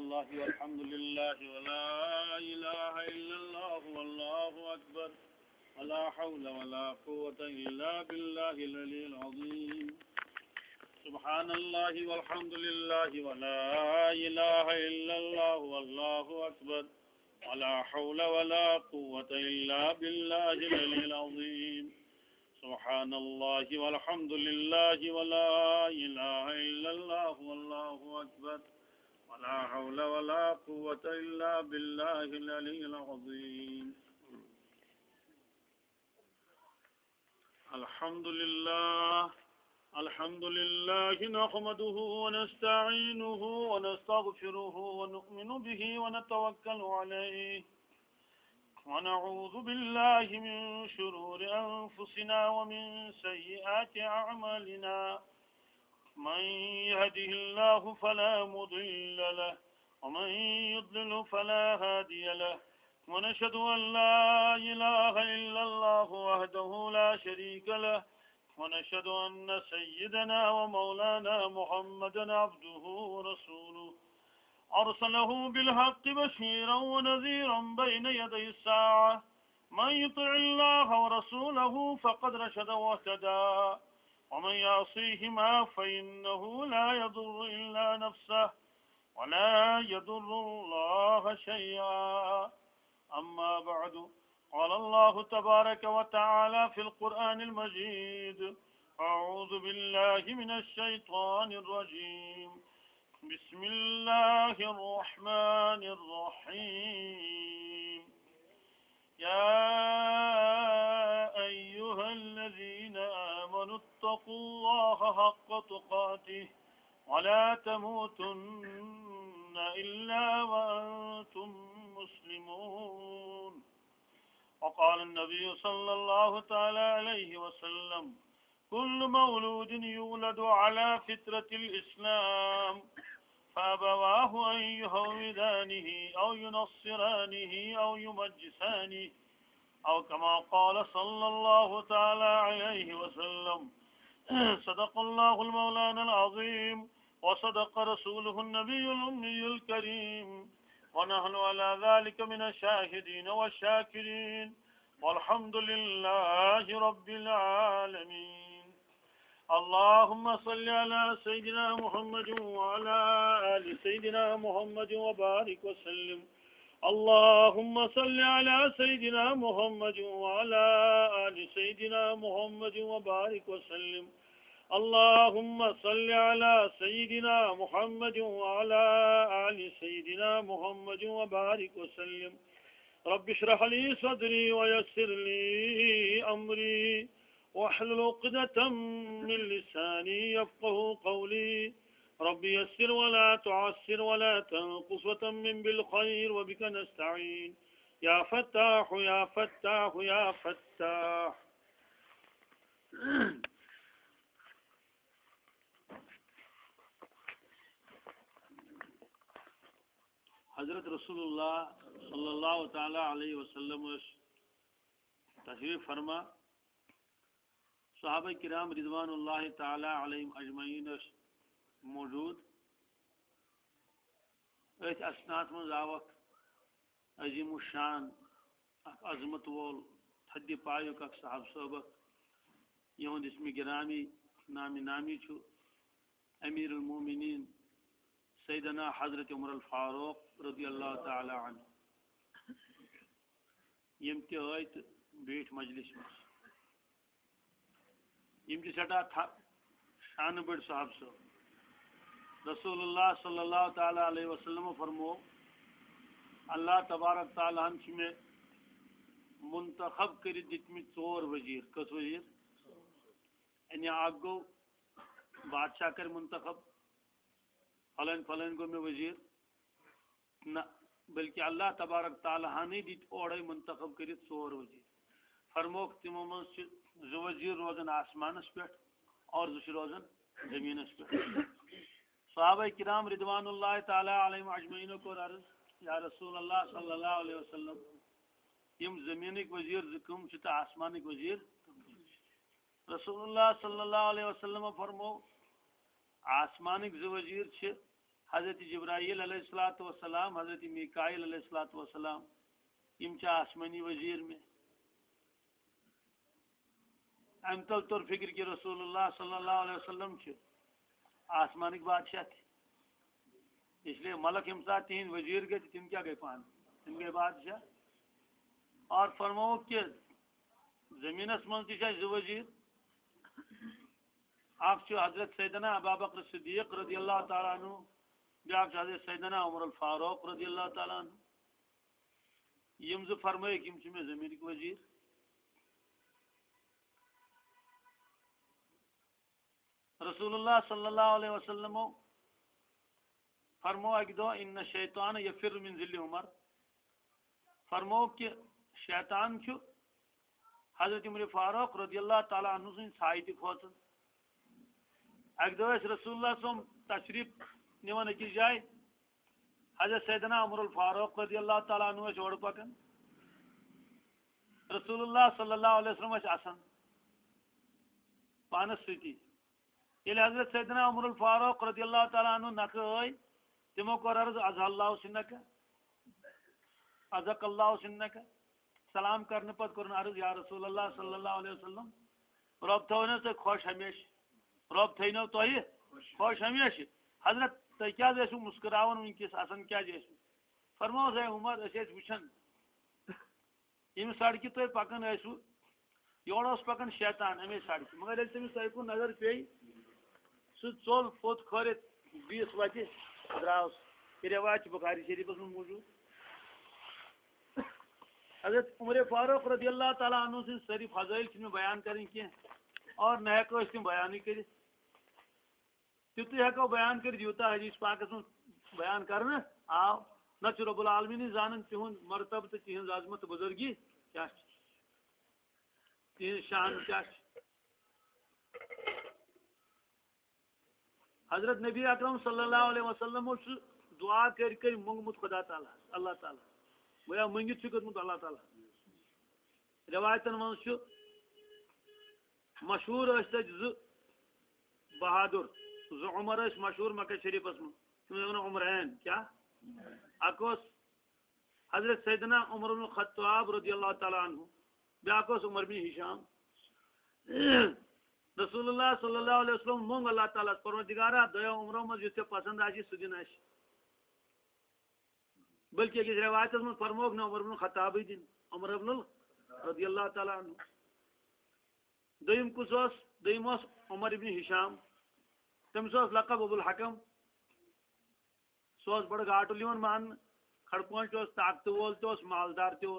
الله والحمد لله ولا إله إلا الله والله أكبر ولا حول ولا قوة إلا بالله العلي العظيم سبحان الله والحمد لله ولا إله إلا الله والله أكبر ولا حول ولا قوة إلا بالله العلي العظيم سبحان الله والحمد لله ولا إله إلا الله والله أكبر ولا حول ولا قوة إلا بالله العلي العظيم الحمد لله نحمده ونستعينه ونستغفره ونؤمن به ونتوكل عليه ونعوذ بالله من شرور أنفسنا ومن سيئات أعمالنا من يهده الله فلا مضل له ومن يضلل فلا هادي له ونشهد أن لا إله إلا الله وحده لا شريك له ونشهد أن سيدنا ومولانا محمدا عبده ورسوله أرسله بالحق بشيرا ونذيرا بين يدي الساعة من يطع الله ورسوله فقد رشد واهتدى ومن يعصيهما فإنه لا يضر إلا نفسه ولا يضر الله شيئا أما بعد قال الله تبارك وتعالى في القرآن المجيد أعوذ بالله من الشيطان الرجيم بسم الله الرحمن الرحيم يا أيها الذين آمنوا اتقوا الله حق تقاته ولا تموتن إلا وأنتم مسلمون وقال النبي صلى الله تعالى عليه وسلم كل مولود يولد على فطرة الإسلام فأبواه أن يهودانه أو ينصرانه أو يمجسانه أو كما قال صلى الله تعالى عليه وسلم صدق الله المولانا العظيم وصدق رسوله النبي الأمي الكريم ونحن على ذلك من الشاهدين والشاكرين والحمد لله رب العالمين اللهم صل على سيدنا محمد وعلى آل سيدنا محمد وبارك وسلم اللهم صل على سيدنا محمد وعلى آل سيدنا محمد وبارك وسلم اللهم صل على سيدنا محمد وعلى آل سيدنا محمد وبارك وسلم رب اشرح لي صدري ويسر لي أمري واحلل عقدة من لساني يفقه قولي رب يسر ولا تعسر ولا تنقص وتمم بالخير وبك نستعين يا فتاح يا فتاح يا فتاح حضرت رسول اللہ صلی اللہ تعالی علیہ وسلم تشریف فرما صحابہ کرام رضوان اللہ تعالی علیہم اجمعین موجود اسنات من آوک عظیم الشان عظمت وول تھدِ پایُک اکھ صاحب صٲبک یہند اسم گرامی نامی چھُ امیر المومنین سیدنا حضرت عمر الفاروق رضی اللہ تعالی عنہ یم تہِ آے تہٕ بیٹھ مجلس مز یم تہِ سٹھاہ شانہ بڑ صاحب صٲب رسول اللہ صلی اللہ تعالی علیہ وسلم فرمو اللہ تبارک تعالیٰ ہن چھ میں منتخب کرت دتمت ژور وزیر کس وزیر یعنی اکھ گو بادشاہ کر منتخب فلن گو میں وزیر نہ بلکہ اللہ تبارک تعالیٰ ہن دت اورے منتخب کرت ژور وزیر فرموک تمو مز زٕ وزیر روزن آسمانس پہ اور زٕ روزن زمینس پہ صحابہ کرام رضوان اللہ تعالی علیہم اجمعین کو عرض یا رسول اللہ صلی اللہ علیہ وسلم یم زمینک وزیر زکم چھ تہ آسمانک وزیر رسول اللہ صلی اللہ علیہ وسلم فرمو آسمانک زٕ وزیر چھ حضرت جبرائیل علیہ الصلوۃ والسلام، حضرت میکائیل علیہ الصلوۃ والسلام یم چھ آسمانی وزیر میں. ام تل طور فکر کہ رسول اللہ صلی اللہ علیہ وسلم چھ آسمانک بادشاہ تھے، اس لیے ملک یم ساتھ تہند وزیر گئے تم کیا گئے پان، تم گئے بادشاہ. اور فرمو کہ زمینس من تہ زٕ وزیر، اخ حضرت سیدنا ابوبکر صدیق رضی اللہ تعالیٰ عنہ، بیاکھ حضرت سیدنا عمر الفاروق رضی اللہ تعالیٰ عنہ. یم زٕ فرمائک یم چھ میں زمینک وزیر. رسول اللہ صلی اللہ علیہ وسلم فرمو اک دو ان شیطان یفر من ذل عمر، فرمو کہ شیطان چھ حضرت عمر فاروق رضی اللہ تعالیٰ عنہ سن سایہ تہ کھوژان. اک دو رسول اللہ صلی اللہ علیہ وسلم تشریف نوان اکس جائے، حضرت سیدنا عمر الفاروق رضی اللہ تعالیٰ عنہ اور پکان، رسول اللہ صلی اللہ علیہ وسلم آسان پانس ستی. یل حضرت سیدنا عمر الفاروق رضی اللہ تعالیٰ عنہ نکھ آئی، تمو کور عرض ازہ اللہ سنک ازک اللہ سنک. سلام کرنے پتہ کورن عرض یا رسول اللہ صلی اللہ علیہ وسلم، رب تھونو تہ خوش ہمیشہ، رب تھینو تہ خوش ہمیشہ. حضرت تھی کیا ٲسِو مسکراون ونکس آسان کیا ٲسِو؟ فرموس ہے عمر أسۍ ٲسۍ وٕچھان ییٚمہِ سڑکہِ تُہۍ پکان ٲسِو یور اوس پکان شیطان امی سڑکہِ، مگر ییٚلہِ تٔمِس تۄہہِ کُن نظر پیٚیہِ سُہ ژوٚل پوٚت کھٲرِتھ بیٖس وتہِ درٛاو سُہ. یہ روایت بخاری شریفس میں موجود. حضرت عمر فاروق رضی اللہ تعالیٰ عنہ سن ساری فضائل میں بیان کریں کی اور نہ ہیکو تم بیان کرت، تیتھے ہیکو بیان کر یوتہ حدیث پاکس من بیان کرنا آو. نہ رب العالمین زانن تہند مرتبہ تو تہذ عظمت بزرگی کیا تہذ شان کیا. حضرت نبی اکرم صلی اللہ علیہ وسلم دعا کر منگمت خدا تعالیٰ اللہ تعالیٰ بیا منگت کرمت اللہ تعالیٰ. روایتن من مشہور ز بہادر ز عمر مشہور مکہ شریفس من تم عمرین کیا اک حضرت سیدنا عمر بن الخطاب رضی اللہ تعالیٰ عنہ، بیاکھ عمر بن ہشام. رسول اللہ صلی اللہ علیہ وسلم مونگ اللہ تعالیٰ پروردگارا دیا عمروں مز یس پسند آسی سہ دن اس، بلکہ اکس روایت من فرموک نہ عمر بن الخطاب دن عمر بن رضی اللہ تعالیٰ عنہ. دیم کس دیم عمر بن ہشام، تمس لقب ابو الحکم. سہ بڑ گاٹل مان کھڑ پونچ طاقت وول تہ مالدار تہ.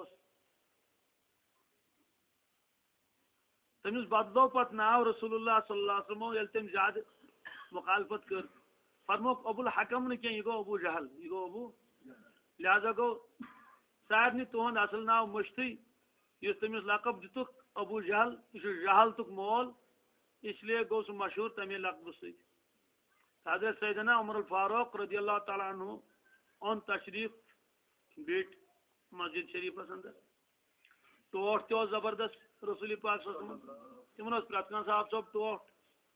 تمس بدلو پتہ ناو رسول اللہ صلی اللہ علیہ وسلم یل تم زیادہ مخالفت کر، فرموک ابو الحکم نہ یہ گو ابو جہل، یہ گو ابو. لہذا گو سارے تہد اصل ناو مشتھی، اس تمس لقب دتک ابو جہل، یہ جہل تک مول، اس لیے گو سہ مشہور تمے لقب ست. حضرت سیدنا عمر الفاروق رضی اللہ تعالیٰ عنہ اون تشریف بیٹ مسجد شریفس اندر. ٹوٹ تہ زبردست رسول پاک صلی اللہ علیہ وسلم، تمن پریت کان صاحب صاحب ٹوٹ،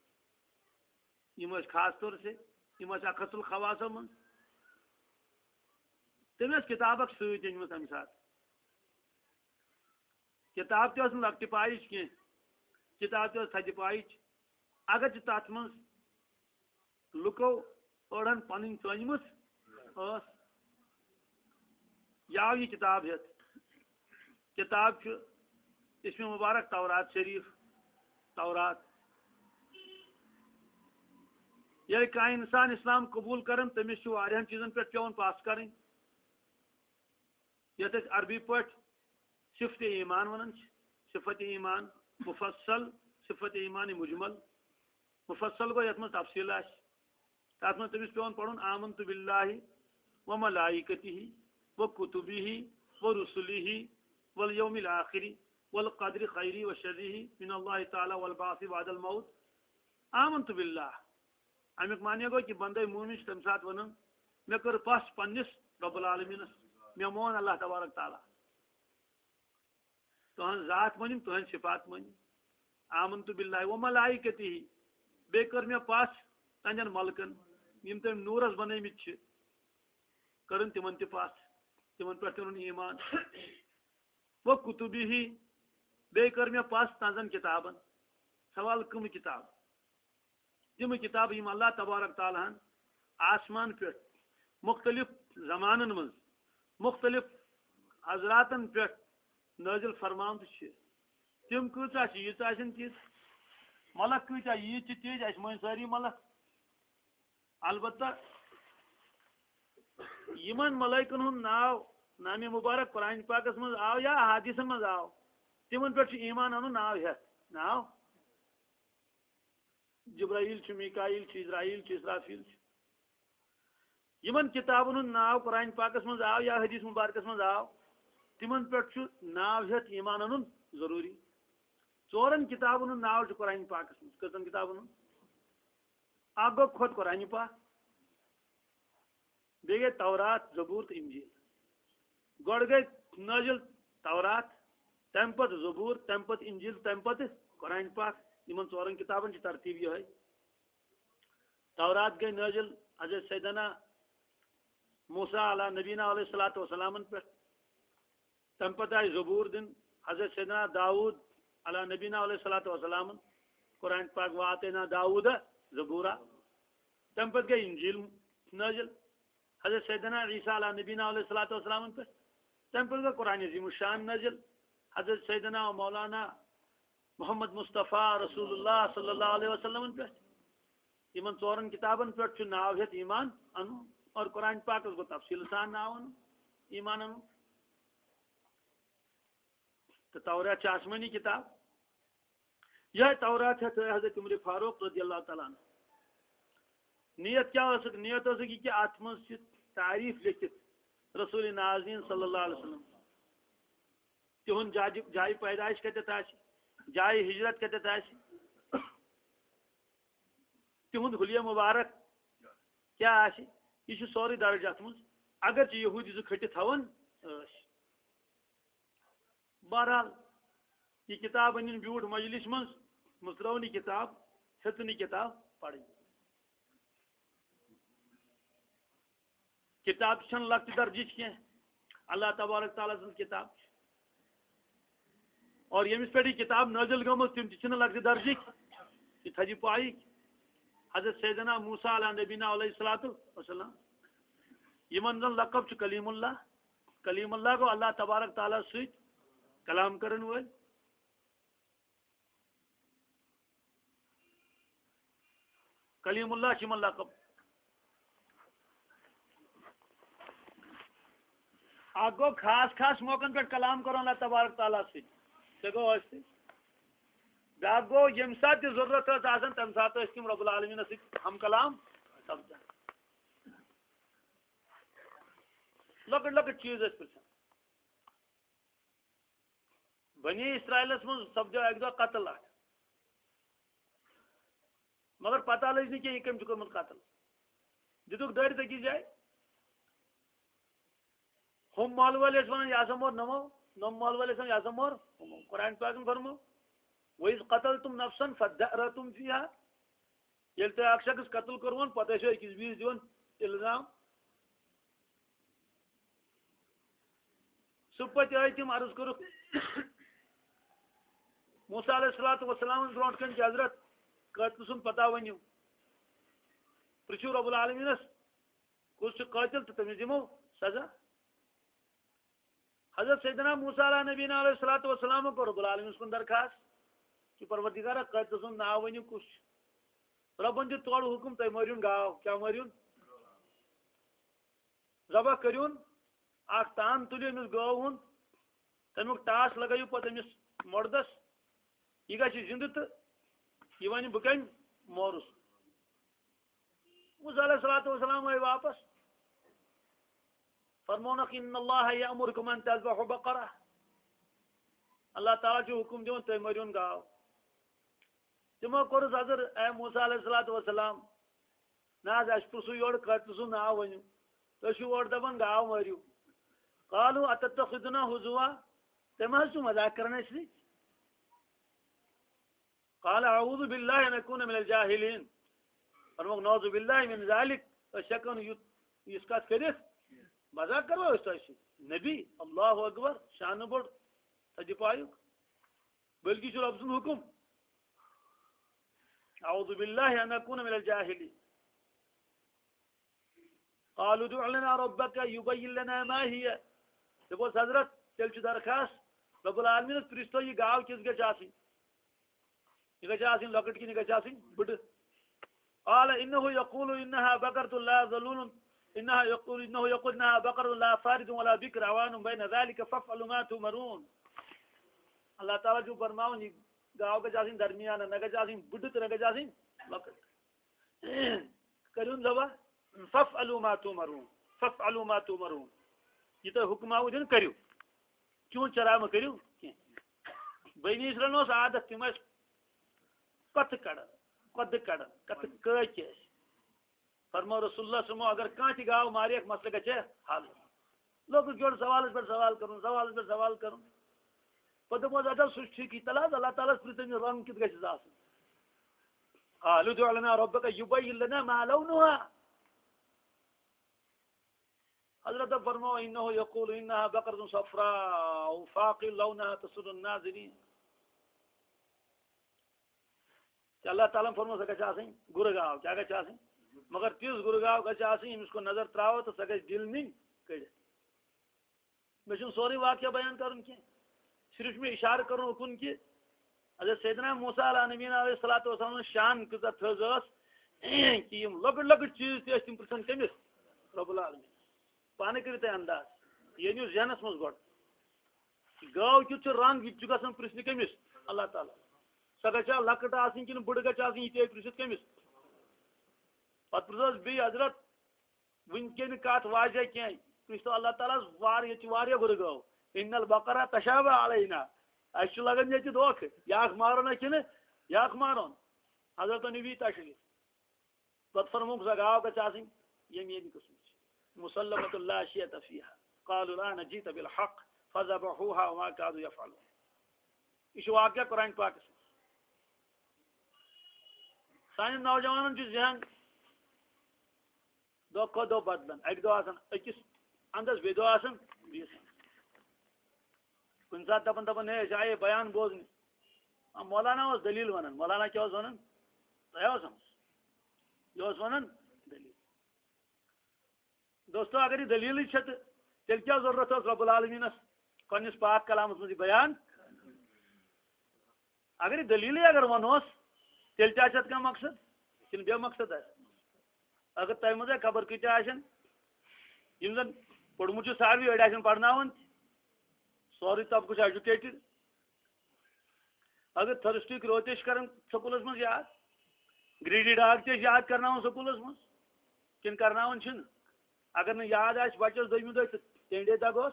یم خاص طور سے یم اخص الخواص من. تم کتاب اک ست أنمژ تمہ سات، کتاب تہ لکٹہ پائچ کی، کتاب تہ تھدِ پائچ. اگر تر من لکو أڑن پن ژٲنمٕژ ٲس، یہ آو یہ کتاب ہیتھ. کتاب اسم مبارک تورات شریف تورات. یل کانٛہہ انسان اسلام قبول کرن تمس واریاہن چیزن پہ پیون پاس کریں، یتھ عربی پٲٹھۍ صفت ایمان ونان، صفت ایمان مفصل، صفت ایمان مجمل. مفصل گو یت من تفصیل آس، تر من تمس پیون پڑھن آمنت باللہ و ملائکتہ و کتبہ و رسلہ والیوم الآخر والقدر خیرہ و شرہ من اللہ تعالی والبعث بعد الموت. آمنت باللہ امیک معنی گو کہ بندے مومن تمہ سات ونان مے کر پس پنس رب العالمینس، مے مون اللہ تبارک تعالیٰ، تہذ ذات ونم تہذ صفات ونم. آمنت باللہ و ملائکتہ، بی کر مے پس تہندین ملکن یم تم نورس بنمت کرن تمن تہ پاس تمن پہ تن ایمان وہ کتبی ہی بے کر مے پاس تنزن کتابن سوال کم کتاب تم کتاب یم اللہ تبارک تعالیٰ ہن آسمان پہ مختلف زمانن من مختلف حضراتن پہ نازل فرمان تم کۭژاہ چھِ ییٖژ آسن تِژھ ملک کۭتیاہ ییٖتۍ چھِ تیٖتۍ اَسہِ مٲنۍ سٲری ملک البتہ یمن ملائکن ہُنٛد ناو نامِ مبارک قرآن پاکس منٛز آو یا حادیثن منٛز آو تمن پٮ۪ٹھ چھُ ایمان انُن ناو ہٮ۪تھ ناو جبرائیل چھُ میکائیل چھُ اسرائیل چھُ اسرافیل چھُ یمن کتابن ہُنٛد ناو قرآن پاکس منٛز آو یا حدیث مبارکس منٛز آو تمن پٮ۪ٹھ چھُ ناو ہٮ۪تھ ایمان انُن ضروٗری ژورن کتابن ہُنٛد ناو چھُ قرآن پاکس منٛز کٔژن کتابن ہُنٛد اکھ گوٚو خۄد قرآن پاک بیٚیہِ گٔے تورات زبوٗر تہٕ انجیل گۄڈٕ گٔے نٲزِل تورات تمہِ پتہٕ زبوٗر تمہِ پتہٕ انجیل تمہِ پتہٕ قرآن پاک یمن ژورن کتابن چھِ ترتیٖب یِہے تورات گٔے نٲزِل حضرت سیدنا موسیٰ علیٰ نبینا علیہ الصلوۃ والسلامن پٮ۪ٹھ تمہِ پتہٕ آیہِ زبوٗر دِنہٕ حضرت سیدنا داؤد علیٰ نبینا علیہ الصلوۃ والسلامن قرآن پاک واتینا داؤد زبورا تمہِ پتہٕ گٔے انجیل نٲزِل حضرت سیدنا عیسیٰ علیٰ نبینا علیہ الصلوۃ والسلامن پہ تمہِ پتہٕ گوٚو قرآن عظیم الشان نٲزِل حضرت سیدنا مولانا محمد مصطفیٰ رسول اللہ صلی اللہ علیہ وسلم پہ یمن ژورن کتابن پہ چھُ ناو ہٮ۪تھ ایمان انُن اور قرآن پاکس گوٚو تفصیل سان ناو انُن ایمان انُن تو تورات چھِ آسمانی کتاب یہ تورات ہے حضرت عمر فاروق رضی اللہ تعالیٰ عنہ نیت کیا نیت یہ کہ ات من تعریف لکھت رسول ناظرین صلی اللہ علیہ وسلم تہند جائے پیدائش کتت جائے ہجرت کتت تہند حلیہ مبارک کیا یہ سوری درج ات من اگرچہ یہودی زٕ کھٹہِ تھاون بہرحال یہ کتاب ان بیوٹ مجلس من مترو نی کتاب ہیٚژ نہٕ کتاب پڑھن کتاب چھنہٕ لۄکٹہِ درجٕچ کینٛہہ اللہ تبارک تعالیٰ سٕنٛز کتاب اور ییٚمِس پٮ۪ٹھ یہِ کتاب نٲزِل گٔمٕژ تِم تہِ چھِنہٕ لۄکٹہِ درجٕکۍ یہِ تھٲیِو پاے حضرت سیدنا موسیٰ علیٰ نبینا علیہ الصلوۃ والسلام یمن زن لقب چھُ کلیم اللہ گوٚو اللہ تبارک تعالیٰ سۭتۍ کلام کرن وٲلۍ کلیم اللہ چھُ یمن لقب اکھ گوٚو خاص موقعن پٮ۪ٹھ کلام کرُن اللہ تبارک تعالیٰ سۭتۍ سُہ گوٚو ٲسۍ بیٛاکھ گوٚو ییٚمہِ ساتہٕ تہِ ضروٗرت ٲس آسان تمہِ ساتہٕ ٲسۍ تِم رۄب العالمیٖنس سۭتۍ ہم کلام سپدان لۄکٕٹۍ لۄکٕٹۍ چیٖز ٲسۍ پرژھان بنی اسرائیلس منٛز سپدیو اکہِ دۄہ قتل اکھ مگر پتہ لٔج نہٕ کینٛہہ یہِ کٔمۍ چھُ کوٚرمُت قتل دِتُکھ دٲرِتھ أکِس جایہِ ہُم محلہٕ وٲلۍ ٲسۍ ونان یہِ ہسا مور نمو نۄم محلہٕ وٲلۍ ٲسۍ ونان یہِ ہسا مور ہُمو قرآن پاکن فرمو وَإِذْ قَتَلْتُمْ نَفْسًا فَادَّأْرَأْتُمْ فِيهَا ییٚلہِ تۄہہِ اکھ شخص قتل کوٚرون پتہٕ ٲسِو أکِس بیٚیِس دِوان اِلزام سُہ پتہٕ آیہِ تِم عرض کوٚرُکھ موسیٰ علیہ الصلوۃ والسلامَس برونٛٹھ کَنہِ کہ حضرت قٲتلہٕ سُنٛد پتہ ؤنِو پرٛژھِو رۄب العالمیٖنس کُس چھُ قٲتل تہٕ تٔمِس دِمو سزا حضرت سیدنا موسیٰ علیٰ نبینا علیہ الصلوۃ والسلام کوٚر رۄب العالمیٖنس کُن درخاست کہ پروردگارا قٲتلہٕ سُنٛد ناو ؤنِو کُس چھُ رۄبن دیُت تورٕ حُکم تُہۍ مٲرِہُن گاو کیٛاہ مٲرِہُن ذبح کٔرۍہُن اکھ تان تُلِو أمِس گٲو ہُنٛد تمیُک ٹاس لگٲیِو پتہٕ أمِس مۄردس یہِ گژھِ زِنٛدٕ تہٕ یہِ وَنہِ بہٕ کَمہِ مورُس موسیٰ علیہ الصلوۃ والسلام آیہِ واپس فرمونکھ اِنَّ اللّٰهَ یَأْمُرُکُمْ أَن تَذْبَحُوا بَقَرَةً اللہ تعالیٰ چھُ حُکُم دِوان تُہۍ مٲرِہُن گاو تِمو کوٚرُس عرض اے موسیٰ علیہ الصلوۃ والسلام نہ حظ اَسہِ پرٛژھوٗ یورٕ قٲتلہٕ سُنٛد ناو ؤنِو تُہۍ چھِو اورٕ دپان گاو مٲرِو قالوٗ اَتَتَّخِذُنَا ہُزُوًا تُہۍ ما حظ چھِو مذاق کران اَسہِ سۭتۍ قال اعوذ باللہ ان اکون من الجاہلین فرموکھ نعوذ باللہ من ذالک ہیکو اس کت کرت مذاق کرو اس نبی اللہ اکبر شان بوڑ تھدِ پایُک بلکہ چھ رب سُنٛد حکم اعوذ باللہ ان اکون من الجاہلین قالوا ادع لنا ربك يبين لنا ما هي دپوس حضرت تیل چھ درخواست رب العالمین پرستو یہ گاو کس گژھِ آسٕنۍ یہ گژھِ آسٕنۍ لۄکٕٹ کِنہٕ یہِ گژھِ آسٕنۍ بٔڑٕ قال انه يقول انها بقرة لا ذلول انه يقول انها بقرة لا فارض ولا بكر عوان بين ذلك فافعلوا ما تؤمرون اللہ تعالیٰ جو فرماون یہ گاو گژھِ آسٕنۍ درمیان نہ گژھِ آسٕنۍ بٔڑٕ تہٕ نہ گژھِ آسٕنۍ لۄکٕٹ کٔرِوُن ذبح فافعلوا ما تؤمرون فافعلوا ما تؤمرون یہ تۄہہِ حکم آوٕ دِنہٕ کٔرِو چون چرا مہ کٔرِو کینٛہہ بنی اسرائیلن اوس عادت تِم ٲسۍ کتھٕ کڑان قۄدٕ کڑان کتھٕ کٲکۍ ٲسۍ فرمو رسول اللہ صلی اللہ علیہ وسلم اگر کانٛہہ تہِ گاو ماریکھ مسلہٕ گژھِ حل لوگُن یورٕ سوالس پٮ۪ٹھ سوال کرُن سوالس پٮ۪ٹھ سوال کرُن پتہٕ دوٚپمس اَدٕ سُہ چھُ ٹھیٖکٕے تَلہٕ حظ اللہ تعالیٰ ہس پرٛژھ تٔمِس رنٛگ کیُتھ گژھٮ۪س آسُن قالوا ادع لنا ربك يبين لنا ما لونها حضرت فرمو انه يقول انها بقرة صفراء فاقع لونها تسر الناظرين اللہ تعالیٰ فرمو سۄ گژھِ آسٕنۍ گُرٕ گاو کیٛاہ گژھِ آسٕنۍ مگر تِژھ گُرٕ گاو گژھِ آسٕنۍ ییٚمِس کُن نظر تراوو تہٕ سۄ گژھِ دِل نِنۍ کٔڑِتھ مےٚ چھُنہٕ سورُے واقعہ بیان کرُن کینٛہہ صرف چھُ مےٚ اِشارٕ کرُن اُکُن کہِ حضرت سیدنا موسیٰ علیٰ نبینا علیہ الصلوٰۃ والسلام ہٕنٛز شان کۭژاہ تھٔز ٲس کہ یِم لۄکٕٹۍ لۄکٕٹۍ چیٖز تہِ ٲسۍ تِم پرٛژھان کٔمِس رۄب العالمیٖن پانہٕ کٔرِو تُہۍ انداز یہِ أنِو ذہنس منٛز گۄڈٕ گٲو کیُتھ چھُ رنٛگ یہِ تہِ چھُ گژھان پرٛژھنہِ کٔمِس اللہ تعالیٰ سۄ گژھِ لۄکٕٹ آسٕنۍ کِنہٕ بٔڑٕ گژھِ آسٕنۍ یہِ تہِ ہیٚکہِ پرٛژھِتھ کٔمِس پتہٕ پرٛژھوس بیٚیہِ حضرت وٕنکیٚن کتھ واضح کینٛہہ پرٛژھتو اللہ تعالیٰ ہس ییٚتہِ چھِ واریاہ گُرٕ گٲو ان البقرہ تشابہ علینا اَسہِ چھُ لگان ییٚتہِ دھوکہٕ یہِ اکھ مارُن کِنہٕ یہِ اکھ مارُن حضرت نبی تشریٖف پتہٕ فرمووُکھ سۄ گاو گژھِ آسٕنۍ ییٚمہِ قٕسمٕچ مسلمۃ لا شیۃ فیہا قالوا الآن جئت بالحق فذبحوها وما كادوا يفعلون یہ چھُ واقعہ قرآن پاکس منٛز سانٮ۪ن نوجوانن چھُ ذہن دۄہ کھۄتہٕ دۄہ بدلان اکہِ دۄہ آسان أکِس اندس بیٚیہِ دۄہ آسان بیٚیِس اندس کُنہِ ساتہٕ دپان ہے أسۍ آیے بیان بوزنہِ مولانا اوس دلیٖل ونان مولانا کیٛاہ اوس ونان تۄہہِ آو سمجھ یہِ اوس ونان دلیٖل دوستو اگر یہ دلیٖلٕے چھےٚ تہٕ تیٚلہِ کیٛاہ ضروٗرت ٲس رۄب العالمیٖنس پننِس پاک کلامس منٛز یہِ بیان اگر یہ دلیٖلٕے اگر ونہوس تیٚلہِ تہِ آسہِ اتھ کانٛہہ مقصد کِنہٕ بے مقصد آسہِ اگر تۄہہِ منٛزے خبر کۭتیاہ آسن یِم زن پوٚرمُت چھُ ساروٕے أڑۍ آسن پرناوان سورُے طبقہٕ چھُ ایجوکیٹڈ اگر تھرسٹُک روز تہِ چھِ کران سکوٗلس منٛز یاد گریڈی ڈاگ تہِ ٲسۍ یاد کرناوان سکوٗلس منٛز کِنہٕ کرناوان چھِنہٕ اگر نہٕ یاد آسہِ بچس دوٚیمہِ دۄہہِ تہٕ تیٚنڈے دگوس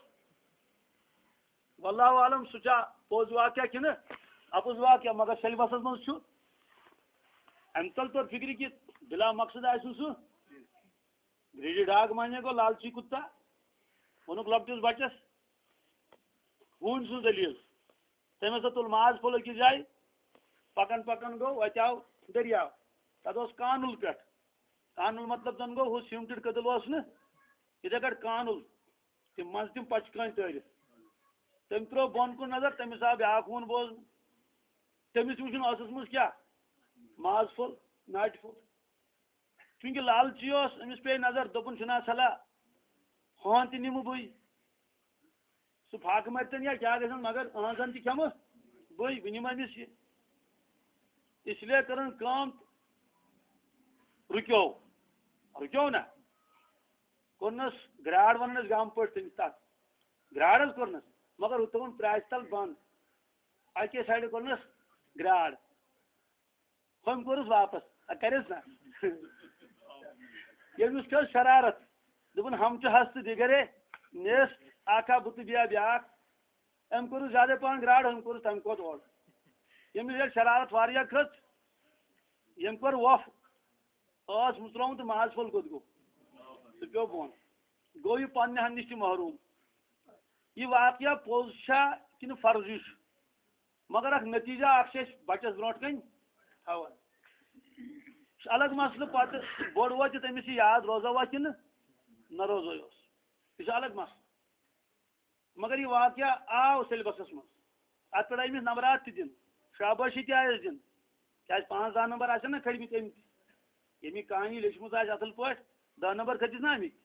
واللہ عالم سُہ چھا پوٚز واقعہ کِنہٕ اپُز واقعہ مگر سیلبسس منٛز چھُ امہِ تل توٚر فِکرِ کہِ بلا مقصد آسہِ نہٕ سُہ گریڈی ڈاگ مانے گوٚو لالچی کُتا ووٚنُکھ لۄکٹِس بچس ہوٗنۍ سٕنٛز دٔلیٖل تٔمۍ ہسا تُل ماز پھوٚل أکِس جایہِ پکان پکان گوٚو وتہِ آو دٔریاو تتھ اوس کانُل پٮ۪ٹھ کانُل مطلب زن گوٚو ہُہ سیٖمٹِڈ کٔدٕل اوس نہٕ یِتھے کٲٹھۍ کانُل تِم منٛزٕ تِم پچہِ کٲنۍ تٲرِتھ تٔمۍ ترٛوو بۄن کُن نظر تٔمِس آو بیٛاکھ ہوٗن بوزنہٕ تٔمِس وٕچھُن ٲسس منٛز کیٛاہ ماز پھوٚل ناٹہِ پھوٚل چوٗنٛکہِ لالچی اوس أمِس پیٚیہِ نظر دوٚپُن چھُنا صلح ہٲن تہِ نِمہٕ بٕے سُہ پھاکہٕ مرتن یا کیٛاہ گژھن مگر أہنٛزن تہِ کھٮ۪مہٕ بٕے بہٕ نِمہٕ أمِس یہِ اس لیے کٔرٕن کٲم رُکیو نا کوٚرنس گرٛاڑ ونان ٲسۍ گامہٕ پٲٹھۍ تٔمِس تتھ گرٛاڑ حظ کوٚرنس مگر ہُہ تھوٚوُن پرٛاسہِ تل بنٛد اکے سایڈٕ کوٚرنس گرٛاڑ ہُم کوٚرُس واپس کرٮ۪س نا ییٚمِس کھٔژ شرارت دوٚپُن ہم چھِ ہستہٕ دِگرے نِس اکھا بہٕ تہٕ بیٚیہِ بیٛاکھ أمۍ کوٚرُس زیادے پہن گرٛاڑ أمۍ کوٚرُس تمہِ کھۄتہٕ اورٕ ییٚمِس ییٚلہِ شرارت واریاہ کھٔژ ییٚمۍ کوٚر وۄپھ ٲس مٕژرووُن تہٕ ماز پھوٚل کوٚت گوٚو سُہ پیوٚو بۄن گوٚو یہِ پننہِ ہن نِش تہِ محروٗم یہِ واقعہ پوٚز چھا کِنہٕ فرضی چھُ مگر اکھ نتیٖجہ اکھ چھِ أسۍ بچس برونٛٹھ کَنۍ تھاوان الگ مسئلہ پتہ بوڑ وت تمس یاد روزوا کن نہ روزو یہ الگ مسئلہ مگر یہ واقعہ آو سیلبسس من ات پہ امس نمبرات تہ دن شاباشی تہ آیس دن کیا 5-10 نمبر آن نا کھڑمت یمی کہانی لیچمت اصل پہ 10 نمبر کھتس نا امک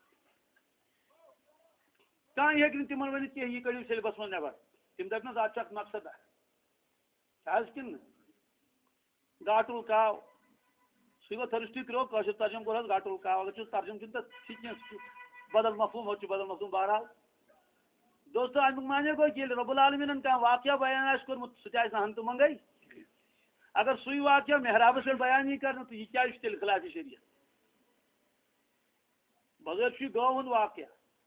کہاں ہوں تمن ورنت کی یہ کڑو سیلبس من نبر تم دپنس ات مقصد کن گاٹل کاو سی گو تھرسٹی کرو قشر ترجم کور گاٹل کاو اگر ترجم کن تو بدل مفہوم ہو بدل مفہوم بہرحال دوستو امیک معنی گو کہ رب العالمین کھانا واقعہ بیان آس کورمت سہ ہن تو منگے اگر سی واقعہ محرابس پہ بیان ہی کرنا تو یہ کیا تیل خلاف شریعت بغیر گو ہند واقعہ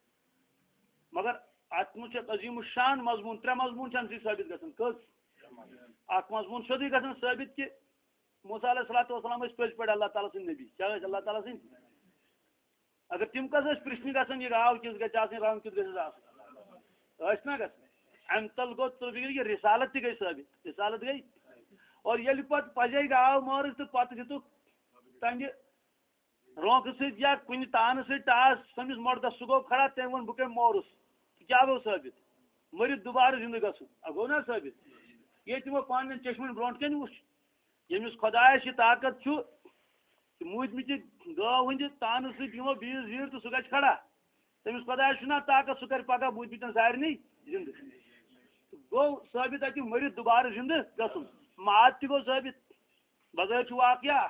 مگر ات مجھ عظیم الشان مضمون 3 مضمون ثابت گھن اخ مضمون سیودی گھن ثابت کہ موسیٰ علیہ الصلوۃ والسلام پز پہ اللہ تعالیٰ سند نبی کیا اللہ تعالیٰ سند اگر تم کس پرچھن گھن یہ آو کس گھس رنگ کت گھس نا ام تل گو یہ رسالت تہ گئی ثابت رسالت گئی اور یل پتہ پجے آو مارج تو پتہ دتک تنگہ رونق ست یا کن تان ست ٹاس سمس مردس سہ گو کھڑا تم ون بہ مورس کیا گو ثابت مرت دوبارہ زندہ گھن گو نا ثابت یہ تمو پان چشمن برونٹ کن وچ یمس خدایس یہ طاقت موتمت گو ہند تان سمو بیس زیر تو سہ گھر کھڑا تمس خدایس نا طاقت سہ کر پگہ موتمتن سارے زندہ گو ثابت اتہ مرت دوبارہ زندہ گھن مات تہ گو ثابت بغیر واقعہ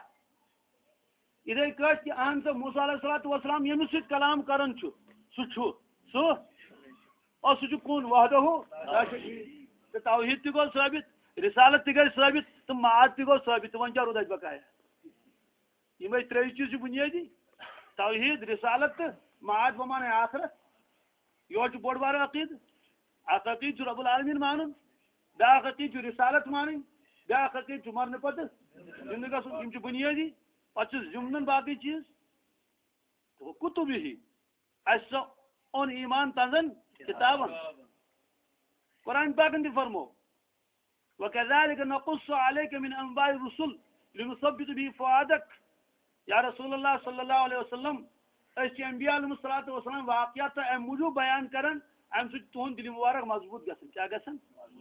ادھے کٹ کہ اہم سا موسیٰ علیہ الصلوۃ والسلام یمس ست کلام کران سہ اور سہ کون وحدہ تو توحید تہ گو ثابت رسالت تہ گئی ثابت تو مات تہ گو ثابت ون کیا رود ات بقایا یہ 3 چیز بنیادی توحید رسالت تو مات بمان آخرت یہ بوڑ بار عقید اخ عقید رب العالمین مان بیاکھ عقید رسالت مان بیاکھ عقید مرنے پتہ زندہ گھن بنیادی پتہ ضمن باقی چیز تو کتب ہی اس اون ایمان تنزن کتابن قرآن پاکن تہ فرمو وَكَذَلِكَ نَقُصُّ عَلَيْكَ مِنْ أَنْبَاءِ الرُّسُلِ لِنُثَبِّتَ بِهِ فُؤَادَكَ یا رسول اللہ صلی اللہ علیہ وسلم اس انبیاء علیہ الصلوۃ والسلام واقعات ام موجود بیان کرن ام س تہن دل مبارک مضبوط گژھن کیا گژھن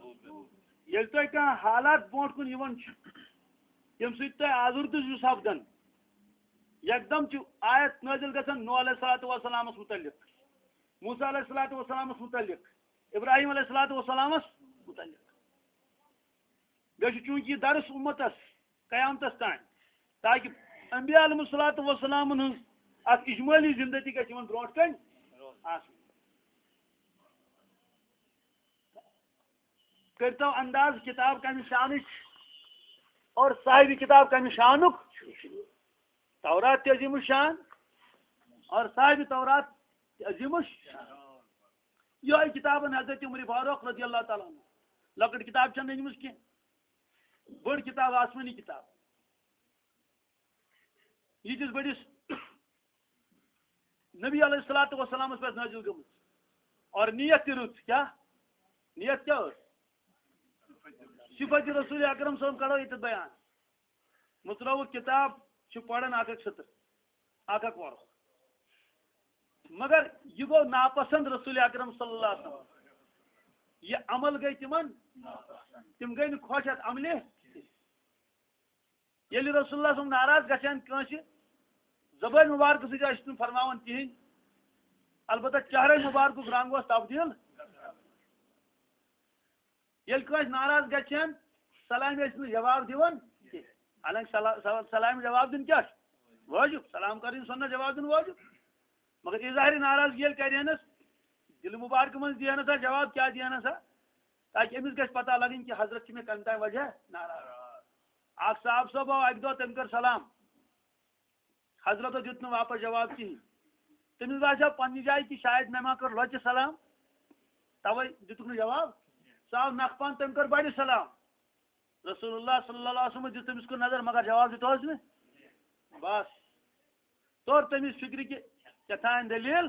یل تہ کانٛہہ حالات برونٛٹھ کُن یِوان یم س تہ آزردٕ سپدن یکدم آیت نازل گژھن نوح علیہ الصلوۃ والسلام متعلق موسیٰ علیہ الصلوۃ والسلام متعلق ابراہیم علیہ الصلوۃ والسلام متعلق بیٚیہِ چونکہ یہ درس امتس قیامتس تان تاکہ انبیاء علیہ الصلوۃ والسلام ہٕنٛز اکھ اجمالی زندگی گژھِ یمن برونٛٹھ کن آسٕنۍ کرتو انداز کتاب کمہ شانچ اور صاحب کتاب کمہ شانک تورات عظیم الشان اور صاحب تورات عظیم الشان یہ کتاب حضرت عمر فاروق رضی اللہ تعالیٰ عنہ لکٹ کتاب چند انمس کی بڑ کتاب آسمانی کتاب یہ بڑس نبی علیہ الصلوۃ والسلام پہ نازل گمت اور نیت تہ رت کیا نیت کیا صفت رسول اکرم صاحب کرو یہ بیان متروع کتاب پڑھن اک سطر اک ورق مگر یہ گو ناپسند رسول اکرم صلی اللہ علیہ وسلم یہ عمل گئی تم گئی خوش ات عملہ یل رسول اللہ صلی ناراض گھان کنس زبان مبارک سی فرماون کہین البتہ چہرے مبارک رنگ تبدیل یل کنس ناراض گھان سلام جواب دان حالانکہ سلام جواب دن کیا واجب سلام کریں سننا جواب دن واجب مگر اظہار ناراضگی یل کرینس دل مبارک من دینس جواب کیا دینس تاکہ امس گھس پتہ لگن کہ حضرت میں کم تام وجہ ناراض اخ صاحب صاحب آو اک دہ تم کر سلام حضرت دیت نہ واپس جواب کہین تمس باسیو پنہ جائے کہ شاید مے ما کر لچہ سلام توے دتک نہ جواب صاحب نقپان تم کر بڑ سلام رسول اللہ صلی اللہ علیہ وسلم دیت تمس کو نظر مگر جواب دیتوس نہ بس طور تمس فکر کہ کتان دلیل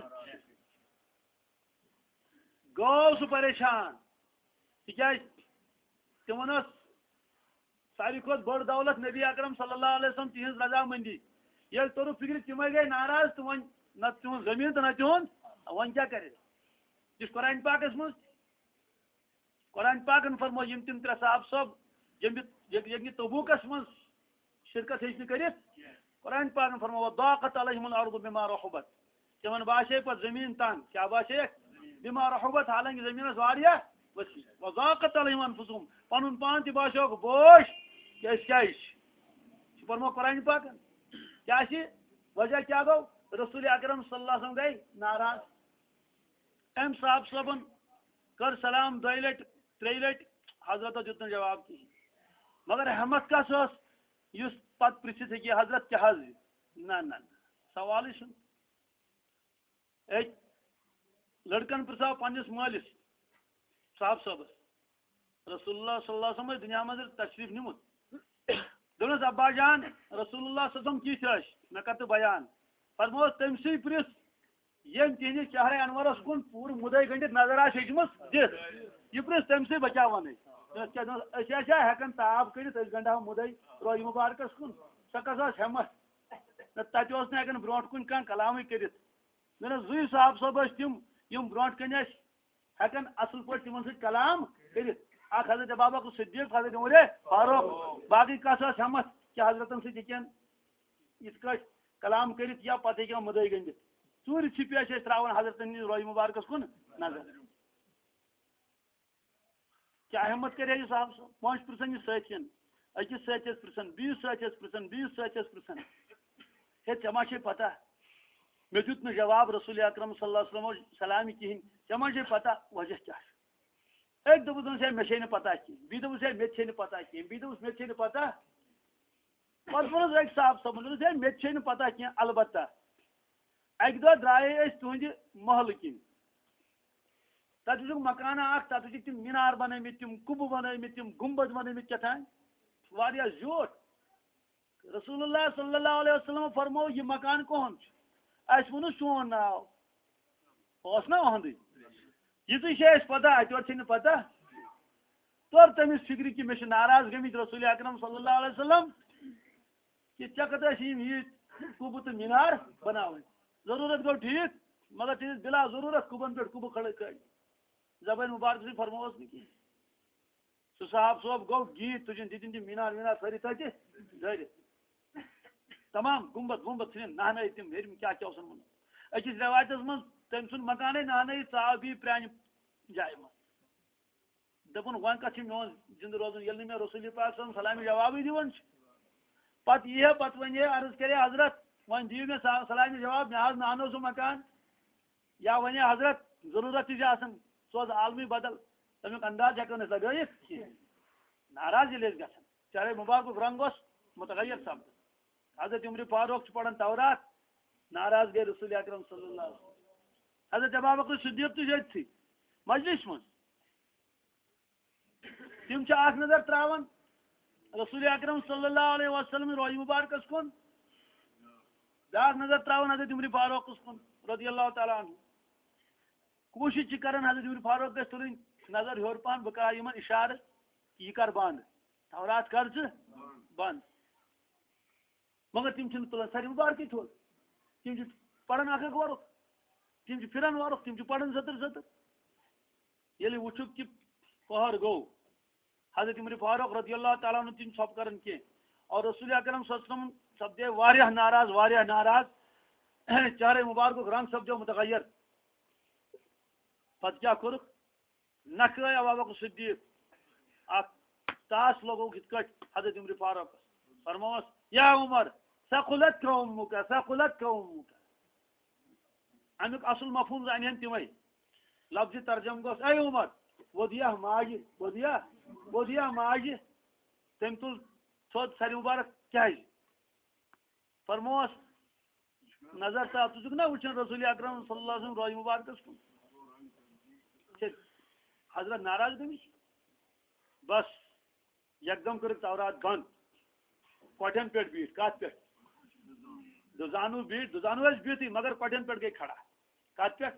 گو سہ پریشان تکیاز تمن ساری کھت بڑ دولت نبی اکرم صلی اللہ علیہ وسلم تہذ رضامندی یل تور فکر تمے گئی ناراض تو ون نہ تہذ زمین تو نہ تہذ ون کیا کرے یہ قرآن پاکس مز قرآن پاکن فرمو یم تم ترے صاحب صاحب یمہ تبوکس مز شرکت ہیچ کرت قرآن پاکن فرمو ضاقت علیہم الارض بما رحبت تمن باشے پہ زمین تنگ کیا باشے بما رحبت حالانکہ زمین واریاہ وسیع وضاقت علیہم انفسہم پنن پان تہ باشوک بوش کیا فرمو قرآن پاکن کیا وجہ کیا گو رسول اکرم صلی اللہ علیہ وسلم گئی ناراض ام صاحب صبن کر سلام دۄیہِ لٹہِ ترٛیٚیہِ لٹہِ حضرت دیُت نہٕ جواب کِہیٖنۍ مگر ہیٚمت کس ٲس یُس پتہٕ پرٛژھِتھ ہیٚکہِ حضرت کیٛاہ حظ نہ سوالٕے چھُنہٕ أکۍ لڑکن پرٛژھاو پننِس مٲلِس صاحب صٲبس رسول اللہ صلی اللہ علیہ وسلم دنیا منٛز تشریف نِمُت دوٚپنس ابا جان رسول اللہ صلی اللہ علیہ وسلم کِتھ ٲسۍ مےٚ کر تہٕ بیان فرموس تٔمسٕے پرٛژھ یم تہندس چہرے انورس کن پور مدے گنڈت نظر آس ہیچمس دت یہ پرس تمسے بچا ون ہیکن تاب کرت گنڈا مدے روی مبارکس کن سہ کس ہمت تتہ ہیکن برونٹ کن کھانا کلام کرت زی صاحب صاحب تم یم برونٹ کن ہیکن اصل پہ تمن ست کلام کرت اخ حضرت بابا کو صدیق حضرت عمر فاروق باقی کس ہمت کہ حضرتن ست یت کلام کرت یا پتہ ہیکن مدے گنڈت ژور چھپی تراون حضرت روی مبارکس کن نظر کیا ہمت کرے یہ صاحب صاحب پانچ پرسن یہ ساتین اکس ساتس پرسن بیس ساتس پرسن بیس ساتس پرسن ہے ژےٚ ما چھے پتہ مے دیُت نہٕ جواب رسول اکرم صلی اللہ علیہ وسلم سلامی کہین ژےٚ ما چھے پتہ وجہ کیا اکہ دوٚپُس ہے مے چھے نہٕ پتہ کہین بیٚیہِ دوٚپُس ہے مے چھے نہٕ پتہ کہین بیٚیہِ دوٚپُس مے چھے نہٕ پتہ پتہٕ ووٚنُس أکۍ صاحب صٲبن دوٚپُس ہے مے چھے نہٕ پتہ کینٛہہ البتہ اکہ دۄہ درٛایے أسۍ تُہنٛدِ محلہٕ کِنۍ تتھ وٕچھُکھ مکانہ اکھ تتھ وٕچھِکھ تِم مینار بنٲومٕتۍ تِم کُبہٕ بنٲومٕتۍ تِم گُمبد بنٲومٕتۍ کیٛاتھانۍ واریاہ زیوٗٹھ رسول اللہ صلی اللہ علیہ وسلم فرمو یہ مکان کہُنٛد چھُ اَسہِ ووٚنُس چون ناو اوس نا اہنٛدُے یِژٕے چھِ اَسہِ پتہ اَتہِ یورٕ چھے نہٕ پتہ توٚر تٔمِس فِکرِ کہِ مےٚ چھِ ناراض گٔمٕتۍ رسول اکرم صلی اللہ علیہ وسلم کہ ژےٚ کتھ ٲسۍ یِم ییٖتۍ کُبہٕ تہٕ مینار بناوٕنۍ ضروٗرت گوٚو ٹھیٖک مگر تِہنٛدِس بلا ضروٗرت کُبن پٮ۪ٹھ کُبہٕ کھڑے کھڑی زبان مبارک فرموس نہٕ کینٛہہ سُہ صاحب صٲب گوٚو گیٖت تُجِن دِتِن تِم مینار وینار سٲری تتہِ دٲرِتھ تمام گُمبد وُمبد ژھٕنِن نہنٲیِتھ تِم ہیٚرِم کیٛاہ کیٛاہ اوسن ووٚنمُت أکِس رٮ۪وایتس منٛز تٔمۍ سُنٛد مکانے نہنٲیِتھ ژاو بیٚیہِ پرٛانہِ جایہِ منٛز دوٚپُن وۄنۍ کتھ چھُ میون زِندٕ روزُن ییٚلہِ نہٕ مےٚ رسول پاک صلی سلامہِ جوابٕے دِوان چھُ پتہٕ یی ہے پتہٕ وَنہِ ہے عرض کرے حضرت وۄنۍ دِیِو مےٚ سلامہِ جواب مےٚ حظ نہنو سُہ مکان یا وَنے حضرت ضروٗرت تہِ چھِ آسان سوز عالمی بدل تمیُک انداز ہیٚکو نہٕ لگٲیِتھ کینٛہہ ناراض ییٚلہِ ٲسۍ گژھان چاہے مبارکُک رنگ اوس متغیر سپدان حضرت عمر فاروق چھُ پران تورات ناراض گٔے رسول اکرم صلی اللہ علیہ وسلم حضرت ابوبکر صدیق تہِ چھُ أتھی مجلس منٛز تِم چھِ اکھ نظر تراوان رسول اکرم صلی اللہ علیہ وسلم روی مبارکس کُن بیاکھ نظر تراوان حضرت عمر فاروقس کُن رضی اللہ تعالیٰ عنہ کوشش چھِ کران حضرت عمر فاروق گژھِ تُلٕنۍ نظر ہیوٚر پہن بہٕ کرٕ یِمن اِشارٕ یہِ کر بنٛد تورات کر ژٕ بنٛد مگر تِم چھِنہٕ تُلان سر مبارکٕے تھوٚد تِم چھِ پران اکھ اکھ وۄرُق تِم چھِ پھران وۄرُق تِم چھِ پران زٔتٕر زٔتٕر ییٚلہِ وٕچھُکھ کہِ پہر گوٚو حضرت عمر فاروق رضی اللہ تعالیٰ عنہ تِم ژھۄپہٕ کران کینٛہہ اور رسول اکرم صلی اللہ علیہ وسلم سپدے واریاہ ناراض چہرے مبارکُک رنگ سپدیو متغیر پتہٕ کیٛاہ کوٚرُکھ نکھٲے ابوبکر صدیق اکھ تاس لوگوُکھ یِتھ کٲٹھۍ حضرت عمر فاروقس فرمووس یا عمر ثقلتک امک امیُک اصل مفہوم زانہن تِمے لفظِ ترجم گوٚس اے عمر وودیا ماجہِ تٔمۍ تُل تھوٚد سرِ مبارک کیٛازِ فرمووس نظر صاحب ژٕ چھُکھ نا وٕچھان رسول اکرم صلی اللہ علیہ وسلم روی مبارکس کُن حضرت ناراض گٔمٕتۍ بس یکدم کٔرٕکھ تورات بنٛد کۄٹھٮ۪ن پٮ۪ٹھ بیٖٹھ کتھ پٮ۪ٹھ دُزانوٗ ٲسۍ بِہتٕے مگر کۄٹھٮ۪ن پٮ۪ٹھ گٔے کھڑا کتھ پٮ۪ٹھ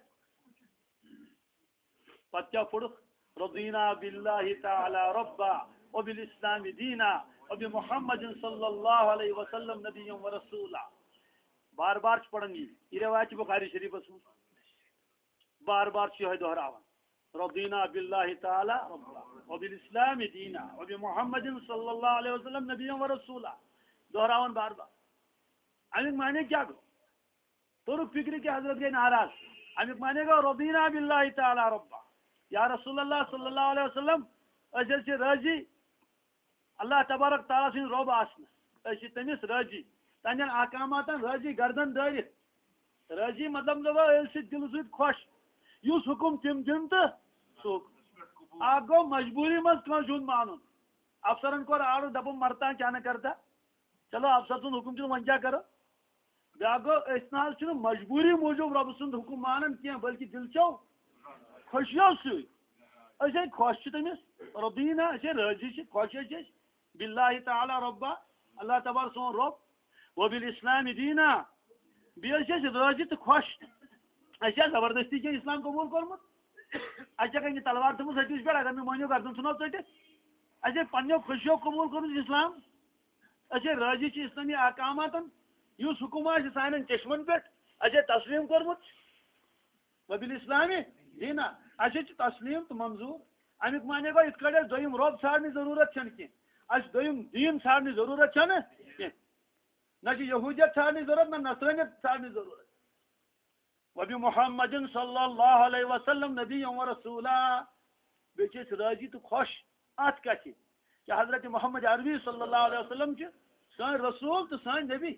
پتہٕ کیٛاہ پوٚرُکھ رضینا باللہ تعالی ربا وبالاسلام دینا وبمحمد صلی اللہ علیہ وسلم نبی و رسولہ. بار بار پڑھن یہ روایت بخاری شریفس من بار بار یہ دہراوان. رضینا باللہ تعالی ربا وبالاسلام دینا وبمحمد صلی اللہ علیہ وسلم نبی و رسولہ. دہراوان بار بار. امیک معنی کیا گو؟ ترک فکر کے حضرت گئی ناراض. امیک معنی گو رضینا باللہ تعالی ربا. یا رسول اللہ صلی اللہ علیہ وسلم اس راضی اللہ تبارک تعالیٰ سن رب آسنس تمس راضی تہذین احکامات راضی گردن دٲرِتھ. راضی مطلب دل ست خوش اس حکم تم دن تو سہ اخ گو مجبوری مز کھانا جن مان. افسرن کور آرڈر دپن مرتا کیا نہ کرتا. چلو افسر سند حکم چھ کیا کرو. بیاا گو نا مجبوری موجود رب سند حکم مانن کی بلکہ دل چو خوشیو سی خوش تمس ربینا راضی خوش باللہ تعالی ربا اللہ تبارک سون رب وبالاسلام دینا. بیس راضی تو خوش. زبردستی کے اسلام قبول کورمت. اچھا تلوار تھوت ہٹس پہ اگر مانو گردن ثھنو ٹھٹھ. اچھے پنو خوشیو قبول کورمت اسلام. اچھے راضی اسلامی احکامات اس حکم سان چشمن پہ اچھے تسلیم کورمت. وبالاسلام دینا اچھے تسلیم تو منظور. امیک معنی گو ات کٹ دم رب ژھانڈنی ضرورت چھ دم دین ژھانڈنی ضرورت کی نہ یہودیت ژھانڈنی ضرورت نہ نصرانیت ژھانڈنی ضرورت. وبمحمد صلی اللہ علیہ وسلم نبی و رسولہ. بیس راضی تو خوش ات کت کہ حضرت محمد عربی صلی اللہ علیہ وسلم سان رسول تو سان نبی.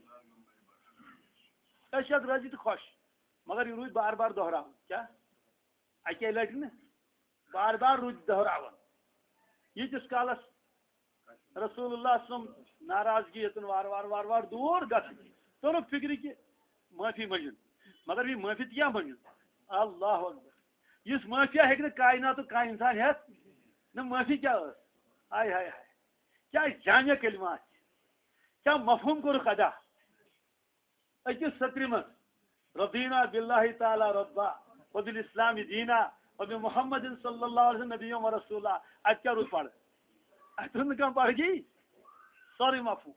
راضی تو خوش مگر یہ روز بار بار دہرا کیا اکی لٹ نا بار بار روز دہراوان. یتس کالس رسول اللہ صلی ناراضگی یتن وار وار وار وار دور گھن ترک فکر کہ معافی منگن. مگر یہ معافی کیا منگن. اللہ اکبر. اس معافی ہیکہ کائنات کا انسان ہیت نہ معافی کیا ہائے ہائے ہائے کیا جامع کلمات کیا مفہوم کورک ادا. اکس سطر من رضینا باللہ تعالی ربا وبالاسلام دینا وبمحمد صلی اللہ علیہ وسلم نبی و رسولہ. ات کیا روز پڑھ ات کم پڑھ گئی سوری مفہوم.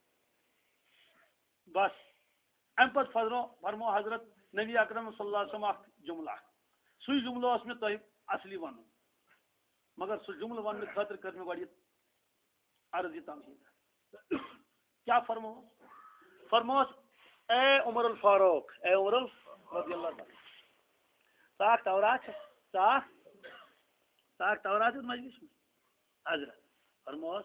بس ام پہ فرمو حضرت نبی اکرم صلی اللہ علیہ وسلم اخ جملہ. سی جملہ اس میں تہ اصلی ون مگر سہ جملہ ون خاطر کر میں گۄڈٕ عرض یہ تمہید. کیا فرموس اے عمر الفاروق اے عمر رضی اللہ تعالی صاحب تورات صاحب تورات مجلس میں حضرت فرموس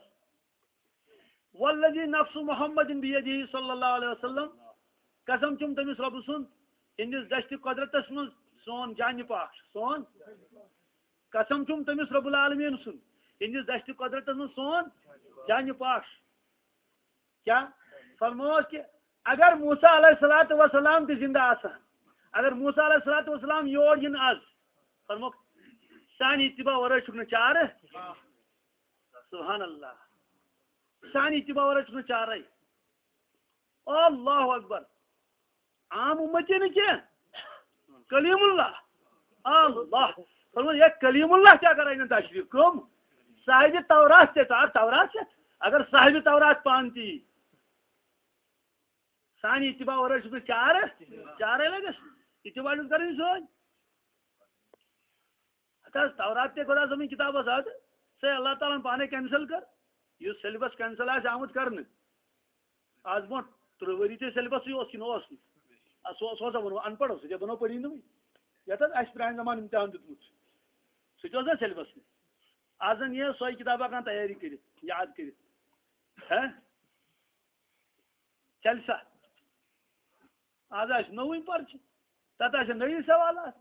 والذی نفس محمد بیدہ صلی اللہ علیہ وسلم. قسم چم تمس رب سند ہندس دشت قدرتس من سون جان پاک سون قسم چم تمس رب العالمین سند ہندس دشت قدرتس من سون جان پاک. کیا فرموس کہ اگر موسیٰ علیہ الصلوۃ والسلام تہ زندہ آسان اگر موسیٰ علیہ الصلوۃ والسلام یور ین آز فرمو سان اتباع ورائے چھ چار. سبحان اللہ. سان اتباع ورائے چھ چارے. اللہ اکبر. عام امتی نا کیا کلیم اللہ. اللہ فرمو یہ کلیم اللہ کیا کریں تشریف کم صاحب تورات سے تورات سے اگر صاحب تورات پانتی سانی اتباع ورائے چھ چارے لگس اتباع کریں سوچ. تورات تے خدا زمین کتاب آج سے اللہ تعالیٰ پانے کینسل کر یہ سیلبس کینسل آمت کرنے آج برو 3 ؤری تے سیلبس سوزا ونو ان پڑھ سہ بنو پڑھی نو یت اس پران زمان امتحان دتمت سہ سیلبس میں آج یہ سوئی کتابہ کان تیاری کرت یاد کرت چل سا آج آس نوئی پرچہ تت آس نئی سوالات.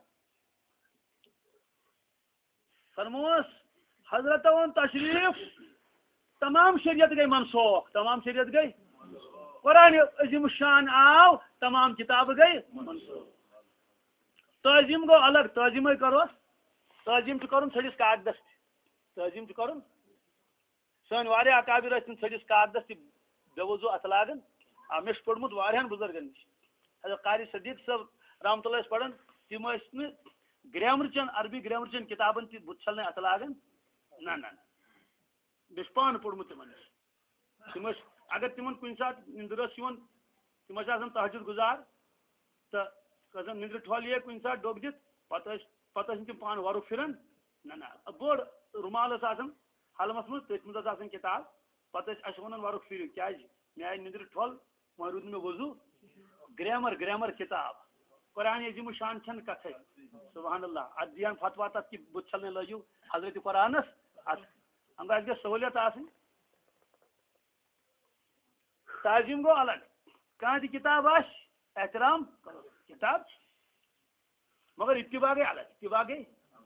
فرموس حضرت ون تشریف تمام شریعت گئی منسوخ تمام شریعت گئی قرآن عظیم شان آو تمام کتاب گئی منسوخ. تعظیم گو الگ تعظیم کروس تعظیم کرن ژھٹس کاغذس تعظیم کرن سن واریاہ اکابر ٲسۍ ژھٹس کاغذس تہ بے وضو اتھ لاگان. مےٚ چھُ پوٚرمُت واریاہن بُزرگن نِش حضرت قاری صدیق صٲب رحمتہ اللہ پران تم ٲسۍ نہٕ گرامر چن عربی گرامر چن کتابن تہ بت چھلنے اتھ لاگان. نہ مےٚ چھُ پانہٕ پوٚرمُت تمن نِش تم اگر تمن کن سات نندر تم تہجد گزار تو نندر ٹھل کن سات ڈوب دت پتہ تم پان ورک پھران نا بوڑ رومال حلمس مز تھی مز کتاب پتہ اس ون ورک پھرو کیا مے آئی نندر ٹھل وہ رود مے وضو گرامر کتاب قرآن عظیم شان چھن کتھے سبحان اللہ ات دیان فتوا تک کہ بت چھلنے لگو حضرت قرآنس انداز گھر سہولیت آسن تعظیم گو الگ کہاں تہ کتاب آس احترام کتاب مگر اتباع گئی الگ اتباع گئی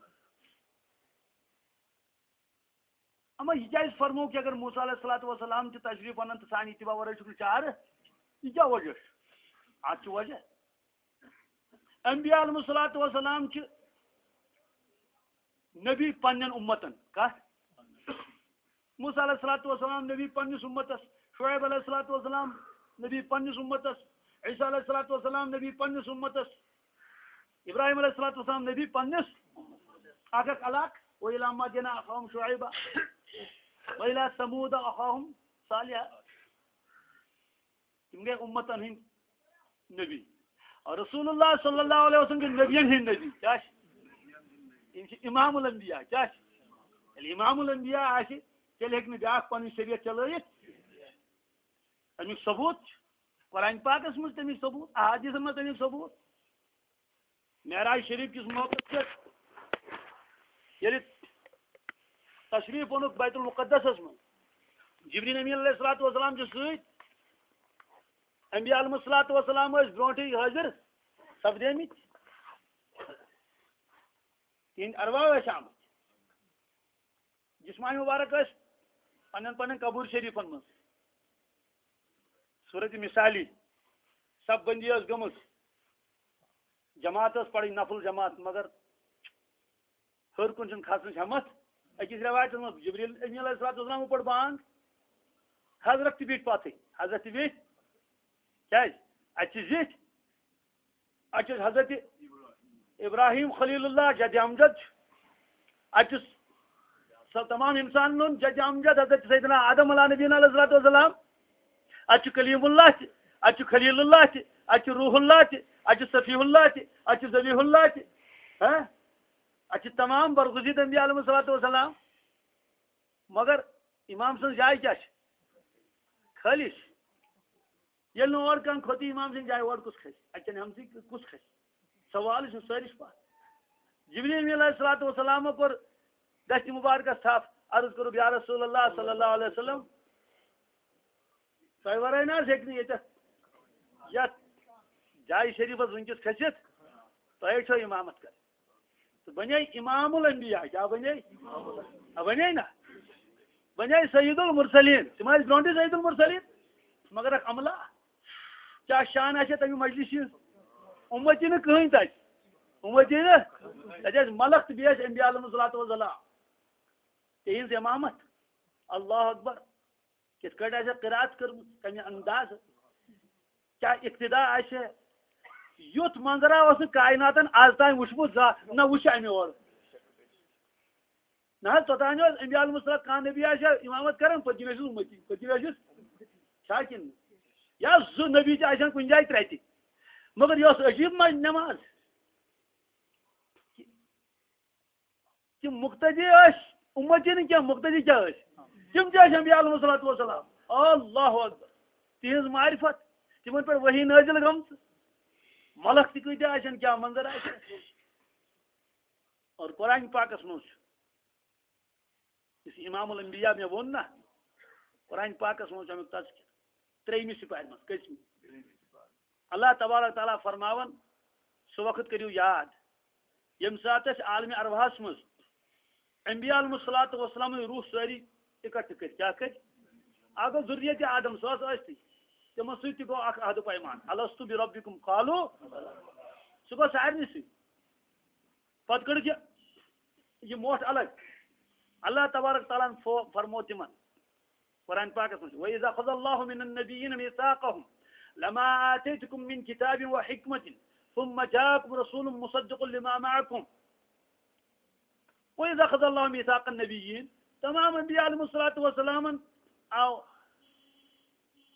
اما یہ کیا فرمو کہ اگر موسیٰ علیہ الصلوۃ والسلام تہ تشریف ونن تو سان اتباع ورائے چھ چار یہ کیا وجہ ات وجہ انبیاء علیہ الصلوۃ والسلام چھ نبی پنن امتن کت موسیٰ علیہ الصلوۃ والسلام نبی پنس امتس شعیب علیہ الصلوۃ والسلام نبی پنس امتس عیسیٰ علیہ الصلوۃ والسلام نبی پنس امتس ابراہیم علیہ الصلوۃ والسلام نبی پنس اکھ علاق وَإِلَىٰ مَدْيَنَ أَخَاهُمْ شُعَيْبًا وَإِلَىٰ ثَمُودَ أَخَاهُمْ صَالِحًا تم گئے امتن ہند نبی اور رسول اللہ صلی اللہ علیہ وسلم کے نبیین ہند نبی کیا امام الانبیاء کیا امام الانبیاء تیل ہیک بیاکھ پن شریعت چلائت تمیک ثبوت قرآن پاکس مز تمیک ثبوت احادیث مز تمیک ثبوت معراج شریف کس موقع پہ یل تشریف اونک بیت المقدس من جبریل امین علیہ الصلوۃ والسلام کے ست انبیاء علیہ الصلوۃ والسلام برونٹھے حاضر سپدیمت تہند ارواح آمت جسمانی مبارک پن پن قبور شریفن من صورت مثالی سب بندی گمت جماعت پڑی نفل جماعت مگر ہر کن کھسن ہمت اکس روایت من جبریل امین علیہ الصلوۃ والسلام پڑ بانگ حضرت تہ بیٹھ پتہ حضرت تہ بیٹھ کیا ات زت ات حضرت ابراہیم خلیل اللہ جد امجد ات تمام انسان نون جد امجد حضرت سیدنا آدم علیہ نبینا علیہ الصلوۃ والسلام ات کلیم اللہ ات خلیل اللہ ات روح اللہ ات صفی اللہ ات ذبیح اللہ ات تمام برگزید انبیاء علیہ الصلوۃ والسلام مگر امام سن جائے کیا خالص یل اور کان کھوتی امام سن جائے اور کس کھس اچھا ہم سی کس کھس سوال چھ سارش پا جبریل علیہ الصلوۃ والسلام پر دست مبارک تھاپ عرض کرو یا رسول اللہ صلی اللہ علیہ وسلم تہ ورائے نا ہیکن یت جائے شریف ونکس کھست تہ چھو امامت کر تو بنے امام الانبیاء کیا بنے بنے نا بنے سید المرسلین تم برونٹے سید المرسلین مگر اک عملہ کیا شان آ تمہ مجلس امتی نا کہین تک امتی نا تجھے ملک تو بیس انبیاء علیہ الصلوۃ والسلام تہذ امامت اللہ اکبر کت کٹ آ قرات کرم تمہ انداز کیا اقتدا آ یت منظرہ اس کائناتن آز تین وچمت نہ وچ امہ اور نہ توتان انبیاء علیہ الصلوۃ کان نبی امامت کران پتہ امتی پتہ شاکن یا زو نبی آسان کن جائے ترے مگر یہ عجیب نماز کہ مقتدی امتی نا کیا مقتدی کیا تم تہ انبیاء علیہ الصلوۃ والسلام اللہ اکبر تہذ معرفت تمن پہ وحی نازل گمت ملک تہ کتہ آسان کیا منظر اور قرآن پاکس مز اس امام الانبیاء میں ون نا قرآن پاکس مز امیک تذکر تریمہ سپارہ من کسم اللہ تبارک تعالیٰ فرماون سو وقت کریو یاد یم سات عالم ارواحس مز انبیاء علیہ الصلوۃ والسلام روح ساری اکٹھ کر کیا کر اگر ذریت آدم سوس اشتی تمو سی گو اخ عہد پیمان الستو بربکم قالوا سہ گو سارنی سی پتہ کڑ یہ موٹ الگ اللہ تبارک تعالیٰ فرمو تمن قرآن پاکس مجھ وَإِذَا خَذَ اللَّهُ مِنَ النَّبِيِّينَ مِيثَاقَهُمْ لَمَا آتَيْتُكُم مِّن كِتَابٍ وَحِكْمَةٍ ثُمَّ جَاءَكُمْ رَسُولٌ مُصَدِّقٌ لِمَا مَعَكُمْ وَإِذَا خَذَ اللَّهُ مِيثَاقَ النَّبِيِّينَ تمام انبیاء علیہ الصلوۃ والسلام او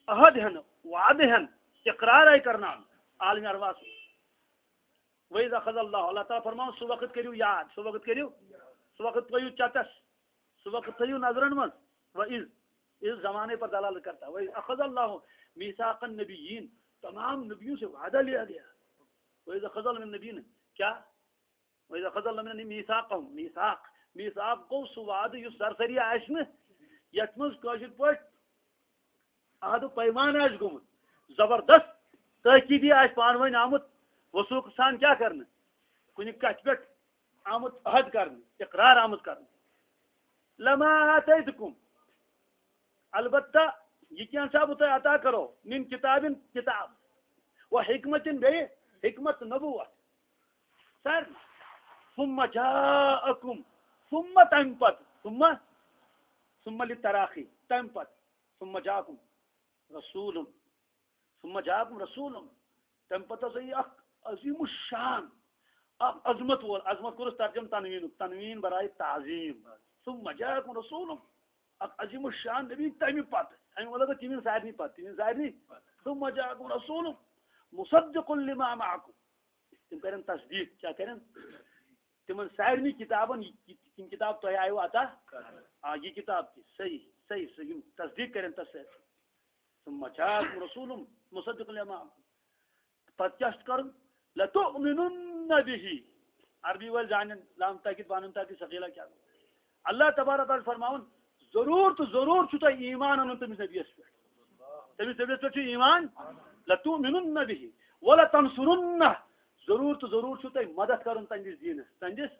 عہد ہن وعدہ ہن اقرار آئی کرنا عالم ارواح وَإِذَا أَخَذَ اللَّهُ اللہ تعالیٰ فرماؤ سُہ وقت کٔرِو یاد سُہ وقت کٔرِو سُہ وقت تھٲیِو چتس سُہ وقت تھٲیِو نظرن منٛز وَإِذ اس زمانے پر دلالت کرتا ہے وَإِذَ أَخَذَ اللَّهُ مِيثَاقَ النَّبِيِّينَ تمام نبیوں سے وعدہ لیا گیا وَإِذَا أَخَذَ اللَّهُ مِنَ النَّبِيِّينَ کیا وَإِذَا أَخَذَ اللَّهُ مِنَ مِيثَاقَهُم میثاق گوٚو سُہ وعدٕ یُس سرسری آسہِ نہٕ یتھ منٛز کٲشِر پٲٹھۍ عہد پیمان آسہِ گوٚمُت زبردست تحقیقی آسہِ پانہٕ ؤنۍ آمُت وثوق سان کیا کرنا کنہ کتھ پہ آمت عہد کرنا اقرار آمت کرنا لما آتیتکم البتہ یہ کیا سا بہ عطا کرو من کتاب کتاب و حکمت بے حکمت نبوت سر ثم جاءکم ثم تنپت ثم للتراخی تنپت ثم جاءکم رسول ثم جاءکم رسول تم پتہ صحیح عظیم الشان عظمت وول عظمت کورس ترجم تنوین برائے تعظیم ثم جاءکم رسول عظیم الشان نبی تمہ پتہ امی مطلب تمہیں سارنی پتہ تمہیں سارنی ثم جاءکم رسول مصدق لما معکم تم کرن تصدیق کیا کرن تمن سارنی کتابن تم کتاب تو آئیو عطا یہ کتاب کی صحیح تصدیق کرن تصدیق ثم جاءکم رسول مصدق لما معکم پتہ کیا کرن لتؤمنن به عربی ول جانن لام تاکید بانن تاکید ثقیلہ کیا اللہ تبارک تعالی فرماون ضرور تو ضرور چھو تہ ایمان ان تمس نبیس پہ تمس نبیس پہ ایمان لتؤمنن به ولا تنصرن ضرور تو ضرور چھو تہ مدد کرن تندس دینس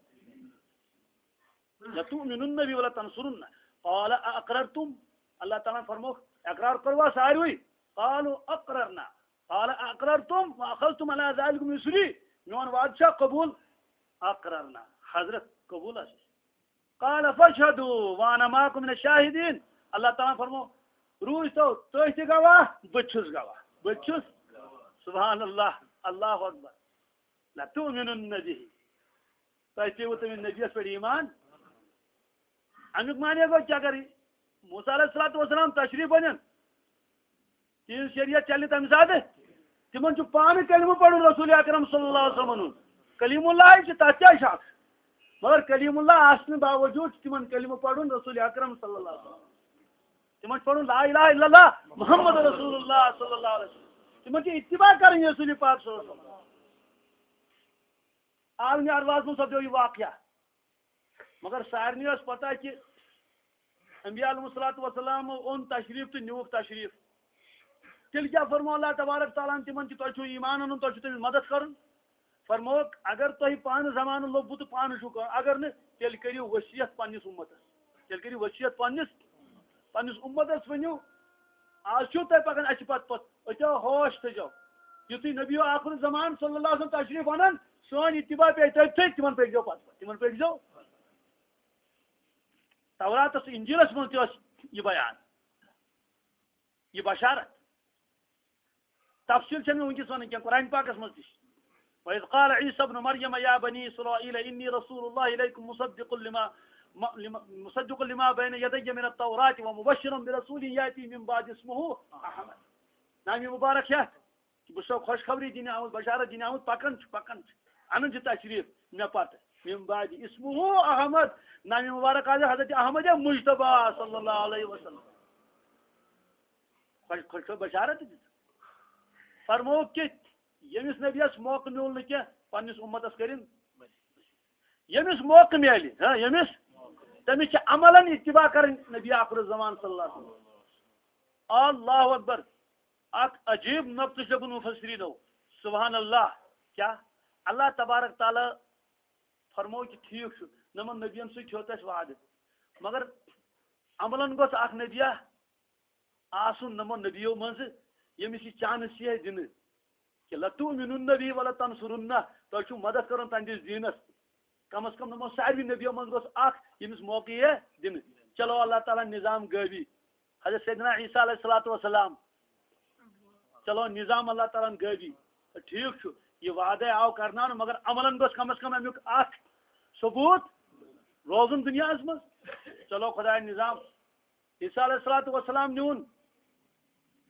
لتؤمنن به ولا تنصرن قال اقررتم اللہ تعالی فرمو اقرار کروا ساروی قالوا اقررنا قال اقررتم واخذتم على ذلكم يسري میون وعدہ قبول اقررنا حضرت قبول اس قال فاشهدوا وانا معكم من الشاهدين اللہ تعالی فرمو روز تو تھی گواہ بچھس گواہ بچھس سبحان اللہ اللہ اکبر لا تؤمنن به تھی تم نبیس پہ ایمان امیک مانے گو کیا کری موسیٰ علیہ السلام تشریف بنن تین شریعت چلنے تمہ سات تمن پان کلمہ پڑھ رسول اکرم صلی اللہ علیہ وسلم کلیم اللہ تک کیا شک مگر کلیم اللہ آسن باوجود تمن کلمہ پڑھ رسول اکرم صلی اللہ علیہ وسلم تمن پڑھ لا الہ الا اللہ محمد رسول اللہ صلی اللہ علیہ وسلم تمن اتباع کریں رسول پاک صلی اللہ علیہ وسلم عالمی ارواز میں سپدو یہ واقعہ مگر سارنی اس پتہ کہ انبیاء علیہ الصلوۃ والسلام اون تشریف تو نیوک تشریف تیل کیا فرمو اللہ تبارک تعالیٰ تمن کہ تھی ایمان ان تھی تمہیں مدد کرن فرموک اگر تھی پان زمان لوبو تو پان چھو کر اگر نہ تیل کریو وصیت پنس امتس تیل کریو وصیت پنس امتس ونیو آج چھو تھی پکان اچھ پت اتو ہوش تھو یتھی نبی آخر زمان صلی اللہ علیہ وسلم تشریف ونان سون اتباع پہ تمن پہ پت تمن پہ توراتس انجیلس من تہ یہ بیان یہ بشارت تفصیل چھ ونکس ون کی قرآن پاکس مز تہ وَإِذْ قَالَ عِيسَى ابْنُ مَرْيَمَ يَا بَنِي إِسْرَائِيلَ إِنِّي رَسُولُ اللَّهِ إِلَيْكُمْ مُصَدِّقٌ لِمَا بَيْنَ يَدَيَّ مِنَ التَّوْرَاةِ وَمُبَشِّرًا بِرَسُولٍ يَأْتِي مِن بَعْدِي اسْمُهُ أَحْمَدُ نامی مبارک ہے کہ بس خوشخبری دین آمد بشارت دین آمد پکن انن تشریف مے پتہ من بعد اسمه احمد نامی مبارک آج حضرت احمد مجتبی صلی اللہ علیہ وسلم خوش بشارت فرمو کہ یمس نبیس موقع مل کی پنس امتس کرن یمس موقع مل یمس تمس عملاً اتباع کرن نبی آخر الزمان صلی اللہ علیہ وسلم اللہ اکبر اک عجیب نقطہ لگن مفسرینو سبحان اللہ کیا اللہ تبارک تعالی فرمو کہ ٹھیک نمن نبین ست وعدہ مگر عملاً گوس اخ نبیہ آسن نمن نبیو مز یمس یہ چانس یہ دن کہ لتؤمنن به ولا تنصرن تھی مدد کرن تہندس دینس کم از کم نمو ساروی نبیو من گوس اخ یمس موقع یہ دن چلو اللہ تعالیٰ نظام گوی حضرت سیدنا عیسیٰ علیہ الصلوۃ والسلام چلو نظام اللہ تعالیٰ گوی ٹھیک یہ وعدہ آو کرنا مگر عملاً گوس کم از کم امیک اخ ثبوت روزن دنیا مز چلو خدا نظام عیسیٰ علیہ الصلوۃ والسلام نیون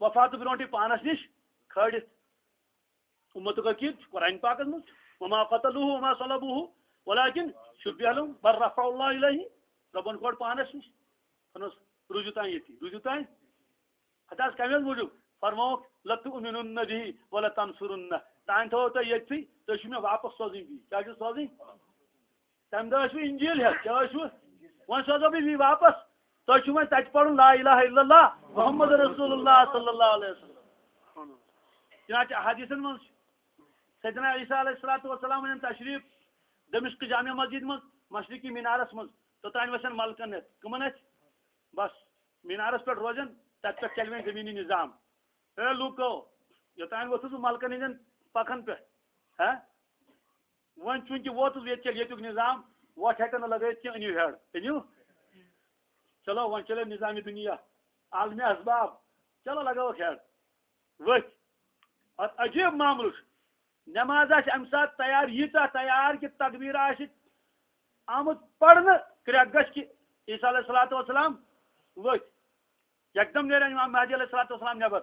وفات برونٹی پانس نش کھڑت امت عقید قرآن پاک مز وما قتلوه وما صلبوه ولكن شبه لهم بل رفع الله اليه ربن کوڑ پانس نش فنس رجوتان یتی رجوتان حتاس کمی موجود فرمو لتؤمنن به ولا تنصرن تان تھو تو یتی تو میں واپس سوزیں گی کیا سوزیں تم دہ انجیل ہے کیا ون سوزو بھی واپس تو وہ تت پڑھ لا الہ الا اللہ محمد رسول اللہ صلی اللہ علیہ وسلم چنانچہ حدیثن من سیدنا عیسیٰ علیہ الصلوۃ والسلام ان تشریف دمشق جامع مسجد من مشرقی مینارس من توتان وسن ملکن کمن بس مینارس پہ روزن تت پہ چل وین زمینی نظام اے لوکو یوتان ووتھس ملکن ہندین پکن پہ ون چونکہ ووتس یہ چل یتک نظام ووٹ ہیکن لگائت کہ انیو ہیڈ انیو چلو ون چلے نظامی دنیا عالمی اسباب چلو لگاو ہیڈ وت اور عجیب معاملہ نماز ام سات تیار ییتا تیار کہ تکبیر آمت پڑھنے کریک گھ کہ عیسیٰ علیہ الصلوۃ والسلام وت یکدم نیرن امام مہدی علیہ الصلوۃ والسلام نبر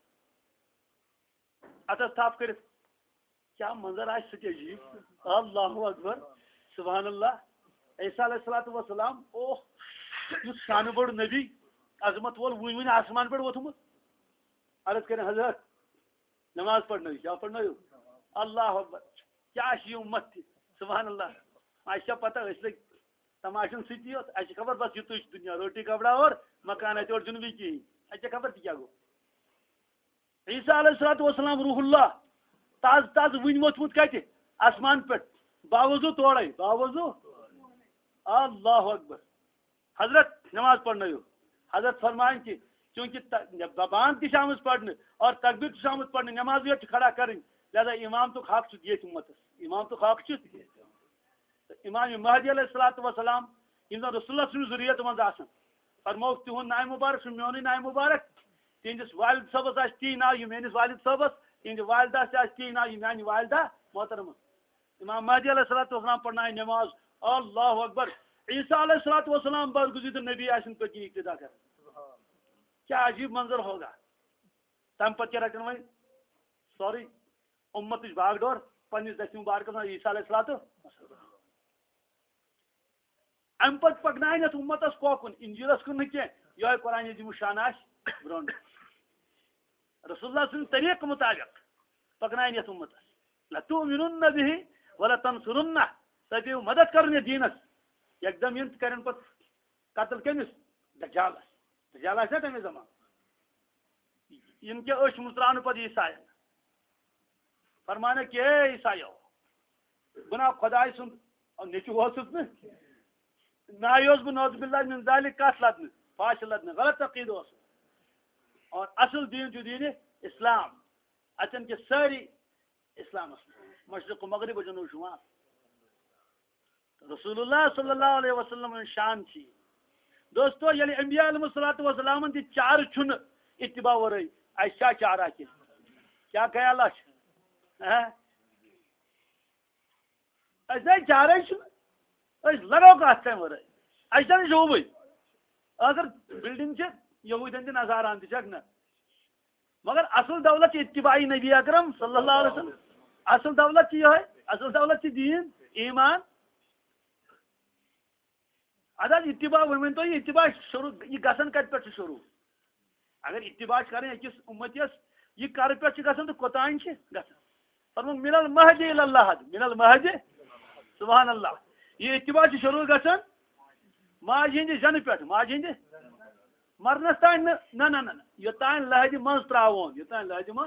اتس تھپ کرت کیا منظر آج سہ عجیب اللہ اکبر سبحان اللہ عیسیٰ علیہ الصلوۃ والسلام اوہ اس شان بڑ نبی عظمت وول ون آسمان پہ ووتمت عرض کریں حضرت نماز پڑھنا کیا پڑھنا اللہ اکبر کیا یہ امت تھی سبحان اللہ اچھا پتہ اس لگ تماشن ستی ہوت اچھا خبر بس یہ دنیا روٹی کپڑا اور مکان ہے اور جنوبی کی اچھا خبر تھی کیا گو عیسیٰ علیہ الصلوۃ والسلام روح اللہ تاز تاز ون ووتمت کتہ آسمان پہ باوضو توڑے باوضو اللہ اکبر حضرت نماز پڑھنا حضرت فرمائیں کہ چونکہ زبان تھی آمت پڑھنے اور تکبیر تھی آمت پڑھنے نماز یہ کھڑا کریں لہذا امام تو حق چھ یہ امت امام تو حق چھ امام مہدی علیہ الصلوۃ والسلام یم رسول اللہ سن ذریعت من آسان فرمو تہند نائے مبارک میون نائے مبارک تہندس والد صبس آ تی نا یہ میانس والد صبس تہند والدہ سے تی نا یہ میانہ والدہ محترم امام مہدی علیہ الصلوۃ والسلام پڑھنائے نماز اللہ اکبر عیسیٰ علیہ الصلوۃ والسلام برگزیدہ نبی آسن پکی اقتدا کر کیا عجیب منظر ہوگا تم پتہ کیا رکھن وی سوری امت باغ ڈور پنس دست مبارک عیسیٰ علیہ الصلوۃ ام پتہ پکنائن امتس کوکن انجیلس کن کی یہ قرآن عظیم شان برون رسول اللہ سن طریق مطابق پکنائن امتس لتؤمنن به ولا تنصرن تبیو مدد کرنے دینس یکدم ین کرن پت قتل کمس دجالس دجال آسا تمے زمان ان کے اش متران پت عیسائی فرمانے کہ اے عیسائیو بنا خدای سن نیچو ہوسس نا نایوس بہ نوز باللہ من ذالک کت لدن فاش لدن غلط عقید اس اور اصل دین جو دین اسلام اچن کے ساری اسلام مشرق و مغرب و جنوب شمال رسول اللہ صلی اللہ علیہ وسلم شان تھی دوستو یعنی انبیاء علیہ الصلوۃ والسلام دی چار چھن اتباع ورئی ایشا چارہ کی کیا خیال ہے ایسے چارہ چھن اس لگو کا ہاتھ ورئی ایسا نہیں شو بھئی اگر بلڈنگ سے یہودین دن ہزار آنتی چک نا مگر اصل دولت اتباعی نبی اکرم صلی اللہ علیہ وسلم اصل دولت کی ہے اصل دولت کی دین ایمان ادھر اتباع ون تو یہ اتباع شروع یہ گھن کت پہ شروع اگر اتباع کریں اکس امتس یہ کر پہ گھن تو کوتان گھن فرمو من المہدی الی اللہ من المہدی سبحان اللہ یہ اتباع شروع گھن ماج ہند زن پہ ماج ہند مرنس تان نا یوتان لہدی مز تراون یوتان لہدی مز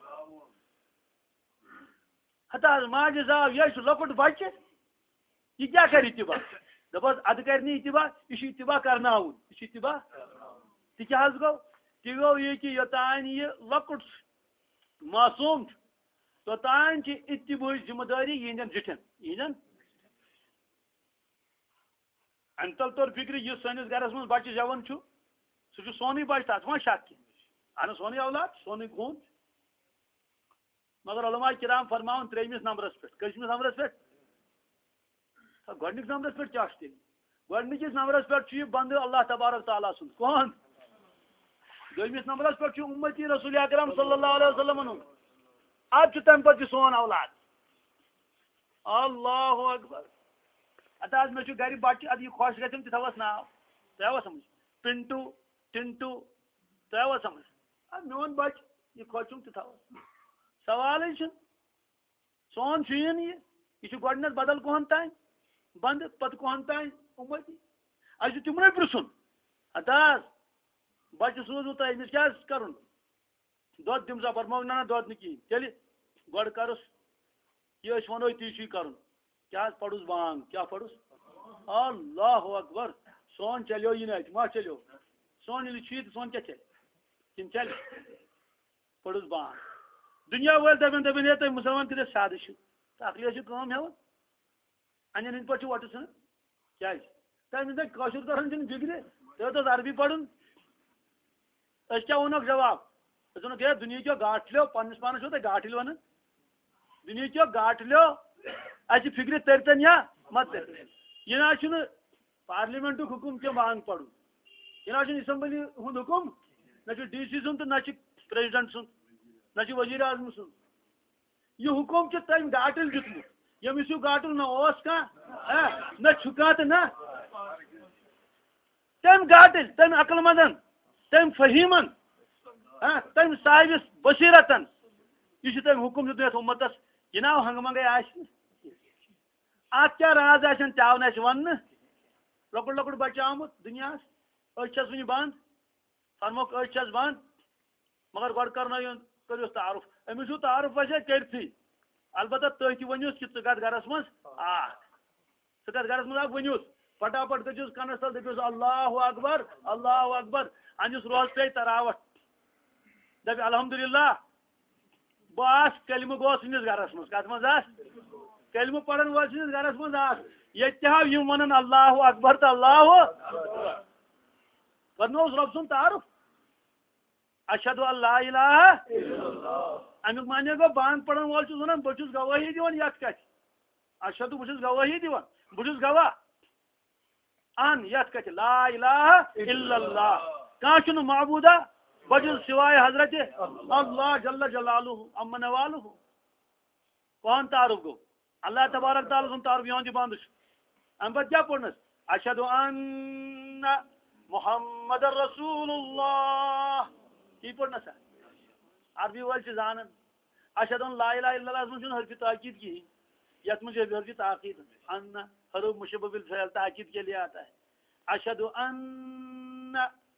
ہتا ماج زاو یہ لکٹ بچہ یہ کیا کر اتباع دپس اد کرنی اتباع یہ اتباع کرناون یہ اتباع تہ کیا گو تہ گو یہ کہ یوتان یہ لکٹ معصوم توتان اتباع ذمہ داری یہ زٹھن یہ ام تل طور فکر یہ سنس گرس من بچہ زیون سہ سونی بچہ تک ما شک کی اہن سونی اولاد سونی خون مگر علماء کرام فرماون تریمس نمبرس پہ کسمس نمبرس پہ گۄڈنِکِس نمبرس پہ کیا گۄڈنِکِس نمبرس پہ یہ بند اللہ تبارک تعالیٰ سن کون دویمس نمبرس پہ امتی رسول اکرم صلی اللہ علیہ وسلم اب تمہ پتہ سون اولاد اللہ اکبر اتہ مے گھر بچہ اد یہ خوش گھم تھوس ناو تہ سمجھ پنٹو ٹنٹو تہ سمجھ میون بچہ یہ خوشم تھوس سوال سون یہ گۄڈنیتھ بدل کہن تان بند پتہ کہن تان امتی اس تمنے پرسن اتہ بچہ سوزو تہ امس کیا کرن دۄد دم سا فرمو نا دۄد نہ کہین تیل گۄڈ کرس یہ ونو تی کرن کیا پڑھس بانگ کیا پڑھس اللہ اکبر سون چلیو یہ نت ما چلیو سون یہ سون کیا چل کن چل پڑھس بانگ دنیا ول دپن ہے تم مسلمان کتنے سادہ اخلی کام ہیون ان ہند پہ وٹ ژھن کیا تم کاشر کرن چھ فکر تھی عربی پڑھن اس کیا ونک جواب اس ونک ہے دنیا کیو گاٹ لو پنس پانس چھو تھی گاٹل ون دنیا کیو گاٹ لو اس فکر ترتن یا مت ترتن یہ نا پارلیمنٹ حکم کی بانگ پڑھن یہ نا اسمبلی ہند حکم نہ ڈی سی سن تو نہ پریزیڈنٹ سن نہ وزیر اعظم سن یہ حکم تم گاٹل دیتمت یمس یہ گاٹل نہ نہ چھکا تو نہ تم گاٹل تم عقل مندن تم فہیمن تم صاحب بصیرتن یہ تم حکم دیت امتس یہ نا ہنگ منگے ات کیا راز تاون اس ون لکٹ لکٹ بچہ آمت دنیا چھس ون بند فرموک چھس بند مگر گۄڈ کرس تعارف امس چھو تعارف ویسے کرتی البتہ تھی ونوس کہ ژٕ کتھ گرس مز ژٕ کتھ گرس مز ونوس پٹاپٹ گژھس کنس تل دپس اللہ اکبر اللہ اکبر انس روز پے تراوٹ دپ الحمدللہ بہٕ کلمہ گو سنس گرس مز کت مز کلمہ پڑھن وول سنس گرس مز یہ یم ونن اللہ اکبر تو اللہ کرنوس رب سن تعارف اشہد ان لا الہ امیک معنی گو بانگ پڑھن وول چھس ونان بہ چھس گواہی دِوان یتھ کتھ اشہد بہ چھس گواہی دِوان بہ چھس گواہ ان یتھ کتھ لا الہ الا اللہ کانٛہہ چھُنہٕ معبوٗدہ بجز سوائے حضرت اللہ جل جلالہ اما نوالہ کون تعارف گو اللہ تبارک تعالیٰ سن تعارف یہاں دی بند ام پتہ کیا پڑھنس اشہد ان محمد رسول اللہ یہ پڑھنا سا عربی وال زانن اشہد ان لا الہ الا اللہ من حرف تاکید کی یت مجھے حرف تاکید ان حروف مشبہ بالفعل تاکید کے لیے آتا ہے اشہد ان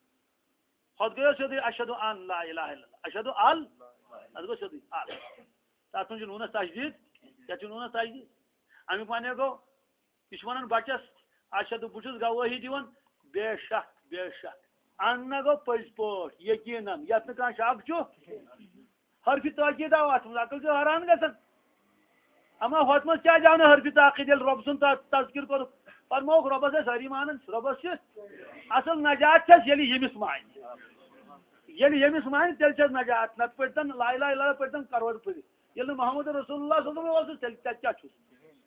خود گئے سیدھی اشہد ان لا الہ الا اللہ اشہد ال ادگو سیدھی ال تات من نونس تشدید یا نونس تشدید امیک معنی گو یہ ونان بچس اشہد بچس گواہی دیوان بے شک ان گو پز پٹ یقیناً یت نہ شک حرف تاکید آو ات مز عقل حیران گژھان اما ہت مز کیا جانا حرف تاکید یل رب سن تذکر کور فرموک ربس ساری مانن ربس اصل نجات چھس یلی یمس مان یلی یمس مان تیل چھس نجات نت پڑتن لا الہ الا اللہ پڑتن کروڑ پڑ یل محمد رسول اللہ صلی اللہ علیہ وسلم تیل کیا چھس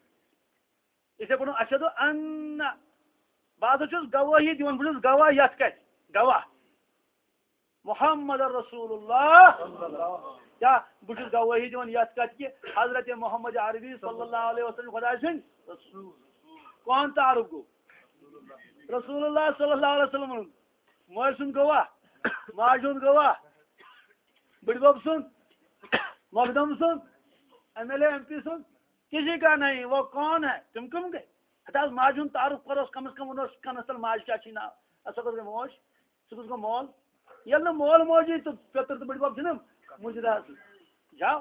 اسے پڑھو اشہد ان بعد چھس گواہی دیوان بلس گواہ یت کت گواہ محمد رسول اللہ کیا بچس گواہی دیوان یت کت کہ حضرت محمد عربی صلی اللہ علیہ وسلم خدا سن رسول کون تعارف گو رسول اللہ صلی اللہ علیہ وسلم مول سن گواہ ماج ہند گواہ بڑ بب سن مقدم سن M L A M P سن کسی کا نہیں وہ کون ہے تم کم گئے ہتاز ماج ہند تعارف کروس کم از کم ونوس کنس تل ماج کیا چھ ناو اسا گو موج سکس گو مول یل مول موجی تو پتر تو بڑ بب چھن مجدا جاؤ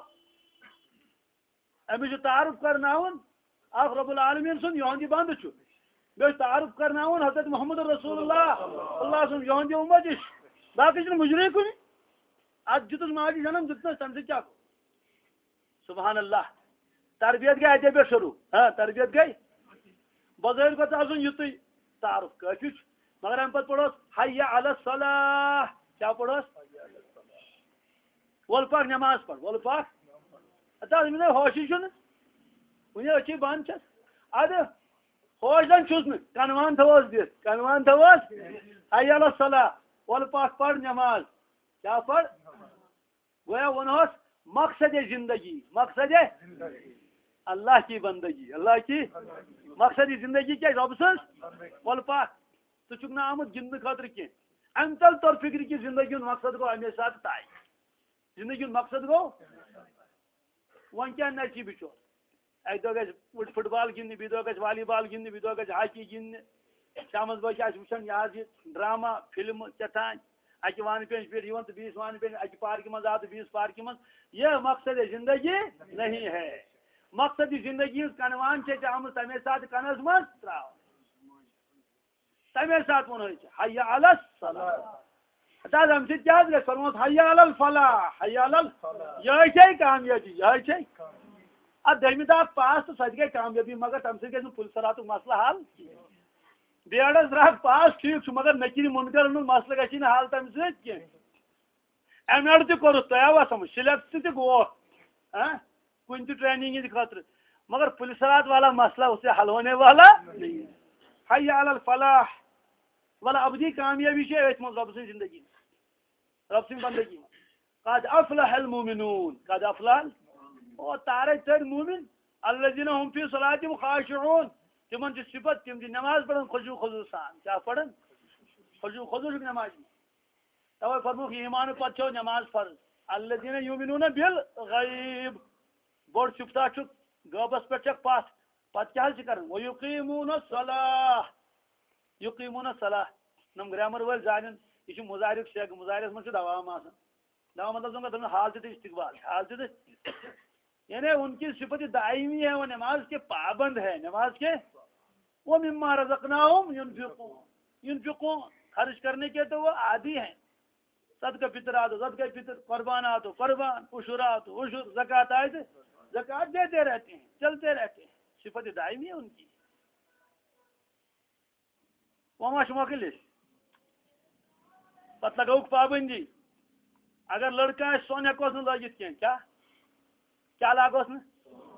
امی جو تعارف کرناون آپ رب العالمین سن یہاں دی بند چھو بے تعارف کرناون حضرت محمد رسول اللہ اللہ سن یہاں دی امت باقی چھن مجرے کو نہیں آج جتس ماجی جنم جتنا تم سے کیا سبحان اللہ تربیت گئی اتنے پہ شروع ہاں تربیت گئی بظاہر کو آسن یتھی تعارف کافی مگر ام پتہ پڑھوس حی علی الصلاح کیا پڑھوس وول پاک نماز پڑھ وول پاک اتہ میں ہوشی چھن ونی اچھی بند چھس اد ہوش دن چھس نا کنوان تھوس دت کنوان تھوس حی علی الصلاح وول پاک پڑھ نماز کیا پڑھ گویا ونوس مقصد زندگی اللہ کی بندگی اللہ کی مقصد زندگی کیا رب سن ول پاک تو چھ نا آمت گندن خاطر کی ام تل طور فکر کی زندگی ہند مقصد گو امے سات طے زندگی ہند مقصد گو ون کیا نچی بچور اک دہ گھر فٹ بال گندن بی دہ گھر والی بال گندن بی دہ گھر ہاکی گندن شامس بچ وچان یہ ڈرامہ فلم کتان اکہ وان پینچ پہ تو بیس وان پینچ اکہ پارک مز آو تو بیس پارک مز یہ مقصد زندگی نہیں ہے مقصد زندگی کنوان آمت تمے سات کنس من تراؤ تمے سات ون حی علی الصلاۃ ام سی کیا گھر فرموت حی علی الفلاح حی علی یہ کامیابی یہ اب دہمہ دہ پاس تو سہ گئی کامیابی مگر تم سی گھر پولیس رات مسئلہ حل بیڑس درا پاس ٹھیک مگر نکر منکر مسئلہ گی نا حل تم سی کی ایم ایڈ تہ کورس تہ آوا سمجھ سلیکٹ تہ گو کن تہ ٹریننگ ہند خاطر مگر پولیس رات والا مسئلہ اسے حل ہونے والا نہیں حی علی الفلاح والا ابدی کامیابی ات من رب سن زندگی رب سن بندگی قد افلح المؤمنون قد افلح او تارے تر مومن الذين هم في صلاتهم خاشعون تمن صفت تم نماز پڑھن خضوع سان کیا پڑھن خضوع نماز تو فرموک ایمان پتہ چھو نماز فرض الذين يؤمنون بالغیب بوڑ چپتا چپ غیبس پہ چک پاس پتہ کیا کرن ويقيمون الصلاة یقیمون الصلاة نم گرامر ول زانن یہ مضارع شیخ مضارعس من دوام آسان دوام مطلب تم حال سے استقبال حال سے یعنی ان کی صفت دائمی ہے وہ نماز کے پابند ہے نماز کے وہ مما رزقناہم ينفقون خرچ کرنے کے تو وہ عادی ہیں صدقہ فطر آدھو صدقہ فطر قربان آدھو قربان عشر آدھو عشر زکوٰۃ آئے تھے زکوٰۃ دیتے رہتے ہیں چلتے رہتے ہیں صفت دائمی ہے ان کی وما شما کلس پتہ لگو پابندی اگر لڑکا ہے سون ہیکوس نا لگت کی کیا لاگوس نا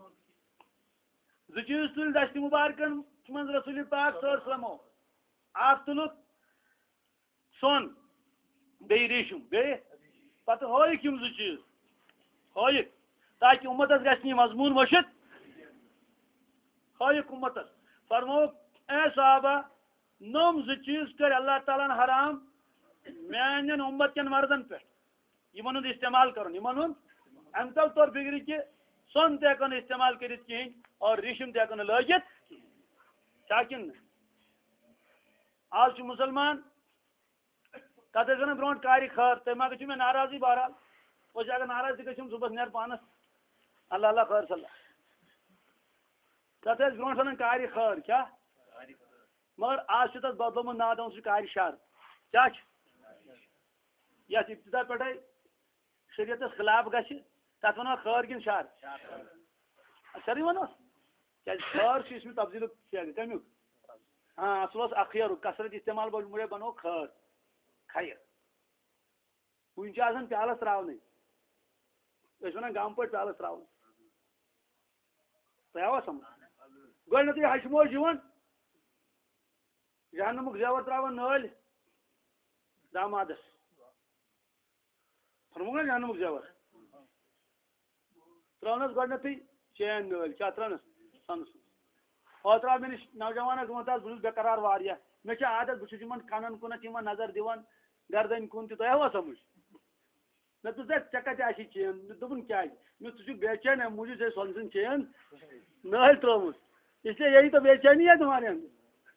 زٕ چیز تل دست مبارکن من رسول پاک صلی اللہ علیہ وسلم اخ تلک سون بی ریشم بی پتہ ہوئک یم زٕ چیز ہوئک تاکہ امتس گھنہ مضمون مشت ہوئک امتس فرموک اے صحابہ نم زٕ چیز کر اللہ تعالیٰ حرام میان امت کن مردن پہ یمن ہند استعمال کرن یمن ہند ام تل طور فکر کہ سون تہ ہیکن استعمال کرت کہین اور ریشم تہ ہیکن لگت کن آج مسلمان تتھ گھن برو کار خیر تھی ما گھو مے ناراضی بہرحال وہ اگر ناراض تھی گھم صبح نیر پانس اللہ اللہ خیر صلاح تتھ برو ون کار خیر کیا مگر آج تک بدلومت نا دن سہ کار شر کیا یس ابتدا پہ شریعت خلاف گھر تک ونو خیر کن شر شرے ونوس کیا خیر اس میں تبدیل کمیک ہاں اصل اخیر کثرت استعمال مڑے بنو خیر خیر کن پیالس تراؤن ونان گام پہ پیالس تراؤن تہ آوا سمجھ گۄڈنیتھٕے ہشموش جہنمک زیور تراوان نٲلۍ دامادس فرموک نا جہنمک زیور ترٛٲونس گۄڈنیتھٕے چین نٲلۍ کیٛاہ ترٛٲونس سۄنہٕ اور تراو مےٚ نِش نوجوانس دپان بہٕ چھُس بےٚقرار واریاہ مےٚ چھِ عادت بہٕ چھُس یِمن کنن کُنتھ یِمن نظر دِوان گردن کُن تہِ تۄہہِ آوا سمجھ مےٚ دوٚپ ژےٚ کتہِ آسی چین مےٚ دوٚپُن کیٛازِ مےٚ ژٕ چھُکھ بے چین امہِ موٗجوٗب ژےٚ سۄنہٕ سٕنٛز چین نٲلۍ ترٛٲومٕژ اس لیے یہی تو بے چینی ہے تمہارے اندر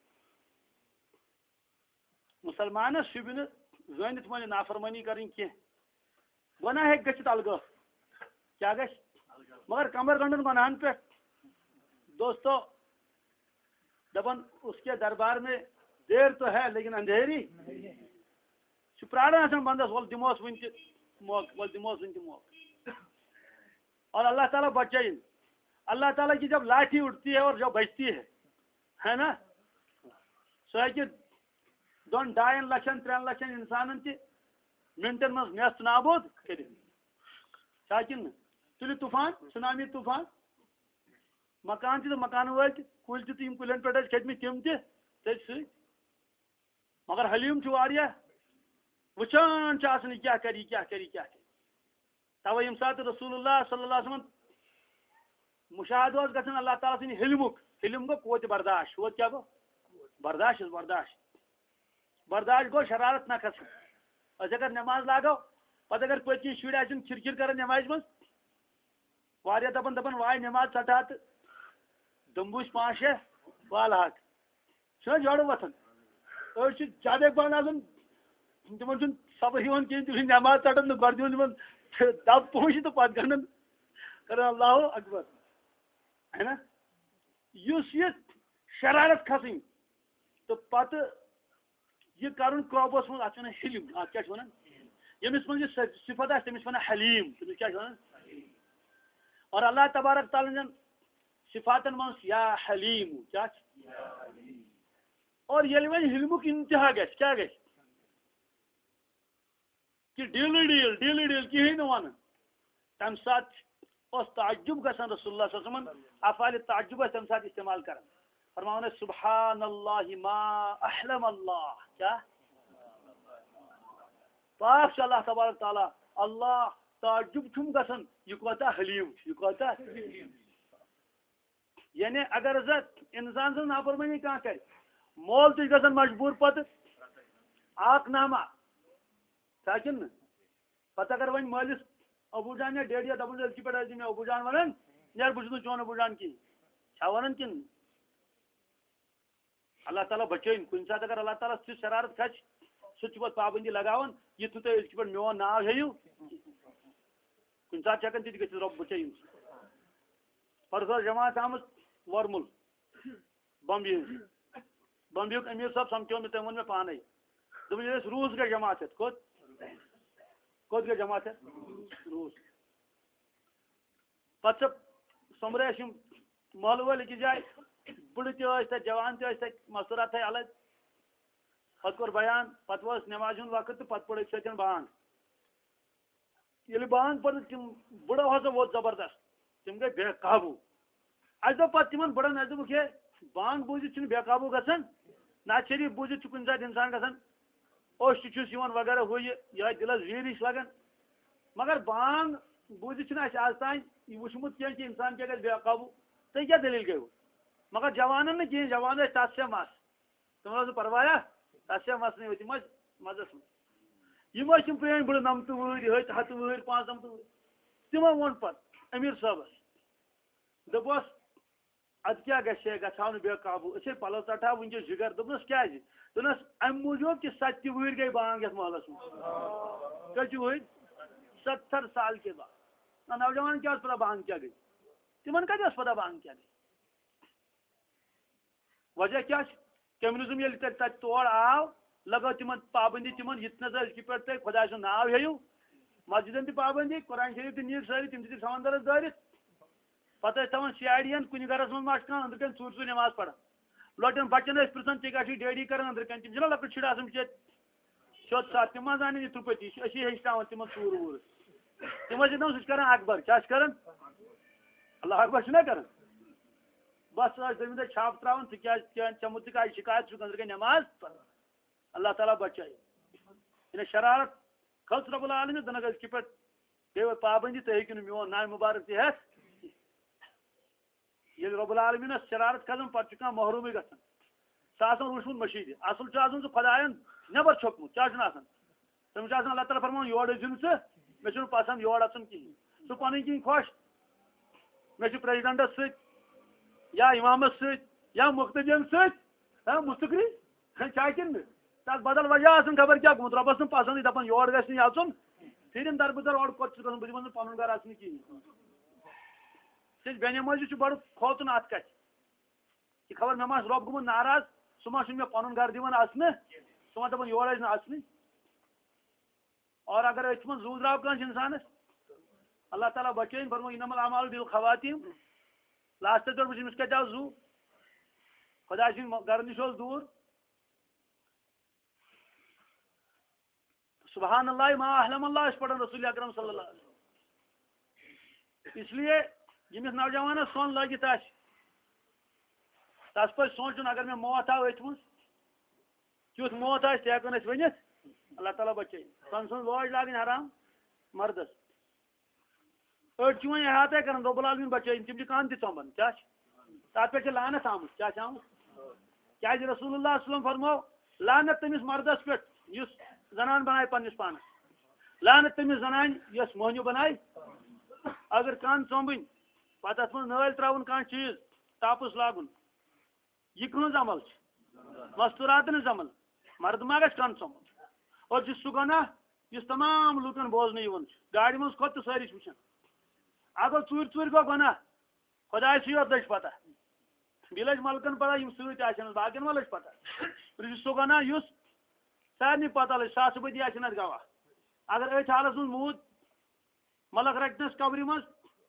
مسلمانس شوٗبہِ نہٕ زٲنِتھ وۄنۍ نافرمٲنی کرٕنۍ کینٛہہ گۄناہ ہیٚکہِ گٔژھِتھ الگٲ کیٛاہ گژھِ مگر کمر گنڈن گۄناہن پٮ۪ٹھ دوستو دپان اس کے دربار میں دیر تو ہے لیکن اندھیری پراران آسان بندس ول دموس ون تہ موقع ول دموس ون تہ موقع اور اللہ تعالیٰ بچائیں اللہ تعالیٰ کی جب لاٹھی اٹھتی ہے اور جو بچتی ہے نا سو کہ 2-2.5 لچھن 3 لچھن انسانن تہ منٹن مز نیست نابود کرت کن تُلہِ طوفان سُنامی طوفان مکان تہ مکان ول تہ کُلۍ تہ یم کُلٮ۪ن پٮ۪ٹھ ٲسۍ کھٔتۍمٕتۍ تم تہ تٔتھۍ سۭتۍ مگر حلیم چھُ واریاہ وچان آسان کیا کری کیا کری کیا کری توے یم سات رسول اللہ صلی اللہ علیہ وسلم مشاہدہ گھن اللہ تعالیٰ سن حلمک حلم گو قوت برداشت قوت کیا گو برداشت برداشت برداشت گو شرارت نہ کھسن اس اگر نماز لاگو پتہ اگر پتہ شر آن کھرکھر کر نماز من واریاہ دپان دپان وائے نماز ژٹا تو دمبوش 5-6 وال حق چھنا جوڑ وتھان أڑۍ زیادٕ اقبال آسان تمن چھُنہٕ سبق یِوان کِہیٖنۍ تِم چھِ نماز ژٹان تہٕ گۄڈٕ دِوان تِمن دب پوش تہٕ پتہٕ گنڈان کران اللہ اکبر ہے نا یُس یہ شرارت کھسٕنۍ تہٕ پتہٕ یہ کرُن قوبس منٛز اتھ چھِ ونان حلم اتھ کیاہ چھِ ونان ییٚمِس منٛز یہِ صفت آسہِ تٔمِس ونان حلیم تٔمِس کیاہ چھِ ونان اور اللہ تبارک تعالیٰ ہن صفاتن منٛز یا حلیم کیا اور ییٚلہِ وۄنۍ حلمُک انتہا گژھِ کیاہ گژھِ کہ ڈیل کہین ون تمہ سات تعجب گژھان رسول اللہ صلی اللہ علیہ وسلم افعال تعجب تمہ سات استعمال کران فرمان سبحان اللہ ما احلم اللہ کیا پاک سے اللہ تبارک تعالیٰ اللہ تعجب چھم گژھان یہ کوتا حلیم یہ کوتا یعنی اگر انسان سن نافرمانی کان کر مول تہ گژھان مجبور پتہ آک نامہ ساکن پتہ اگر ون مالس ابو جان یا ڈیڈی دپان أزکہِ پٮ۪ٹھ ٲسۍ مےٚ ابو جان ونان یار بہٕ چھُس نہٕ چون ابو جان کِہیٖنۍ چھا ونان کِنہٕ اللہ تعالیٰ بچٲیِن کُنہِ ساتہٕ اگر اللہ تعالیٰ تِژھ شرارت کھسہِ سُہ تہِ چھُ پتہٕ پابندی لگاوان یِتھ نہٕ تُہۍ أزکہِ پٮ۪ٹھ میون ناو ہیٚیِو کُنہِ ساتہٕ چھِ ہٮ۪کان تہِ گٔژھِتھ رۄب بچٲیِن پرسو ٲس جماعت آمٕژ ورمُل بمبیہِ ہٕنٛز بمبیُک امیر صٲب سمکھیو مےٚ تٔمۍ ووٚن مےٚ پانے دوٚپُن ییٚلہِ أسۍ روٗس گٔے جماعت ہٮ۪تھ کوٚت گٔے جماعت ہٮ۪تھ روٗس پتہٕ سۄمبرٲے اَسہِ یِم محلہٕ وٲلۍ أکِس جایہِ بُڑٕ تہِ ٲسۍ تَتہِ جوان تہِ ٲسۍ تَتہِ مستوٗرات تھٲے الگ پتہٕ کوٚر بیان پتہٕ وٲژ نٮ۪مازِ ہُنٛد وقت تہٕ پتہٕ پٔر أکۍ سۭتۍ بانٛگ ییٚلہِ بانٛگ پٔر تِم بُڑو ہسا ووت زبردست تِم گٔے بے قابوٗ اَسہِ دوٚپ پتہٕ تِمن بُڑن اَسہِ دوٚپُکھ ہے بانٛگ بوٗزِتھ چھُنہٕ بے قابوٗ گژھان نعت شریٖف بوٗزِتھ چھُ کُنہِ ساتہٕ اِنسان گژھان اوٚش تہِ چھُس یِوان وغیرہ ہُہ یِہوٚے دِلس ویٖر ہِش لگان مگر بانٛگ بوٗزِتھ چھُنہٕ اَسہِ آز تانۍ یہِ وٕچھمُت کینٛہہ کہِ اِنسان کیٛاہ گژھِ بے قابوٗ تُہۍ کیٛاہ دٔلیٖل گٔیوٕ مگر جوانن نہٕ کِہیٖنۍ جوان ٲسۍ تتھ سے مس تِمن اوس نہٕ پروایا تتھ سے مس نہٕ تِم ٲسۍ مزس منٛز یِم ٲسۍ تِم پرٛٲنۍ بُڑٕ 90 وٕہٕرۍ یِہوٚے 100 وٕہٕرۍ 95 وٕہٕرۍ تِمو ووٚن پتہٕ أمیٖر صٲبس دوٚپُس ادٕ کیٛاہ گژھِ ہے گژھاو نہٕ بے قابوٗ أسۍ ہے پلو ژٹہاو وٕنکیٚس جِگر دوٚپنس کیٛازِ دوٚپنس امہِ موٗجوٗب کہِ 70 وٕہٕرۍ گٔے بانٛگ یتھ محلس منٛز کٔژِ وٕہٕرۍ 70 سال کے بعد نہ نوجوان کیا پتہ بانٛگ کیا گئی تمن کتہِ ٲس پتہ بانٛگ کیا گئی وجہ کیا کمیونزم ییٚلہِ تتہِ تور آو لگٲو تمن پابندی تمن یِتنس أزکہِ پٮ۪ٹھ تُہۍ خۄداے سُنٛد ناو ہیٚیِو مسجدن تہِ پابندی قرآن شریٖف تہِ نیٖرۍ سٲری تِم تہِ دِتۍ سمندرس دٲرِتھ پتہٕ ٲسۍ تھاوان CID ین کُنہِ گرس منٛز ما چھُ کانٛہہ أنٛدرٕ کَنۍ ژوٗر نٮ۪ماز پران لۄکٹٮ۪ن بچن ٲسۍ پرژھان ژےٚ کیٛاہ چھُے ڈیڈی کران أنٛدرٕ کَنۍ تِم چھِنہ لۄکٕٹۍ شُرۍ آسان بِچٲرۍ سیوٚد ساتھ تِم ما زانن یہِ ترُپٔتی أسی ہیٚچھناوان تِمن ژوٗر ووٗر تِم ٲسۍ دپان سُہ چھُ کران اکبر کیٛاہ چھُ کران اللہ اکبر چھُنہ کران بس ٲسۍ دٔیمہِ دۄہ چھاپہٕ تراوان ژٕ کیٛازِ ژےٚ مُتعلِق آیہِ شِکایت چھُکھ أنٛدرٕ کَنۍ نٮ۪ماز اللہ تعالیٰ بچٲیِن یعنی شرارت کھٔژ رۄب العالمیٖن دَپنَکھ أزکہِ پٮ۪ٹھ گٔے وۄنۍ پابندی تُہۍ ہیٚکِو نہٕ میون ناوِ مُبارک تہِ ہٮ۪تھ ییٚلہِ رۄب العالمیٖنس شرارت کھسان پتہٕ چھُ کانٛہہ محرومٕے گژھان سُہ آسان وٕچھمُت مٔشیٖدِ اصل چھُ آسان سُہ خۄداین نٮ۪بر چھوٚکمُت کیٛاہ چھُنہٕ آسان تٔمِس چھُ آسان اللہ تعالیٰ فرماوان یور ٲسۍزِ نہٕ ژٕ مےٚ چھُنہٕ پسنٛد یور اژُن کِہیٖنۍ سُہ پنٕنۍ کِنۍ خۄش مےٚ چھُ پریزڈنٹس سۭتۍ یا اِمامس سۭتۍ یا مُختٔدین سۭتۍ مُستقری چھا کِنہٕ نہٕ تتھ بدل وجہ آسان خبر کیٛاہ گوٚمُت رۄبس نہٕ پسنٛدٕے دپان یور گژھِ نہٕ یہِ اژُن پھِرِن دربٕدر اورٕ کوٚت چھُ گژھُن بہٕ دِمن نہٕ پنُن گرٕ اژنہٕ کِہیٖنۍ تِکیٛازِ بیٚنہِ موجوٗب چھُ بڑٕ کھوژُن اتھ کتھِ کہِ خبر مےٚ ما آسہِ رۄب گوٚمُت ناراض سُہ ما چھُنہٕ مےٚ پنُن گرٕ دِوان اژنہٕ سُہ ما دپان یور ٲسۍ نہٕ اژنٕے اور اگر أتھۍ منٛز زوٗ درٛاو کٲنٛسہِ انسانس اللہ تعالیٰ بچٲیِن فرموو اِنَمَا الْأَعْمَالُ بِالْخَوَاتِيمِ لاسٹس پٮ۪ٹھ وٕچھ أمِس کتہِ آو زوٗ خۄداے سٕنٛدِ گرٕ نِش اوس دوٗر سبحان اللہ ما احلم اللہ ٲسۍ پران رسول اکرم صلی اللہ علیہ وسلم اس لیے ییٚمِس نوجوانس سۄن لٲگِتھ آسہِ تس پزِ سونٛچُن اگر مےٚ موت آو أتھۍ منٛز کیُتھ موت آسہِ تہِ ہٮ۪کو نہٕ أسۍ ؤنِتھ اللہ تعالیٰ بچے تم سن لوج لاگن حرام مردس أڑ چھ وۄنۍ احاطے کران رب العالمین بچے تم چھ کان تہ ژومبان کیا تات پہ لعنت آمت کیا آمت کیازِ رسول اللہ صلی اللہ علیہ وسلم فرمو لعنت تمس مردس پہ یس زنان بنائے پنس پانس لعنت تمس زنان یس موہنیو بنائے اگر کان ژومبن پتہ ات من نٲلۍ تراون کانٛہہ چیٖز تاپس لاگن یہ کہن عمل مستورات عمل مرد ما گژھِ کان ژومبن اور جس سہ گناہ اس تمام لوکن بوزنہ گاڑی مز کھوت تو ساری وچان اگر ژوٗرِ گوٚو گناہ خۄدایَس یوت لٔج پتہ بیٚیہِ لٔج ملکن پتہ یم سۭتۍ آسن باقین ما لٔج پتہ یُس سہ گناہ یُس سارنٕے پتہ لٔج ساسہٕ بٔدی آسن اتھ گواہ اگر أتھۍ حالس منٛز موٗد ملک رٹنس قبرِ منٛز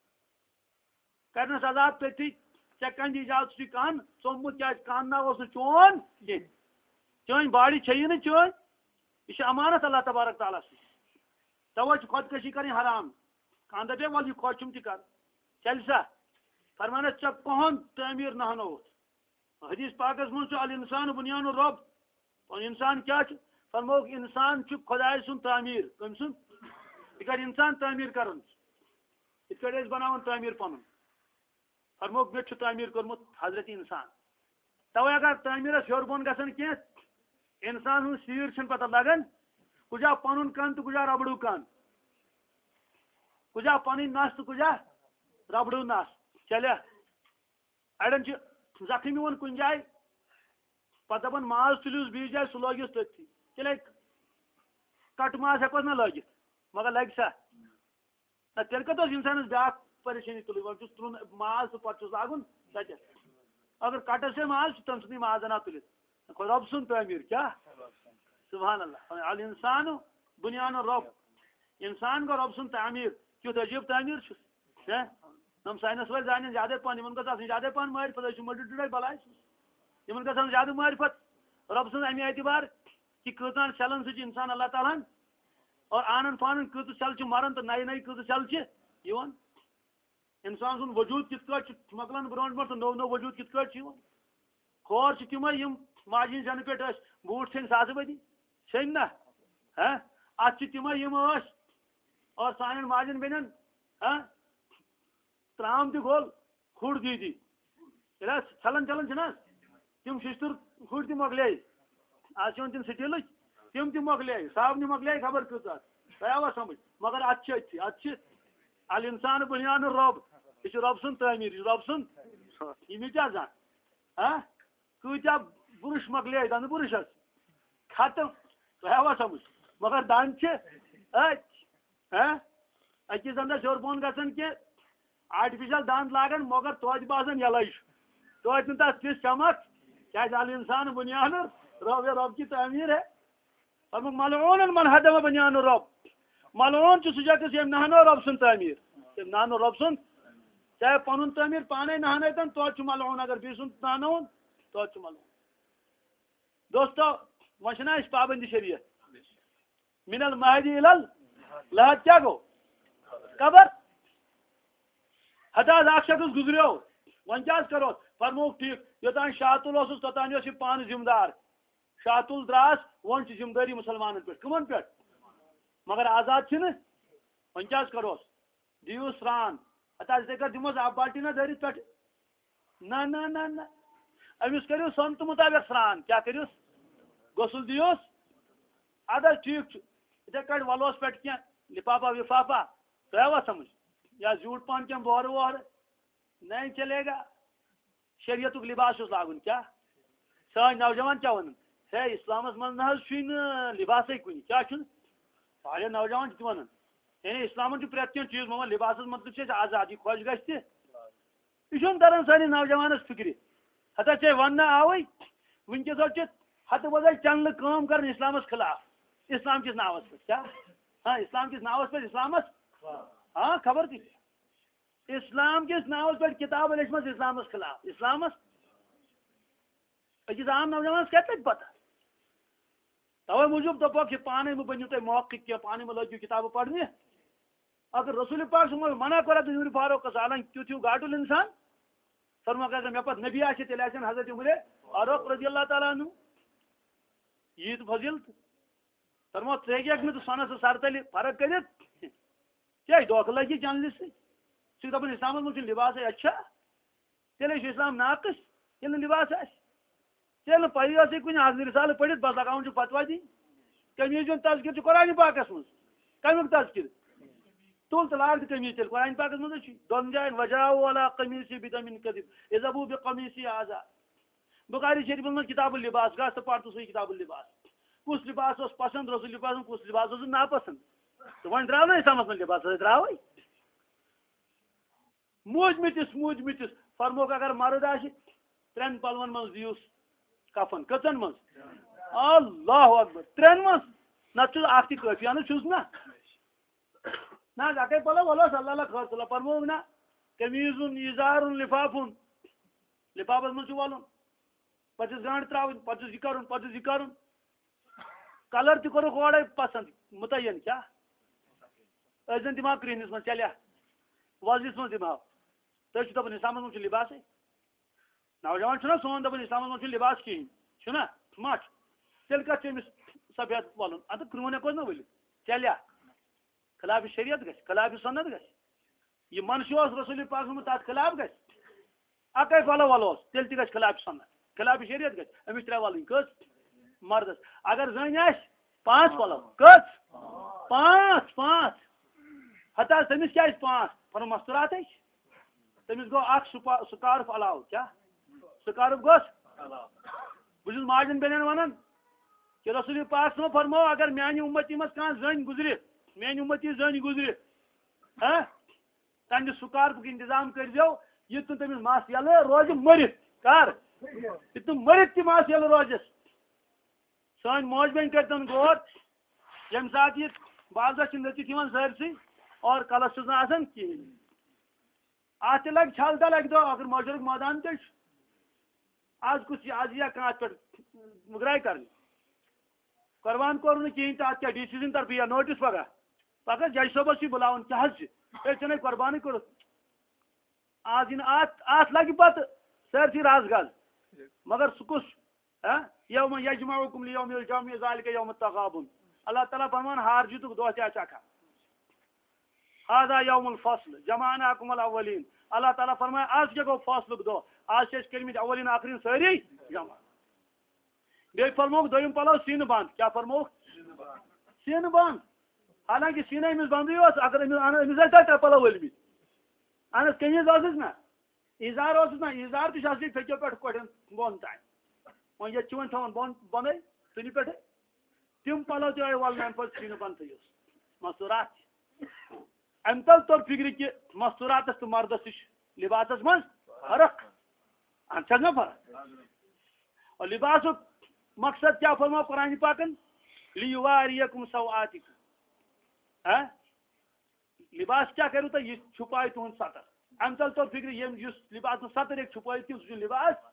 کرنس عذاب تٔتھی ژےٚ کندِ اجازت ژٕ کان ژوٚمُت کیازِ کان نا اوس نہٕ چون کینٛہہ چٲنۍ باڑی چھیی نہٕ چٲنۍ یہ چھِ امانت اللہ تبارک تعالیٰ سۭتۍ توے چھِ خودکشی کرٕنۍ حرام کان دپے ول یہ خۄش چھُم تہِ کر چلہِ سا فرمانس ژےٚ کٕہن تعمیٖر نہ ہنووُتھ حدیث پاکس منٛز چھُ الانسان بنیان رب انسان کیا چھُ فرمووُکھ انسان چھُ خۄداے سُنٛد تعمیٖر کٔمۍ سُنٛد یہِ کر انسان تعمیٖر کرُن یِتھ کٲٹھۍ أسۍ بناوان تعمیٖر پنُن فرمووُکھ مےٚ تہِ چھُ تعمیٖر کوٚرمُت حضرت انسان توے اگر تعمیٖرس ہیوٚر بۄن گژھان کینٛہہ انسان ہٕنٛز سیٖر چھنہٕ پتہ لگان کُجا پنُن کن تہٕ کُجا ربڑو کن کُجا پنٕنۍ نس تہٕ کُجا ربڑو نس چلیا اڑٮ۪ن چھِ زخم یِوان کُنہِ جایہِ پتہٕ دپان ماز تُلِوس بیٚیِس جایہِ سُہ لٲگِوس تٔتھی تیٚلے کٹہٕ ماز ہٮ۪کوس نہ لٲگِتھ مگر لگہِ سا نہ تیٚلہِ کتھ اوس انسانس بیاکھ پریشٲنی تُلٕنۍ وۄنۍ چھُس تُلُن ماز تہٕ پتہٕ چھُس لاگُن تتٮ۪تھ اگر کٹس سے ماز چھُ تٔمۍ سُنٛدٕے ماز انان تُلِتھ رۄب سُنٛد تعمیٖر کیٛاہ سبحان اللہ الانسان بنیان رب انسان گوٚو رۄب سُنٛد تعمیٖر کیُتھ عجیٖب تعمیٖر چھُ ہم ساینس وٲلۍ زانن زیادے پہن یِمن گژھِ آسٕنۍ زیادے پہن معرفت أسۍ چھِ مٔڈٕر ڈٕڈٕے بلاے یِمن گژھِ آسُن زیادٕ معرفت رۄب سٕنٛز امہِ اعتبار کہِ کۭژہن سیلن سۭتۍ چھُ انسان اللہ تعالیٰ ہن اور آنن فانن کۭژٕ سیلہٕ چھِ مران تہٕ نَیہِ نَیہِ کۭژٕ سیلہٕ چھِ یِوان انسان سُنٛد وجوٗد کِتھ کٲٹھۍ چھُ مۄکلان برونٛٹھ برونٛٹھ تہٕ نوٚو نوٚو وجوٗد کِتھ کٲٹھۍ چھُ یِوان کھور چھِ تِمے یِم ماجہِ ہِنٛز زٮ۪نہٕ پٮ۪ٹھ ٲسۍ بوٗٹھ ژھیٚنۍ ساسہٕ بٔدی ژھیٚنۍ نا اتھ چھِ تِمے یِم ٲسۍ اور سانٮ۪ن ماجٮ۪ن بیٚنٮ۪ن ترام تہِ گوٚل کھُڑ دیٖدی ییٚلہِ حظ چھلان چھلان چھِنہ تِم شِشتُر کھُڑ تہِ مۄکلے آز چھِ یِوان تِم سٹیٖلٕچ تِم تہِ مۄکلے صابنہِ مۄکلے خبر کۭژاہ تۄہہِ آوا سمجھ مگر اتھ چھِ أتھی اتھ چھِ الانسان بنیان رب یہ چھُ رۄب سُنٛد تعمیٖر یہِ چھُ رۄب سُنٛد یہِ مےٚ کیٛاہ زان کۭتیاہ بُرُش مۄکلے دنٛدٕ بُرُش حظ ختم تۄہہِ آوا سمجھ مگر دنٛد چھِ أتھۍ أکِس دنٛدس ہیوٚر بۄن گژھان کینٛہہ آرٹِفِشل دنٛد لاگان مگر توتہِ باسان یَلے چھُ توتہِ نہٕ تتھ تِژھ چمک کیٛازِ الانسان بنیان رب ہے رب کی تعمیٖر ہے فرمووُکھ ملعوٗن من ہدم بنیان رب ملعوٗن چھُ سُہ شخص ییٚمۍ نہ ہنو رب سُنٛد تعمیٖر تٔمۍ نہ ہنو رب سُنٛد چاہے پنُن تعمیٖر پانے نہ ہنٲیتن توتہِ چھُ ملعوٗن اگر بیٚیہِ سُنٛد نہ ہنووُن توتہِ چھُ ملعوٗن دوستو وۄنۍ چھِنہ أسۍ پابندی شریعت من المہدی لحد کیا گوٚو قبر ہتا حظ اکھ شخص گُزریو وۄنۍ کیٛاہ حظ کروس فرمووُکھ ٹھیٖک یوٚتانۍ شاہتُل اوسُس توٚتانۍ اوس یہِ پانہٕ ذمہٕ دار شاہتُل دراس وۄنۍ چھِ ذمہٕ دٲری مُسلمانن پٮ۪ٹھ کٕمن پٮ۪ٹھ مگر آزاد چھِنہٕ وۄنۍ کیٛاہ حظ کروس دِیِو سرٛان ہتا حظ یِتھَے کٲٹھۍ دِموس آبہٕ بالٹی نہ دٲرِتھ پٮ۪ٹھ نہ نہ نہ نہ أمِس کٔرِو سنتہٕ مُطابق سرٛان کیٛاہ کٔرِوس غسُل دِیوس اَدٕ حظ ٹھیٖک چھُ یِتھَے کٲٹھۍ وَلوس پٮ۪ٹھ کینٛہہ لِفافا وِفافا تۄہہِ آوا سمجھ یا زیوٗٹھ پہن کینٛہہ بورٕ وورٕ نہیں چلے گا شریعتُک لِباس چھُس لاگُن کیٛاہ سٲنۍ نوجوان کیٛاہ وَنان ہے اِسلامس منٛز نہ حظ چھُے نہٕ لِباسے کُنہِ کیٛاہ چھُنہٕ واریاہ نوجوان چھِ تہِ وَنان یعنی اِسلامن چھُ پرٛٮ۪تھ کینٛہہ چیٖز مگر لِباسس متعلق چھِ أسۍ آزاد یہِ خۄش گژھِ تہِ یہِ چھُنہٕ تران سٲنِس نوجوانس فِکرِ ہتا ژےٚ وننہٕ آوٕے وٕنکیٚس حظ چھِ ہتہٕ بدل چنلہٕ کٲم کران اِسلامس خلاف اسلام کِس ناوس پٮ۪ٹھ کیٛاہ اسلام کِس ناوس پٮ۪ٹھ اسلامس خبر تہِ اسلام کِس ناوس پٮ۪ٹھ کِتابہٕ لیچھمژ اسلامس خلاف اسلامس أکِس عام نوجوانس کتہِ لگہِ پتہ توے موٗجوٗب دوٚپُکھ یہِ پانے مہٕ بٔنِو تُہۍ موقعہٕ کینٛہہ پانے مہٕ لٲگِو کِتابہٕ پرنہِ اگر رسول پاک صلی منع کوٚرُکھ حضرت فاروقس حالانکہِ تیُتھ ہیوٗ گاٹُل انسان فرموکھ اگر مےٚ پتہٕ نبی آسہِ تیٚلہِ آسن حضرت عمرے فاروق رضی اللہ تعالیٰ عنہ ییٖژ فضیٖلت فرمو ٹھیک سونس سر تل فرق کرت کیا دھوکہ لگی چانل سے دپان اسلام من لباس اچھا تیل اسلام ناقص یل لباس تیل پی یس کن آج رسالہ پڑھت بس لگاؤن فتوا دن قمیض تذکر قرآن پاکس من کمیک تذکر تل تو لاگ قمیض تیل قرآن پاکس من دون جائن وجاؤ علی قمیصی بدم کذب اذهبوا بقمیصی هذا بخاری شریف من کتاب اللباس گا تو پڑھ تو سی کتاب اللباس کس لباس اس پسند رسول لباس کس لباس اس ناپسند تو ون درو نا اسلامس من لباس درو موج متس فرموک اگر مرد آ ترین پلون من دیوس کفن کتن من اللہ اکبر ترین من نت اخ کافی چھس نا اکے پلو ولوس اللہ خاص فرموک نا قمیض یزار لفاف لفافس من ولن پتہ گانٹ تراؤن پتہ یہ کرن کلر تہ کورک اورے پسند متعین کیا ازن دماغ کرہنس من چلیا وزنس من دماغ تھی دپان اسلام من لباس نوجوان چھنا سون دپان اسلام من لباس کہین چھنا مٹ تیل کت امس سفید ولن ادھر کرون ہیکو نا ولت چلیا خلاف شریعت گھس خلاف سنت گھس یہ منشور رسول پاک تر خلاف گھس اکے پلو ولوس تیل تہ گھس خلاف سنت خلاف شریعت گھس امس ترے ولن کس مردس اگر زن آس 5 پلو کس 5 ہتا تمس کیا 5 پر مستورات تمس گو اخ سکارف علاو کیا سکارف گوس بس ماجن بین ونان کہ رسول پاک صلی فرمو اگر میانی امتی مس کان زن گزری میانی امتی زن گزری ہاں تنہ سکارف انتظام کر دیو یہ تمس ماس یل روز مرت کر یہ مرت تہ ماس یل روزس سان موج بین کرتن غور یم سات یہ بعض نچت سرسی اور کلس آسان کہین ات لگ چھل تہ لگ دو اگر ماشرک میدان تہ آج کس آج یا کھانا پہ مگرائی کرنی قربان کور کہین تو ات کیا ڈیسیجن طرف یا نوٹس پگہ پگہ جج صبس بلاون کیا ژے قربانی کورت آج ات لگہ پتہ سرسی راز گز مگر سہ کس یوم یجمعکم لیوم الجمع ذلک یوم التغابن اللہ تعالیٰ فرمان ہار جیتک دہ تہ اچھا هذا یوم الفصل جمعناکم الاولین اللہ تعالیٰ فرمائے آج کیا گو فاصلک دہ آج کرمت اولین آخرین ساری جمع بی فرموک دویم پلو سین بند کیا فرموک سین بند حالانکہ سینہ امس بندی اگر امس تر پلو ولمت اہن کمیز ٲسٕس نا ایزار اوسُس نا ایزار تہ چھِ پھیکیو پٮ۪ٹھ کۄٹھٮ۪ن بۄن تام وۄنۍ ییٚتہِ چھِ وۄنۍ تھاوان بۄنٕے تُلہِ پٮ۪ٹھٕ تِم پلو تہِ آیہِ ولنہٕ اَمہِ پتہٕ سیٖنہٕ بنٛد تھٲیوس مستوٗرات امہِ تل توٚر فِکرِ کہِ مستوٗراتس تہٕ مردس تہِ چھُ لباسس منٛز فرق اَتھ چھےٚ نا فرق اور لباسُک مقصد کیا فرماو قرآن پاکن لیواریکم سوآتکم لباس کیا کرو تۄہہِ یہِ چھُپایہِ تُہُنٛد سطر امہِ تل توٚر فِکرِ یُس لباس نہٕ سطر ہیٚکہِ چھُپٲیِتھ کینٛہہ سُہ چھُنہٕ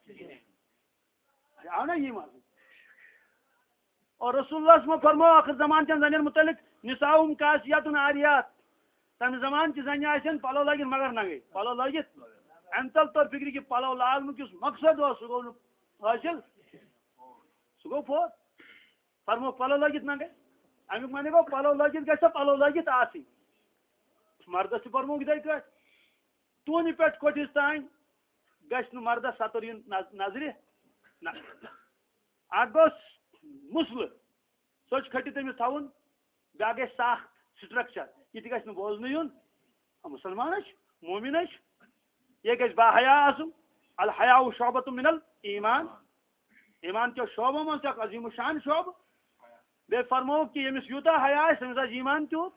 لباس آو نا یی مزٕ اور رسول اللہ فرماو آخر زمان چن زنین متعلق نساؤہم کاسیات عاریات تمہِ زمان چہِ زنہِ آسن پلو لٲگِتھ مگر ننگے پلو لٲگِتھ امہِ تل توٚر فِکرِ کہِ پلو لاگنُک یُس مقصد اوس سُہ گوٚو نہٕ حٲصِل سُہ گوٚو فوت فرموو پلو لٲگِتھ ننگے امیُک معنی گوٚو پلو لٲگِتھ گژھِ پلو لٲگِتھ آسٕنۍ مردس تہِ فرمووُکھ یِتھٕے کٲٹھۍ توٗنہِ پٮ۪ٹھ کوٹھِس تانۍ گژھِ نہٕ مردس سطر یُن نظرِ نہ اکھ گوٚژھ مسلہٕ سۄچ کھٔٹہِ تٔمِس تھاوُن بیٛاکھ گژھِ صاف سٹرکچر یہِ تہِ گژھِ نہٕ بوزنہٕ یُن مُسلمان چھُ مومِن چھُ یہِ گژھِ باحیا آسُن الحیا شعبۃ من الایمان ایمان کیو شعبو منٛز چھُ اکھ عظیٖم الشان شعبہٕ بیٚیہِ فرمووُکھ کہِ ییٚمِس یوٗتاہ حیا آسہِ تٔمِس آسہِ ایمان تیوٗت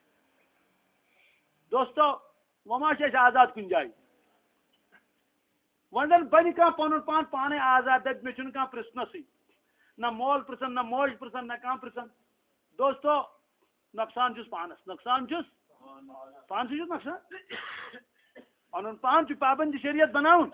دوستو وۄنۍ ما چھِ أسۍ آزاد کُنہِ جایہِ وۄنۍ زن بنہِ کانٛہہ پنُن پان پانے آزاد دپہِ مےٚ چھُنہٕ کانٛہہ پرژھنَسٕے نہ مول پرژھن نہ موج پرژھن نہ کانٛہہ پرژھن دوستو نۄقصان چھُس پانس نۄقصان چھُس پانسٕے چھُس نۄقصان پنُن پان چھُ پابندی شریعت بناوُن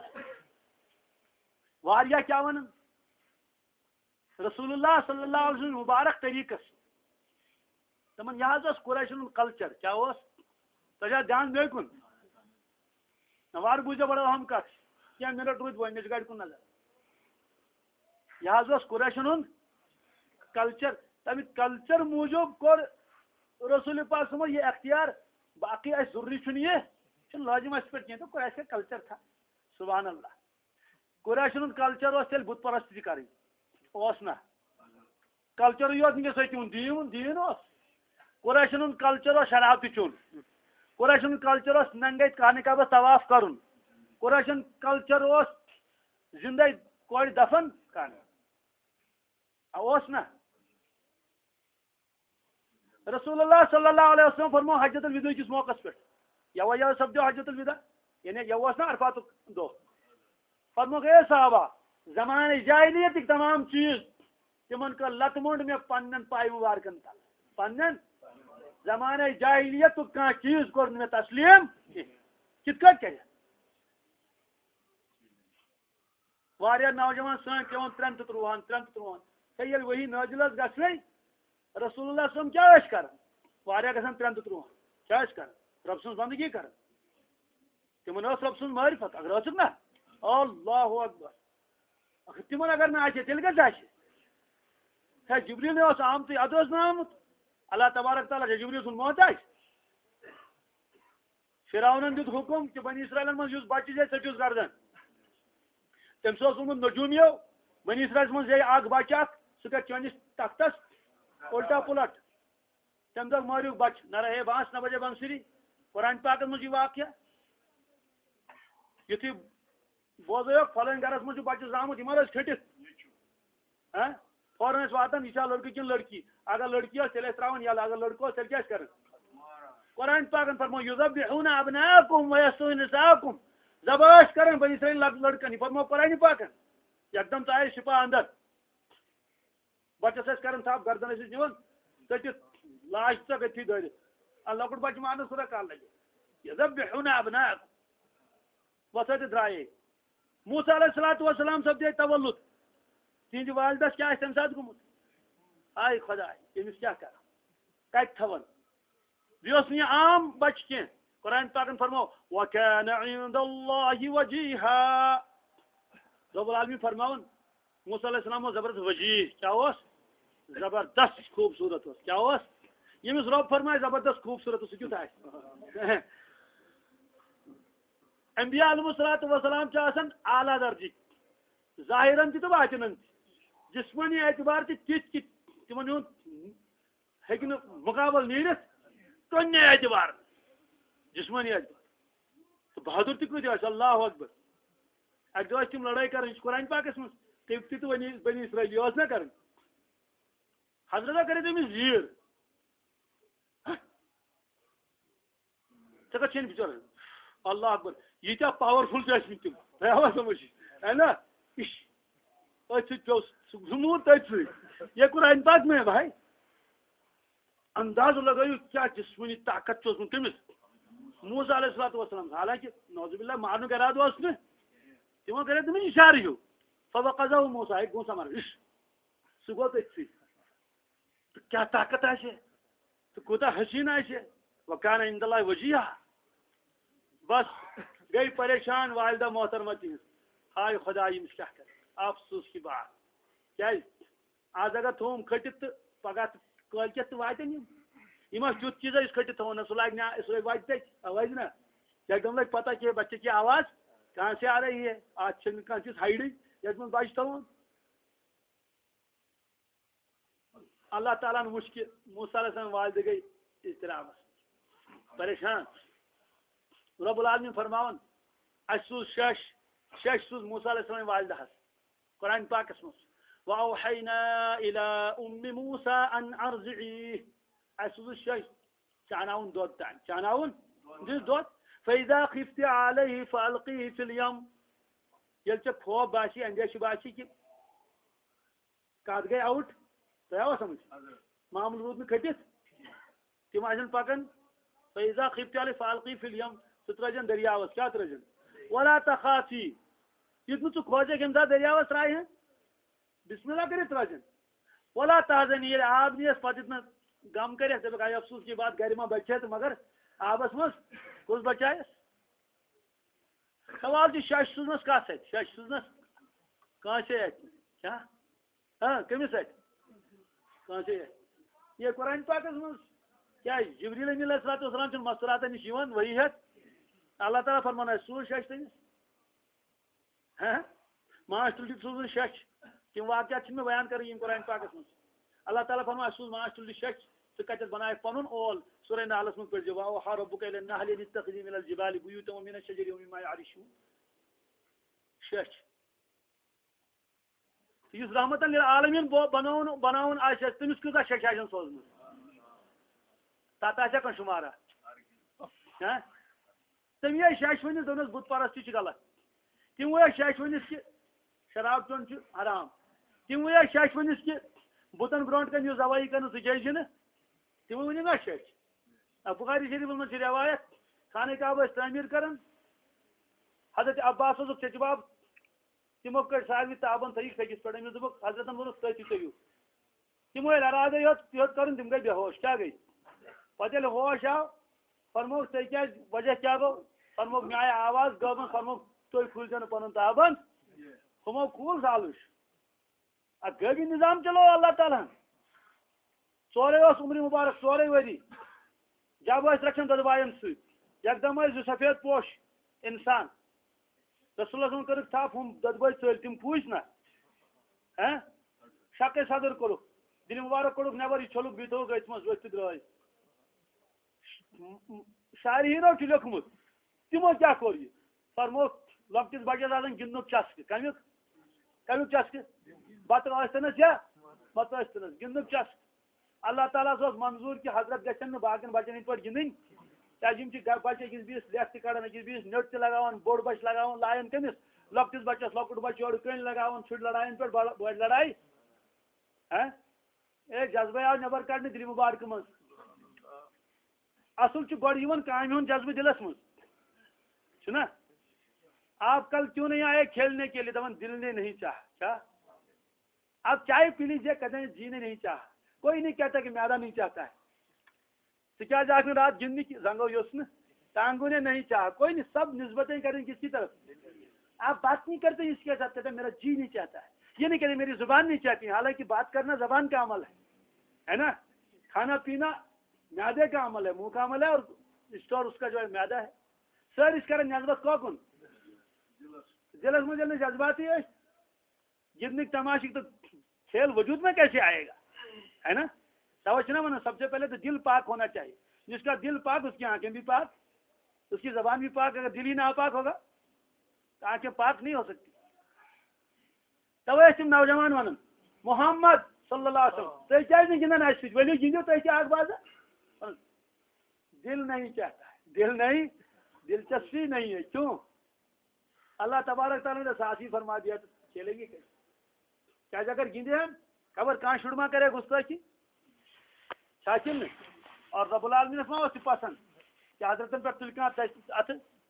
واریاہ کیاہ ونان رسول اللہ صلی اللہ علیہ وسلم مبارک طریقس تمن یہ حظ اوس قریشن ہُنٛد کلچر کیا اوس تۄہہِ چھا دھیان بیٚیہِ کُن نہ وارٕ بوٗزِو بڑٕ اہم کتھ کینٛہہ مِنٹ روٗدۍ وۄنۍ مےٚ چھِ گاڑِ کُن نظر یہ حظ اوس قریشن ہُنٛد کلچر تمہ کلچر موجود کور رسول پاک سمو یہ اختیار باقی اس ضروری چھ یہ لازم اس پہ تو قریش کا کلچر تھا سبحان اللہ قریشن کلچر اس تیل بت پرستی کریں اس نا کلچر یوت نکس دین دین قریشن کلچر شراب چون قریشن کلچر ننگے کہنے کا طواف کرن قریشن کلچر زندہ کوڑ دفن کرنا نا رسول اللہ صلی اللہ علیہ وسلم فرمو حجت الوداع کس موقع پہ یہ سپدو حجت الوداع یعنی یہ نا عرفات دہ فرمو اے صحابہ زمانہ جاہلیت تمام چیز تمن کر لت مونڈ میں پنن پائے مبارکن تل پنن زمانہ جاہلیت کان چیز کور میں تسلیم کت کٹ کر واریا نوجوان سن پیون 3 سیل وہی نازل گھنے رسول اللہ صلی اللہ علیہ وسلم کیا کر واریا گھن 3 کیا کر رب سن بندگی کر تمن رب سن معرفت اگر ٲسکھ نا اللہ اکبر تمن اگر نا آسہِ تیل گژھِ آسہِ ہے جبریل اس آمت اد نا آمت اللہ تبارک تعالیٰ جبریل سن محتاج فرعون دیت حکم کہ بنی اسرائیل من اس بچہ جائے ژٹِوس گردن تمس ووٚنمُت نجومیو بنی اسرائیل من جائے اکھ بچہ اکھ سہ کر چٲنِس تختس الٹا پلٹ تم دہ مارو بچہ نہ رہے بانس نہ بجے بنسری قرآن پاک مجھے واقعہ یتھی بوزو فلن گرس مجھے بچہ زامت یہ کھٹت فوراً واتان یہ لڑکی کن لڑکی اگر لڑکی تیل تراؤن یل اگر لڑکو تیل کیا کر قرآن پاکن فرمو یذبحون ابناءکم ویستحیون نساءکم ذبح کرن بنی اسرائیل لڑکن فرمو قرآن پاکن یکدم آئے شپا اندر بچس کرن تھپ گردن نوان ٹھٹت لاش ٹھتھی دٲرِتھ لۄکُٹ بچہ مانس خدا کال لگے یذبحون ابناءکم وہ ٹھٹھ درائے موسیٰ علیہ السلام سب دے تولد تہذ والدس کیا تمہ سات گومت آئے خدا امس کیا کر کت تھون یہ عام بچہ کی قرآن پاکن فرمو وَكَانَ عِندَ اللَّهِ وَجِيهًا رب العالمین فرماون موسیٰ علیہ السلام زبردست وجیح کیا زبردست خوبصورت کیا یمس رب فرمائے زبردست خوبصورت سہ کت آ انبیاء علیہ الصلوۃ والسلام اعلیٰ درجک ظاہرن تہ باطنن جسمانی اعتبار تہ تمن ہوں مقابل نیرت کن اعتبار جسمانی اعتبار تو بہادر تہ کت اللہ اکبر اک دہ تم لڑائی کریں قرآن پاکس من تم تہ بنی اسرائیلی نا کریں حضرت کرے تمس زیر ٹھیک کتن بچار اللہ اکبر یہ پاورفل تم تم سمجھ ہے نا سمود یہ قرآن پاک میں بھائی انداز لگائیو کیا جسمانی طاقت تمس موسیٰ علیہ الصلوۃ والسلام حالانکہ نعوذ باللہ مارن کا ارادہ اس نے تمو کرے تم اشارہ ہو فوقظه موسیٰ ایک گونسا مار سہ گو تھی تو کیا طاقت آسے تو کوتا حسین آسے وکان عند اللہ وجیہا بس گئی پریشان والدہ محترمہ تہذ ہائے خدا یہ کیا کر افسوس کی بات کیا آج اگر تھوم کھٹت تو پگہ کالکت تو واتن یہ تیت چیز کھٹت تھو نا سہ لگ وات آواز نا ایک دم لگ پتہ کہ بچے کی آواز کہاں سے آ رہی ہے آج کھانا چیز ہائڈ یس من بچہ تھون اللہ تعالیٰ وچ کہ موسیٰ علیہ السلام والدہ گئی اضطرابس پریشان رب العالمین فرماون اس سوز شش سوز موسیٰ علیہ السلام والدہ قرآن پاکس مز وَأَوْحَيْنَا إِلَىٰ أُمِّ مُوسَىٰ أَنْ أَرْضِعِيهِ اس سوز شش چاناون دود تان چاناون دس دود فَإِذَا خِفْتِ عَلَيْهِ فَأَلْقِيهِ فِي الْيَمِّ یل چھ خوف باسی اندیش باسی کہ کت گئی آؤٹ تو آوا سمجھ معامل رود میں کھٹت تم آن پکان فَإِذَا خِفْتِ عَلَيْهِ فَأَلْقِيهِ فِي الْيَمِّ سہ ترجن دریاوس کیا ترجن وَلَا تَخَافِي یت نہ کھوجے گمزا دریاوس ترائے ہیں بسم اللہ کرے ترجن وَلَا تَحْزَنِي یل آب نیس پتہ غم کرے دپک آئی افسوس کی بات گھر میں بچے تو مگر آبس مز کس بچائس سوال چھ شش سوزنس کت ست شش سوزنس کان سے کیا ہاں کمس ات کہاں سے ہے یہ قرآن پاک من کیا جبریل امین علیہ السلام چھ مسرات نش وہی ہے اللہ تعالیٰ فرمانا سوز شش تمس ماچ تُلٹی سوزن شش تم واقعات میں بیان کر قرآن پاکس من اللہ تعالیٰ فرما سوز ماچ تُلٹی شش ثہ کتت بنائے پن اول سورہ نحلس من پڑھ واوحى ربك الى النحل ان اتخذي من الجبال بيوتا ومن الشجر ومما يعرشون شش اس رحمت للعالمین بناون آس تمس کتا شش آن سوزم تت آسیا کن شمارا تم یہ شش ونس دس بت پرستی غلط تم وہ شش ونس کہ شراب چون حرام تم وہ شش ونس کہ بتن برونٹ کن یہ زوائی کرن سہ جائز تم ون نا شش بخاری شریف من روایت خانہ کعبہ تعمیر کرن حضرت عباس چچباب تمو کر ساروی تابن تھیک سکس پہ امس دک حضرت وونس تھی تیو تمو ارادہ یوت کرن تم گئی بے ہوش کیا گئی پتہ یل ہوش آو فرموک تھی کیا وجہ کیا گو فرموک مے آئی آواز گوبن فرموک تھی کھولزو پن تابن ہمو کھول سالش غبی نظام چلو اللہ تعالیٰ ژورے عمر مبارک ژورے وری جب رکھان ددبائن سکدم زٕ سفید پوش انسان رسول اللہ کر تھپ ہم ددبے ژل تم پوچھ نا شک صدر کورک دل مبارک کورک نبر یہ چھلک بیت گت مز ورت درائے شاعر ہیرو لیکھمت تمو کیا کور یہ فرموک لکٹس بچس آسان گندنک چسکہ کمیک چسکہ بتہ ٲسۍتنس یا بتہ ٲسۍتنس گندنک چسکہ اللہ تعالیٰ منظور کہ حضرت گھن باقین بچن ہند پہ گندن کیازِ بچہ أکِس بیٚیِس لیٚکھ تہِ کڑان أکِس بیٚیِس نیٚٹ تہِ لگاوان بوٚڑ بچہ لگاوان لایان کٔمِس لۄکٹِس بچس لۄکُٹ بچہ یورٕ کٔنۍ لگاوان شُرۍ لڑاین پٮ۪ٹھ بٔڑ لڑایہِ اے جذبے آو نٮ۪بر کڑنہٕ دِلہِ مُبارکہٕ منٛز اصل چھُ گۄڈٕ یِوان کامہِ ہُنٛد جذبہٕ دِلس منٛز چھُنا آپ کل کیوں نہیں آئے کھیلنے کے لیے دپان دل نے نہیں چاہا کیا آپ چائے پی لیجیے کہتے ہیں جی نے نہیں چاہا کوئی نہیں کہتا کہ میادہ نہیں چاہتا ہے کیا جا کے رات گننے کی زنگو یوسن ٹانگوں نے نہیں چاہا کوئی نہیں سب نسبتیں کریں کس کی طرف آپ بات نہیں کرتے اس کے ساتھ کہتے میرا جی نہیں چاہتا ہے یہ نہیں کہتے میری زبان نہیں چاہتی حالانکہ بات کرنا زبان کا عمل ہے نا کھانا پینا میادے کا عمل ہے منہ کا عمل ہے اور اسٹور اس کا جو ہے میادہ ہے سر اس کا نسبت کوکن دلس میں جذبات ہی ہے گندنک تماشی تو کھیل وجود میں کیسے آئے گا ہے نا توجہ نا سب سے پہلے تو دل پاک ہونا چاہیے جس کا دل پاک اس کی آنکھیں بھی پاک اس کی زبان بھی پاک اگر دل ہی ناپاک ہوگا تو آنکھیں پاک نہیں ہو سکتی توے نوجوان ون محمد صلی اللہ علیہ وسلم تھی گندان اس ورنو گندو تھی آگ باز دل نہیں چاہتا ہے دل نہیں دلچسپی نہیں ہے کیوں اللہ تبارک تعالیٰ نے ساتھ ہی فرما دیا تو کھیلے گی کیا اگر گندے ہم خبر کہاں شڑما کرے گستاخی شاکل نے اور رب العالمین ما پسند کہ حضرتن پہ تل ات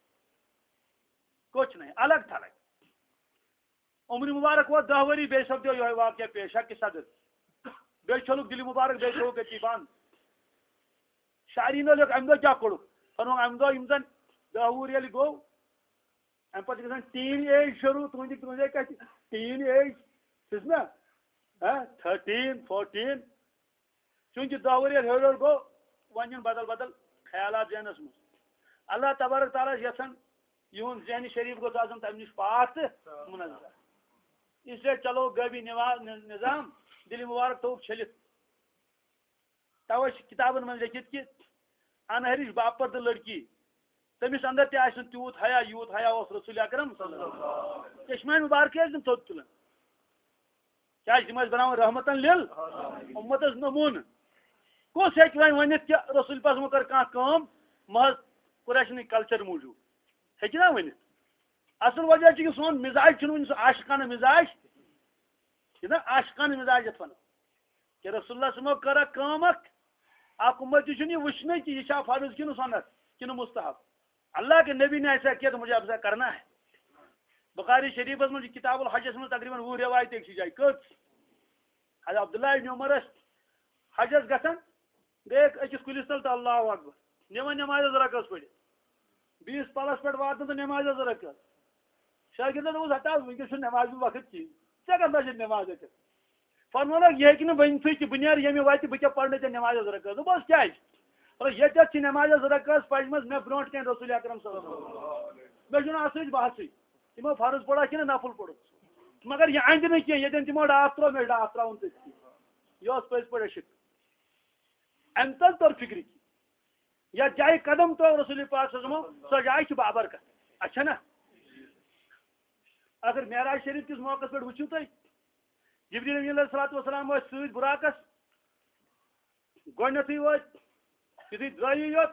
کچھ نہیں الگ تھلگ عمر مبارک وہ 10 ؤری بے سپدو یہ واقعہ پیش کہ صدر بے چھلک دل مبارک بے چھو گتی بند شاعرین لوگ ام دہ کیا کوڑ فرمو ام دہ یم زن 10 وُہر یل گو ام پتہ گژھان ٹین ایج شروع تہذی کتھ ٹین ایج چھس نا 13 14 چونکہ 10 ؤری ہیور گو ون بدل بدل خیالات ذہنس مز اللہ تبارک تعالیٰ یژھان یہن ذہن شریف گوس آسان تمہ نش پاک تو منظر اس لیے چلو غبی نظام دل مبارک تھوک چھلت توے کتابن من لکھت کہ انہرش باپر تو لڑکی تمس اندر تہ تیوت حیا یوت حیا اس رسول اکرم صلی اللہ علیہ وسلم چشمہ مبارک تھوت تلان کیا تم بناون رحمتن لل امتس نمون کس ہیک ونت کہ رسول پاک مو کر کم محض قریشن کلچر موجود ہیکہ نا ونت اصل وجہ کہ سون مزاج چھ سہ عاشقانہ مزاج نا عاشقانہ مزاج یت ون کہ رسول اللہ سمو کر کم اک امت یہ وچنے کہ یہ فرض کن سنت کن مستحب اللہ کے نبی نے ایسا کیا تو مجھے ایسا کرنا ہے بخاری شریف من کتاب الحجس من تقریباً 20 روایت ایک جائے کت حضرت عبداللہ ابن عمر حجس گھن گئے اکس کلس تل تو اللہ اکبر نمن نماز رکعت پڑھ 20 پلس پہ واتن تو نماز رکعت شاگردن ہتا ونکس نماز وقت کہین ٹھیک نماز فرمونا یہ کہ ونتھے کہ بنیر یمی واتہ بہ پڑھنے ژے نماز رکعت بس کیا یہ نماز رکعت پجمز مے برونٹ کن رسول اکرم صلی اللہ علیہ وسلم مے ات بحثی تمو فرض پڑا کہ نفل پڑھ مگر یہ اند نا کی یہ تمو ڈاک ترو مے ڈاک تراؤن تھی یہ پز پہ اشک ام تل تر فکر کی یا جائے قدم تو رسول پاک صلی اللہ علیہ وسلم سو جائے بابر کا اچھا نا اگر معراج شریف کس موقع پہ وچو تھی جبریل امین علیہ الصلوۃ والسلام ست براقس گۄڈنیتھٕے یُتھُے درٛایی یوت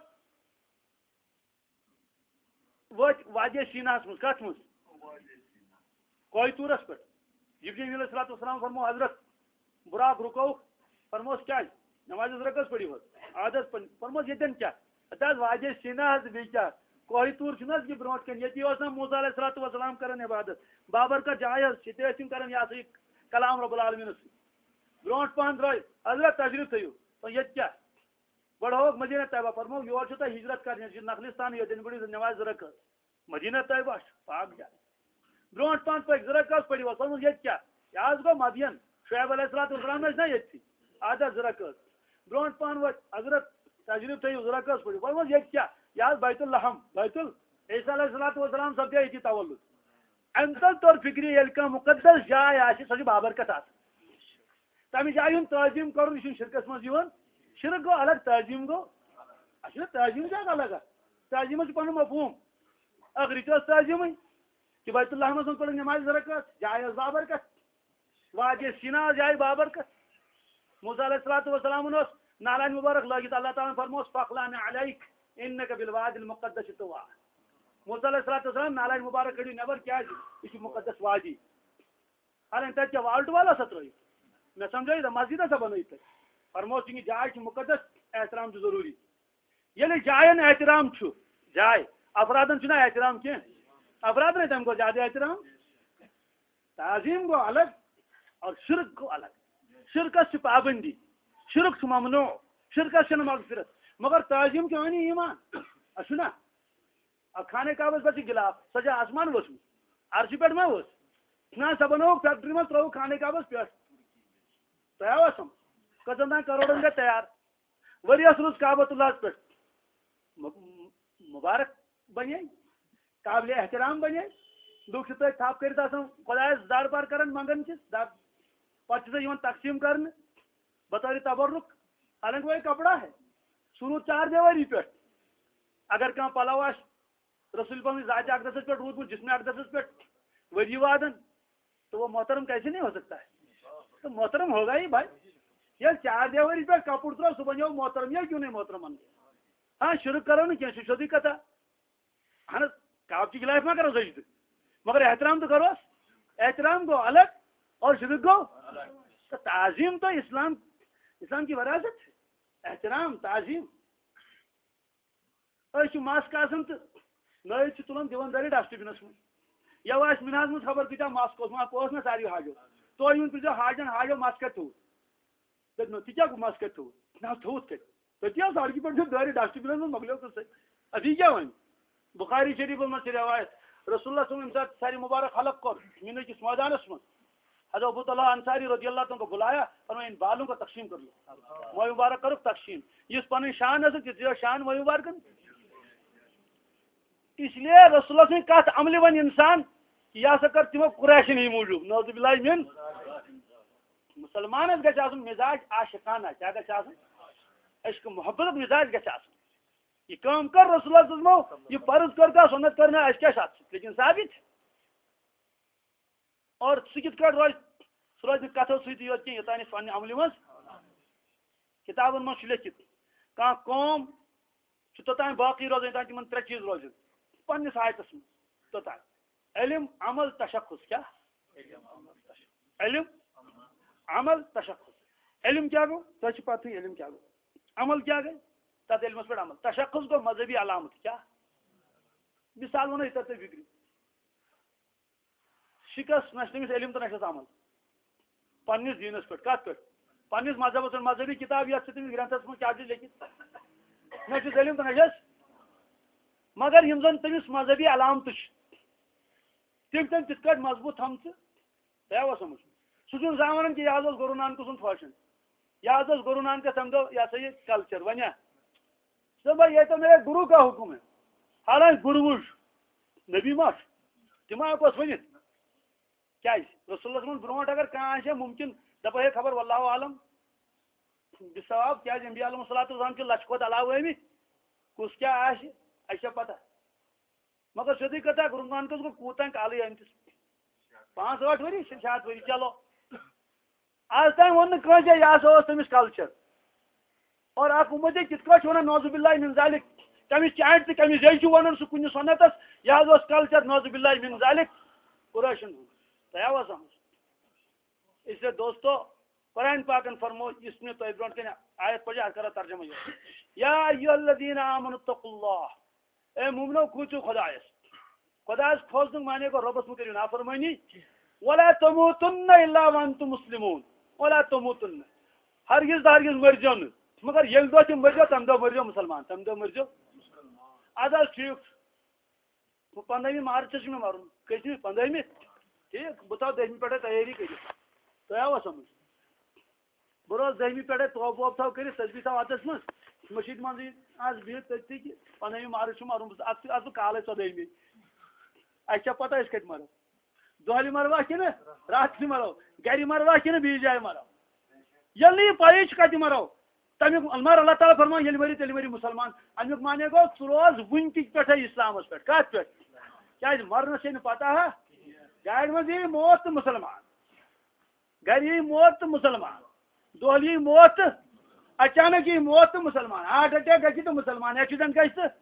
وٲتۍ وادی سیٖناہس منٛز کتھ منٛز کوہِ طوٗرس پٮ۪ٹھ جبریل امین علیہ الصلوۃ والسلام فرمو حضرت براق رُکووُکھ فرموس کیٛازِ نماز رکعت پٔرِو حظ عادت فرموس ییٚتٮ۪ن کیٛاہ ہتہٕ حظ وادی سیٖنا حظ بیٚیہِ کیٛاہ کوہِ طوٗر چھُنہٕ حظ یہِ برونٛٹھ کَنہِ ییٚتی اوس نا موسیٰ علیہ الصلوۃ والسلام کران عبادت بابر کا جاے حظ ییٚتہِ ٲسۍ یِم کران یہِ ہسا یہِ کلام رب العالمیٖنس سۭتۍ برونٛٹھ پہن درٛاے حضرت تشریٖف تھٲیِو ییٚتہِ کیٛاہ گۄڈٕ ہووُکھ مدیٖنہ طیبہ فرمو یور چھُو تۄہہِ ہجرت کرنہِ یہِ چھُ نخلستان ییٚتٮ۪ن پٔرِو نماز رکعت مدیٖنہ طیبہ چھُ پاک جاے برونٛٹھ پہن پٔکۍ زٕ رکعت پٔرِو حظ فرموس ییٚتہِ کیٛاہ یہِ حظ گوٚو مدین شعیب علیہ الصلوۃ والسلام ٲسۍ نا ییٚتھی ادٕ حظ زٕ رکعت برونٛٹھ پہن وٲتۍ حضرت تشریٖف تھٲیِو زٕ رکعت پٔرِو فرموس ییٚتہِ کیٛاہ یہِ حظ بیت اللحم عیسیٰ علیہ الصلوۃ والسلام سپدے ییٚتی تولُد امہِ تل توٚر فکرِ ییٚلہِ کانٛہہ مُقدس جاے آسہِ سۄ چھِ بابرکت آسان تمہِ جایہِ ہُنٛد تعظیٖم کرُن یہِ چھُنہٕ شرکس منٛز یِوان شرک گوٚو الگ تعظیٖم گوٚو اچھا تعظیٖم کیٛاہ الگ تعظیٖمس چھُ پنُن مفہوٗم اکھ رٕتۍ ٲس تعظیٖمٕے کہ بیت اللحمس منٛز پٔرٕکھ نماز رکعت جاے ٲس بابرکت وادی سیٖنا ٲس جاے بابرکت موسیٰ علیہ الصلوۃ والسلامن اوس نالانہِ مبارک لٲگِتھ اللہ تعالیٰ فرموس فخلعن علیک انک بالوادی المقدس طویٰ موسیٰ علیہ الصلوۃ والسلام نالانہِ مبارک کٔڑِو نٮ۪بر کیٛازِ یہِ چھُ مقدس وادی حالانکہِ تتہِ کیٛاہ والٹہٕ وال آسا ترٲیِتھ مےٚ سمجھٲیِتھ مسجد آسا بنٲیِتھ تتہِ فرموس یہِ جاے چھِ مقدس احترام چھُ ضروٗری ییٚلہِ جاین احترام چھُ جاے افرادن چھُنہ احترام کینٛہہ افرادن تمہِ کھۄتہٕ زیادٕ احترام تعظیٖم گوٚو الگ اور شرک گوٚو الگ شرکس چھِ پابندی شرک چھُ ممنوع شرکس چھنہٕ مغفرت مگر تعظیٖم کیٛاہ ونہِ ایمان چھُ نا خانہ کعبس پٮ۪ٹھ چھِ گِلاف سۄ چھا آسمان ؤژھمٕژ عرشہِ پٮ۪ٹھ ما ؤژھ نہ سۄ بنٲوٕکھ فیکٹری منٛز ترٲوٕکھ خانہ کعبس پٮ۪ٹھ تۄہہِ آوا سمجھ کٔژن تام کروڑن گٔے تیار ؤرِیس روٗز کعبۃ اللہس پٮ۪ٹھ مبارک بنے قابلِ احترام بنے لُکھ چھِ تٔتھۍ تھپھ کٔرِتھ آسان خۄدایس دربار کران منگان چھِس پتہٕ چھِ سۄ یِوان تقسیٖم کرنہٕ بطورِ تبرک حالانکہِ وہ کپڑا ہے سُہ روٗد 4 دیواری پٮ۪ٹھ اگر کانٛہہ پلو آسہِ رسول پنٕنہِ ذاتِ اقدسس پٮ۪ٹھ روٗدمُت جسمِ اقدسس پٮ۪ٹھ ؤری وادن تو وہ محترم کیسے نہیں ہو سکتا ہے تو محترم ہوگا ہی بھائی ییٚلہِ 4 دیواری پٮ۪ٹھ کپُر ترٛوو سُہ بنیو محترم یہ کیوں نہیں محترم بن گیا ہاں شرک کرو نہٕ کینٛہہ سُہ چھِ سیوٚدُے کتھا اہن حظ کعبچہِ گِلاف ما کرو سجدٕ مگر احترام تو کروس احترام گوٚو الگ اور شرک گوٚو تو تعظیٖم تو اسلام کی وراثت احترام تعظیٖم أسۍ چھِ ماسک آسان تہٕ نٲیِد چھِ تُلان دِوان دٲرِتھ ڈسٹہٕ بِنس منٛز یو آسہِ مِناز منٛز خبر کۭتیاہ ماسک اوس نا ساروی حاجو تُہۍ یِوان پرٛژھِو حاجو مس کتہِ تھوٚوُتھ دٔپۍ تہِ کیٛاہ گوٚو مس کتہِ تھوٚوُتھ نہ تھوٚوُتھ کتہِ تٔتی حظ سڑکہِ پٮ۪ٹھ چھُ دٲرِتھ ڈسٹہٕ بِنس منٛز مۄکلیو تہٕ ادٕ یہِ کیٛاہ وَنہِ بخاری شریفس منٛز چھِ روایت رسول اللہ صلی اللہ علیہ وسلم ییٚمہِ ساتہٕ سارِ مبارک حلق کوٚر میٖنہٕ کِس مٲدانس منٛز حضرت ابو طلحہ انصاری رضی اللہ تعالیٰ کو بلایا اور ان بالوں کا تقسیم کر لو موئے مبارک کرو تقسیم یُس پنٕنۍ شان ٲسٕکھ تہِ دِیو شان موئے مبارکن اس لیے رسول اللہ سٕنٛدِ کتھ عملہِ وۄنۍ انسان یہِ ہسا کر تِمو قریشن ہی موٗجوٗب نعوذ باللہ من مسلمانس گژھِ آسُن مزاج عاشقانہ کیٛاہ گژھِ آسُن عشق محبت مزاج گژھِ آسُن یہ کٲم کر رسول اللہ صلی اللہ علیہ وسلم یہ فرض کر کا سنت کرنا اَسہِ کیٛاہ چھُ اتھ سۭتۍ لیکن ثابت اور سُہ کِتھ کٲٹھۍ روزِ سُہ روزِ نہٕ کتھو سۭتی یوت کینٛہہ یوٚتانۍ أسۍ پننہِ عملہِ منٛز کِتابن منٛز چھُ لیکھِتھ کانٛہہ قوم چھُ توٚتانۍ باقٕے روزان یوٚتانۍ تِمن 3 چیٖز روزن پننِس حیاتس منٛز توٚتانۍ علم عمل تشخص کیٛاہ علم عمل تشخص علم کیٛاہ گوٚو تۄہہِ چھِ پتہٕے علم کیٛاہ گوٚو عمل کیٛاہ گٔے تتھ علمس پٮ۪ٹھ عمل تشخص گوٚو مذہبی علامت کیٛاہ مثال ونو یہِ تر تۄہہِ فِکرِ شِکس نہ چھُ تٔمِس علم تہٕ نہ چھُس عمل پننِس دیٖنس پٮ۪ٹھ کتھ پٮ۪ٹھ پننِس مذہبس پٮ۪ٹھ مذہبی کِتاب یتھ چھِ تٔمِس گرنتھس منٛز کیٛاہ چھُ لیکھِتھ نہ چھُس علم تہٕ نہ چھس مگر یِم زن تٔمِس مذہبی علامتہٕ چھِ تِم تٔمۍ تِتھ کٲٹھۍ مضبوٗط تھٲمژٕ تۄہہِ آوا سمجھ سہ زانان کہ یہ گرو نانک سن فیشن یہ گرو نانک تم دو یہ سا یہ کلچر ونیا صبح یہ تو میرے گرو کا حکم ہے حالانکہ گروش نبی ماش تم ہس ورت کیا رسول اللہ برو اگر کھانا ممکن دپا ہے خبر واللہ عالم بثواب کیا انبیاء علیہ الصلوۃ والسلام کے لچھ کھت علاوہ آمت کس کیا اچھا پتہ مگر سیدھی کتھا گرو نانکس گو کوتان کالے آمتس 5-8 ؤری 7 ؤری چلو آج تین ون نہ یہ ہسا تمس کلچر اور اخ امت کت پہ ونان نوز باللہ من ذالک کمس چانٹ تو کمس زی ونان سہ کن سنتس یہ کلچر نوز باللہ من ذالک قریشن تیا سمجھ اس لیے دوستو قرآن پاکن فرمو اس میں تو برونٹ کن آیت پڑھا کرا ترجمہ یا ایھا الذین آمنوا اتقوا اللہ اے مومنو کھوچو خدایس خدایس کھوژنک مانے کو ربس مہ کریو نافرمانی ولا تموتن الا وانتم مسلمون ولا تموتن ہرگز مرجو نا مگر یل دہ تم مرجو تم دہ مرجو مسلمان تم دہ مرجو اد ٹھیک 15 مارچ میں مرن کتنی 15 ٹھیک بہ تھو 10 پہ تیاری کر تیا سمجھ بہ روز 10 پہ توب ووب تھو کر تسبیح تھو اتس مز مشید من آج بہت تھی کہ 15 مارچ مرن بہ کالے 14 اچھا پتہ اس کت مرو دہلی مروا کن رات مرو گھر مروا کن بیس جائے مرو یل نی پی کت مرو تمیک مگر اللہ تعالیٰ فرمان یل مری تیل مری مسلمان امیک مانے گو ثہ روز ون پہ اسلامس پہ کت پہ کیا مرنس یہ پتہ ہے گاڑ مز یہ موت تو مسلمان گھر یہ موت تو مسلمان دہلی موت اچانک یہ موت تو مسلمان ہارٹ اٹیک گی تو مسلمان ایکسیڈنٹ گھس تو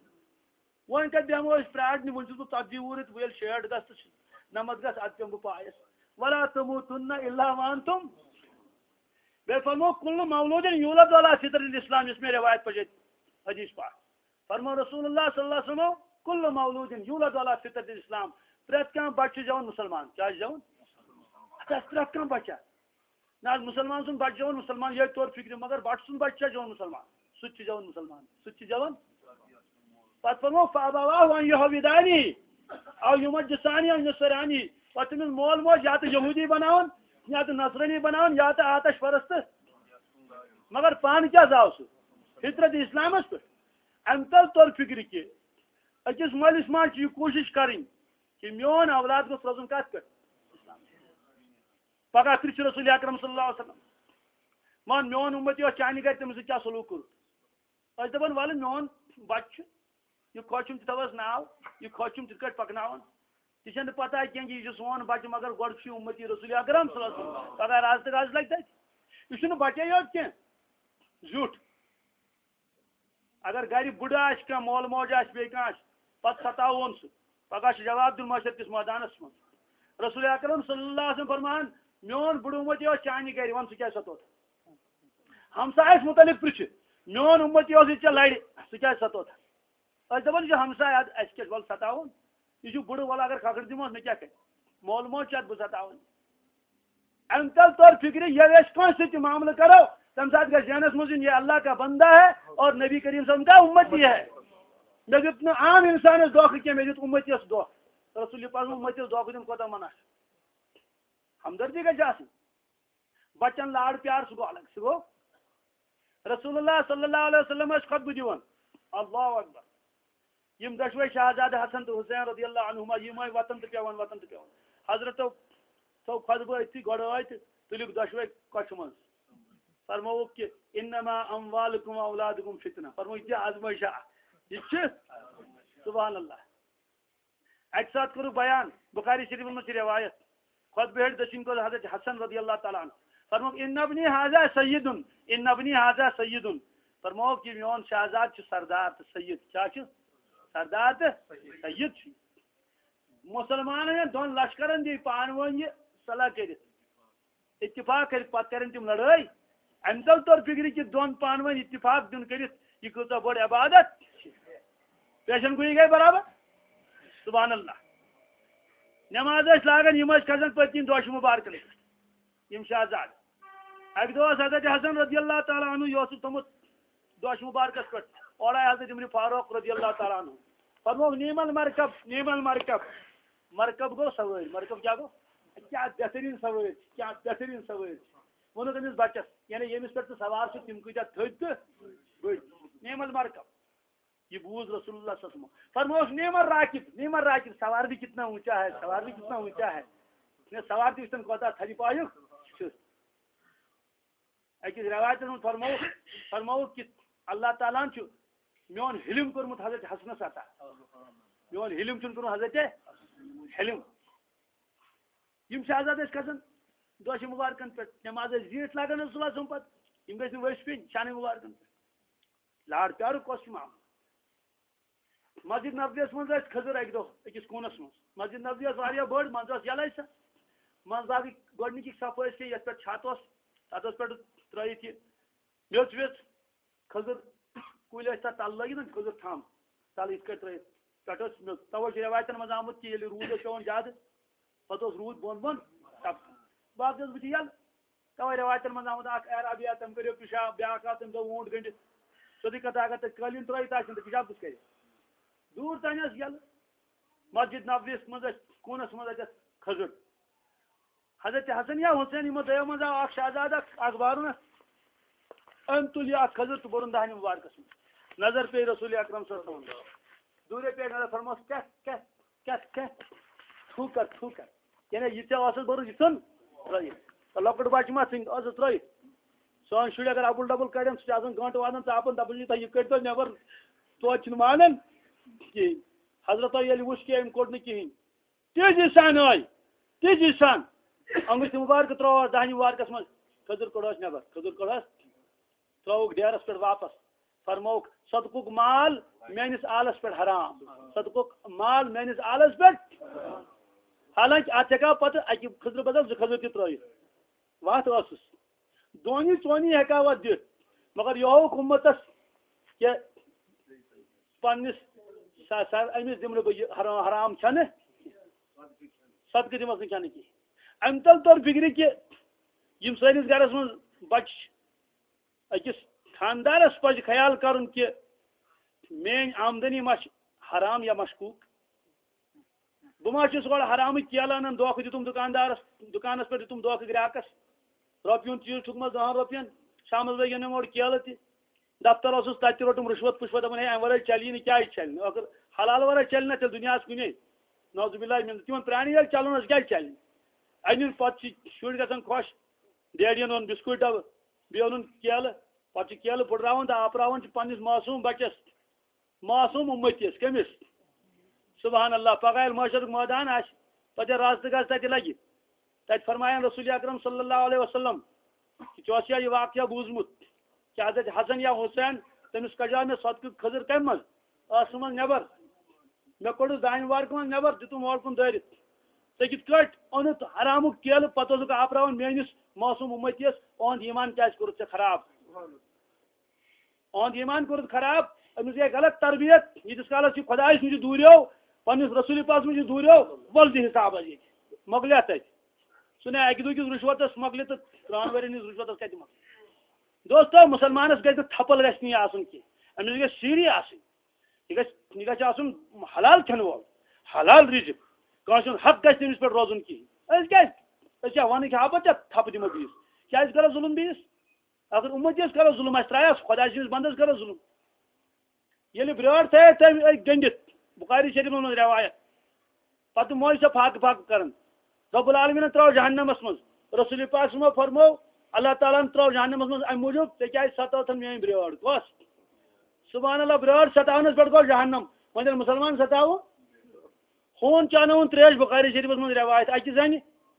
ون کت بیمو پراٹنہ ون بہ 40 وُہُر ول 60 گھس تو نمت گھس اد پہ بہ پایس ولا تموتن الا وانتم بے فرمو کل مولود یولد علی فطرۃ الاسلام اس میں روایت پڑھ حدیث پاک فرمو رسول اللہ صلی اللہ علیہ وسلم کل مولود یولد علی فطرۃ الاسلام پریت کان بچہ جون مسلمان کیا جون پریت کان بچہ نہ مسلمان سن بچہ جون مسلمان یہ طور فکر مگر بچہ سن بچہ جون مسلمان سچ جون مسلمان سچ جون پتہ فرمو فابواہ ان یہودانی او یمجسانی او نصرانی پتہ تمس مول موج یا تو یہودی بناون یا تو نصرانی بناون یا تو آتش پرست مگر پان کیا زاو سہ فطرت اسلامس پہ ام تل طور فکر کہ اکس مالس ماج یہ کوشش کریں کہ میون اولاد گوس روزن کت پہ پگہ پھر رسول اکرم صلی اللہ علیہ وسلم مان میون امتی چانہ گھر تمس کیا سلوک کور دپان ول میون بچہ یہ کھوچم تھوس ناو یہ کھوچم تت کٹ پکناون یہ پتہ کی یہ سون بچہ مگر گۄڈٕ امتی رسول اکرم صلی اللہ علیہ وسلم پگہ راز تو راز لگ تک یہ بچے یوت کی زیوٹ اگر گھر بڑھ آس مول موج آس بیٚیہِ کانٛہہ پتہ ستاوون سہ پگہ جواب دن معاشر کس میدانس من رسول اکرم صلی اللہ علیہ وسلم فرمان میون بڑھ امتی چانہ گھر ون سہ کیا ستوت ہمسایس متعلق پرچھ میون امتی یہ لڑ سہ کیا ستوت دپان یہ ہمسائے اس کیا ول ستاون یہ بڑھ ول اگر کھکڑ دموس میں کیا کر مول موج چھ بہ ستاون ام تل طور فکر یہ کان سی معاملہ کرو تم سات گھر ذہنس مز یہ اللہ کا بندہ ہے اور نبی کریم صلی اللہ علیہ وسلم کا امتی ہے مے دیت عام انسانس دھوکہ کی مے دیت امتیس دھوکہ رسول پاک امتیس دھوکہ دن کوتاہ منع ہمدردی گژھِ آسٕنۍ بچن لاڑ پیار سہ گو الگ سہ گو رسول اللہ صلی اللہ علیہ وسلم خطبہ دِوان اللہ اکبر یم دشوے شہزاد حسن تو حسین رضی اللہ عنہما یم وطن تو پیون حضرتو تو خطبہ اتھی گوڑ آئے تلک دشوے کچھ من فرموک کہ انما اموالکم اولادکم فتنہ فرمو یہ آزمائشہ یہ سبحان اللہ اک ساتھ کرو بیان بخاری شریف میں روایت خطبہ دشین کو حضرت حسن رضی اللہ تعالیٰ عنہ فرموک ان ابنی ھذا سید ان ابنی ھذا سید فرموک یہ میون شہزاد سردار تو سید کیا سردار تو سید مسلمان دون لشکرن دی پان ون یہ صلاح کر اتفاق کر پتہ کرن تم لڑائی ام تل طور فکر کہ دون پان ون اتفاق دن کر یہ کتا بڑ عبادت پیشن گوئی گئی برابر سبحان اللہ نماز لاگان یم کھسان پتن دوش مبارک یم شہزاد اک دہ حضرت حسن رضی اللہ تعالیٰ عنہ یہ تھوت دوش مبارکس پہ اور آئے حضرت عمر فاروق رضی اللہ تعالیٰ عنہ فرموک نیم المرکب نیم المرکب مرکب گو سواری مرکب کیا گو کیا بہترین سوٲرۍ کیا بہترین سوٲرۍ ووٚنُو تٔمِس بَچَس یعنی ییٚمِس پٮ۪ٹھ ژٕ سوار چھُکھ تِم کۭتیاہ تھٔدۍ تہٕ بٔڑۍ نعم المرکب یہ بوز رسول اللہ صلی اللہ علیہ وسلم فرماؤ نعم الراکب سوار بھی کتنا اونچا ہے سوار بھی کتنا اونچا ہے سوار تھی اس کوتا تھری پایُک چھُ أکِس روایتَس منٛز فرماوُکھ کہ اللہ تعالیٰ چھُ میون حلم کوٚرمُت حضرت حسنس عطا میون حلم چھُنہٕ کوٚرمُت حضرت حلم یِم چھِ آزاد ٲسۍ کھسان دۄشہِ مُبارکن پٮ۪ٹھ نٮ۪ماز ٲسۍ زیٖٹھ لاگان رسول اللہ صٲب پَتہٕ یِم گٔژھۍ نہٕ ؤسۍ پیٚنۍ شانہِ مُبارکن پٮ۪ٹھ لاڑ پیارُک کۄس چھُ معاملہٕ مسجد نبویَس منٛز ٲسۍ کھٔزٕر اَکہِ دۄہ أکِس کوٗنَس منٛز مسجد نبوی ٲس واریاہ بٔڑ منٛزٕ ٲس یَلَے سۄ منٛز باگٕکۍ گۄڈنِکِکۍ صفہٕ ٲسۍ یَتھ پٮ۪ٹھ چھت اوس تَتھ ٲس پٮ۪ٹھ ترٛٲیِتھ یہِ میٚژ ویٚژ کھٔزٕر کُلۍ ٲسۍ تَتھ تَلہٕ لٲگِتھ کھٔزٕر تھَم تَلہٕ یِتھ کٔٹھۍ ترٛٲیِتھ پٮ۪ٹھ ٲس میٚژ تَوَے چھِ رٮ۪وایتَن منٛز آمُت کہِ ییٚلہِ روٗد اوس پٮ۪وان زیادٕ پَتہٕ اوس روٗد بۄن بۄن ٹَپکان باقٕے ٲس بٕتھِ یَلہٕ تَوَے رٮ۪وایتَن منٛز آمُت اَکھ عرابی آو تٔمۍ کٔرِو پِشاب بیٛاکھ آو تٔمۍ گوٚو اوٗنٛٹ گٔنڈِتھ سیوٚدُے کَتھا اگر تَتہِ قٲلیٖن ترٛٲیِتھ آسن تہٕ پِشاب کُس کَرِ دوٗر تانۍ ٲس یَلہٕ مسجد نبویَس منٛز ٲسۍ کوٗنَس منٛز اَتٮ۪تھ کھٔزٕر حضرت حسن یا حسین یِمو دۄیو منٛز آو اکھ شہزاد اکھ بارُن أمۍ تُل یہِ اکھ کھٔزٕر تہٕ بوٚرُن دانہِ مُبارکَس منٛز نظر پیٚیہِ رسول اکرم صلی اللہ علیہ وسلم دوٗرے پیٚیہِ نظر فرموس کیٛاہ تھوٗکر یعنی یہِ ژےٚ اوسُس بوٚرُن یہِ ژھُن ترٛٲیِتھ لۄکُٹ بَچہِ ما ژھٕنۍ ٲسٕس ترٛٲیِتھ سٲنۍ شُرۍ اگر اَبُل ڈبُل کَڑن سُہ چھُ آسان گٲنٹہٕ واتان ژاپان دَپان چھِ تۄہہِ یہِ کٔڑۍتو نٮ۪بر توتہِ چھِنہٕ مانان کِہیٖنۍ حضرتو ییٚلہِ وٕچھ کہِ أمۍ کوٚڑ نہٕ کِہیٖنۍ تیزی سان انگُشتہِ مُبارکہٕ ترٛووہس دانہِ مُبارکَس منٛز کھٔزٕر کٔڑہوس نٮ۪بر ترٛووُکھ ڈیرَس پٮ۪ٹھ واپس فرمووُکھ صدقُک مال میٲنِس آلَس پٮ۪ٹھ حرام صدقُک مال میٲنِس آلَس پٮ۪ٹھ حالانکہِ اَتھ ہٮ۪کہٕ پَتہٕ اَکہِ کھٔزرٕ بدل 2 کھٔزٕر تہِ ترٛٲیِتھ وَتھ ٲسٕس دونی ژونی ہٮ۪کہٕ وَتھ دِتھ مگر یہِ ہووُکھ اُمتَس کہِ پنٛنِس أمِس دِمہٕ نہٕ بہٕ یہِ حرام کھٮ۪نہٕ صدقہٕ دِمَس نہٕ کھٮ۪نہٕ کِہیٖنۍ اَمہِ تَل توٚر فِکرِ کہِ یِم سٲنِس گَرَس منٛز بَچہِ چھِ أکِس خانٛدارَس پَزِ خیال کَرُن کہِ میٛٲنۍ آمدٔنی ما چھِ حرام یا مشکوٗک بہٕ ما چھُس گۄڈٕ حرامٕکۍ کیلہٕ اَنان دھوکہٕ دِتُم دُکانَس پٮ۪ٹھ دِتُم دھوکہٕ گرٛاکَس رۄپیہِ ہُنٛد چیٖز ٹھُکمَس 2 رۄپیَن شامَس بٲگۍ أنِم اورٕ کیلہٕ تہِ دفتر اوسُس تَتہِ تہِ روٚٹُم رِشوت پُشوت دَپان ہے اَمہِ وَرٲے چَلی نہٕ کیٛازِ چَلہِ نہٕ اگر حلال وَرٲے چَلہِ نہ تیٚلہِ دُنیاہَس کُنے نوزٕ بِلاے تِمن پرٛانہِ ییٚلہِ چَلُن اوس کیٛازِ چَلہِ نہٕ أنِن پَتہٕ چھِ شُرۍ گژھان خۄش ڈیڈیَن اوٚن بِسکوٗٹ ڈَبہٕ بیٚیہِ اوٚنُن کیلہٕ پَتہٕ چھِ کیلہٕ پھٕٹراوان تہٕ آپراوان چھِ پنٛنِس معصوٗم بَچَس معصوٗم اُمٔتِس کٔمِس سُبحان اللہ پگاہ ییٚلہِ معاشرُک مٲدان آسہِ پَتہٕ ییٚلہِ رازٕ گژھِ تَتہِ لَگہِ تَتہِ فرماین رسول اکرم صلی اللہ علیہ وسلم ژےٚ اوسیا یہِ واقعہ بوٗزمُت کہِ حضرت حسن یا حُسین تٔمِس کَڑیو مےٚ صدقہٕ کھٔزٕر کَمہِ منٛز ٲسہٕ منٛز نٮ۪بر مےٚ کوٚڑُس دانہِ مُبارکہٕ منٛز نٮ۪بر دِتُم اور کُن دٲرِتھ ژےٚ کِتھ کٲٹھۍ اوٚنُتھ حرامُک کیلہٕ پَتہٕ اوسُکھ آپراوان میٲنِس معصوٗم اُمٔتِس اُہُنٛد ایٖمان کیٛازِ کوٚرُتھ ژےٚ خراب اُہُنٛد ایٖمان کوٚرُتھ خراب أمِس گٔے غلط تربیت ییٖتِس کالَس یہِ خۄدایَس نِش دوٗریو پنٛنِس رسوٗل پاکَس نِش دوٗریو وَل دِ حِساب حظ ییٚتہِ مۄکلیٛاہ تَتہِ سُہ نہٕ اَکہِ دۄہ کِس رِشوتَس مۄکلہِ تہٕ 3 ؤرِیَن ہِنٛدِس رِشوتَس کَتہِ مۄکلہِ دوستو مُسلمانَس گژھِ نہٕ تھپَل گژھِ نہٕ یہِ آسُن کینٛہہ أمِس گژھِ سیٖری آسٕنۍ یہِ گژھِ آسُن حلال کھٮ۪نہٕ وول حلال رِزِق کٲنٛسہِ ہُنٛد حق گژھِ تٔمِس پٮ۪ٹھ روزُن کِہیٖنۍ أسۍ کیٛازِ أسۍ کیٛاہ وَنٕکۍ ہا پَتہٕ تھپہٕ دِمو بیٚیِس کیٛازِ کَرو ظُلم بیٚیِس اگر اُمٔتِس کَرو ظُلم اَسہِ ترٛایس خۄداے سٕنٛدِس بنٛدَس کَرو ظُلم ییٚلہِ برٛٲر تھٲیَکھ تٔمۍ أکۍ گٔنٛڈِتھ بُخاری شریٖفَس منٛز رٮ۪وایت پَتہٕ موج سۄ فاقہٕ کَران رۄب العالمیٖنَن ترٛٲو جہنَمَس منٛز رسول پاک صٲبو فرموو اللہ تعالیٰ ہَن ترٛٲو جہنَمَس منٛز اَمہِ موٗجوٗب ژےٚ کیٛازِ سَتٲوتھن میٛٲنۍ برٛٲر کۄس سُبحان اللہ برٛٲر سَتاونَس پٮ۪ٹھ گوٚو جہنم وۄنۍ ییٚلہِ مُسلمان سَتاوُن خوٗن چاوناوُن ترٛیش بُخاری شریٖفَس منٛز رٮ۪وایت اَکہِ زَنہِ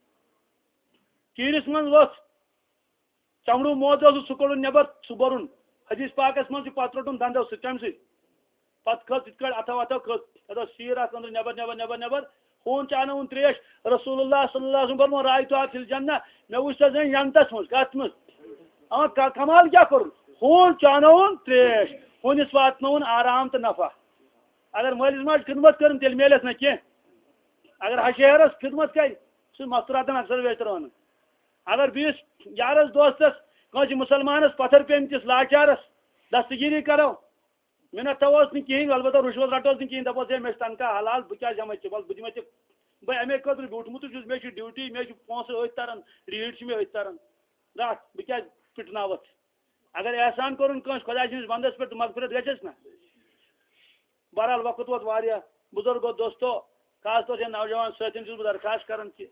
کیٖرِس منٛز ؤژھ چمڑوٗ موت اوسُس سُہ کوٚڑُن نٮ۪بر سُہ بوٚرُن حدیٖث پاکَس منٛز چھُ پَتہٕ روٚٹُن دنٛدو سۭتۍ کَمہِ سۭتۍ پَتہٕ کھٔژ یِتھ کٲٹھۍ اَتھو وَتھو کھٔژ تَتھ اوس شیٖر اَکھ أنٛدرٕ نٮ۪بر خوٗن چاوناوُن ترٛیش رسول اللہ صلی اللہ علیہ وسلم فرمو رایتُہا فِی الجنہ مےٚ وٕچھ سۄ زٔنۍ جنتَس منٛز کَتھ منٛز کمال کیٛاہ کوٚرُن خوٗن چاوناوُن ترٛیش ہوٗنِس واتنووُن آرام تہٕ نفع اگر مٲلِس ماجہِ خدمت کٔرٕن تیٚلہِ میلٮ۪س نہ کینٛہہ اگر ہشیرس خدمت کَرِ سُہ مستوٗراتن اکثر بیترٲونہٕ اگر بیٚیِس یارس دوستس کٲنٛسہِ مُسلمانس پتھر پیٚمتِس لاچارس دستگیٖری کرو مِنت تھاوہوس نہٕ کِہیٖنۍ البتہ رُشوت رٹوس نہٕ کِہیٖنۍ دپوس ہے مےٚ چھِ تنخواہ حلال بہٕ کیٛازِ ہٮ۪مے ژےٚ وَلہٕ بہٕ دِمے ژےٚ بھائی امے خاطر بیوٹمت مے ڈیوٹی مے پونسہ ات تران ریٹ مے ات تران رات بہ کیا پٹناوت اگر احسان کورن کنس خدا سندس بندس پہ مغفرت گھس نا بہرحال وقت ووت واریاہ بزرگو دوستو خاص طور سے نوجوان ساتھین چھس بہ درخواست کران کہ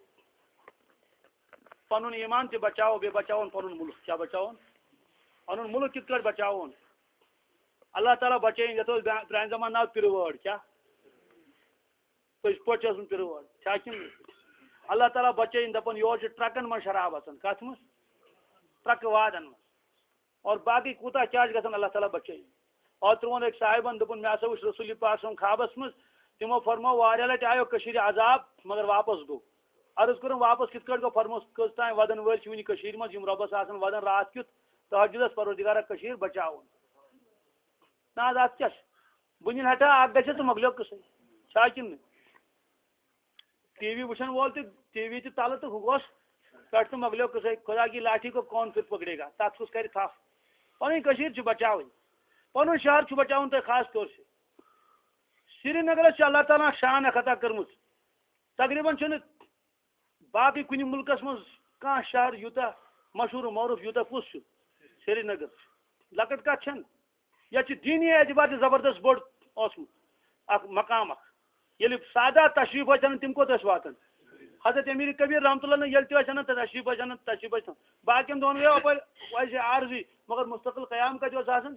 پنن ایمان تہ بچاو بے بچاون پنن ملک کیا بچاون پنن ملک کت کٹ بچاون اللہ تعالیٰ بچائیں یت پران زمان ناو پروٲڑ کیا پز پہ پروٲڑ کیا اللہ تعالیٰ بچائیں دپان یور ٹرکن من شراب اچان کت من ٹرک وادن من اور باقی کوتہ کیا گھان اللہ تعالیٰ بچائیں اور ترون ایک صاحبن دپن مے ہسا وچ رسول پاک صم خوابس من تمو فرمو واریاہ لٹہ آیو کشیر عذاب مگر واپس گو عرض کرم واپس کت کٹ گو فرمو کس تان ودن ول ون کشیر من یم ربس آسان ودن رات کیت تہجدس پروردگارہ کشیر بچاون نا ات کیا بنین ہٹا اک گھس تو مکلیو قصے چھا کن ٹی وی وچھن وول ٹی وی تل تو گوس پہ تو مکلیو قصے خدا کی لاٹھی کو کون پھر پکڑے گا تک کس کر تھپ پن کشیر بچاون پن شہر بچاؤن تہ خاص طور سے سری نگرس اللہ تعالیٰ شان اخ عطا کرمت تقریباً باقی کن ملکس من کھانا شہر یوتہ مشہور و معروف یوتہ کس سری نگر لکٹ کت یہ دینی اعتبار سے زبردست بوڑ اخ مقام اخ یل سادہ تشریف ان تم کوت واتان حضرت امیر کبیر رحمۃ اللہ یل تن تشریف تشریف باقین دون گئی ویسے عارضی مگر مستقل قیام کت آسان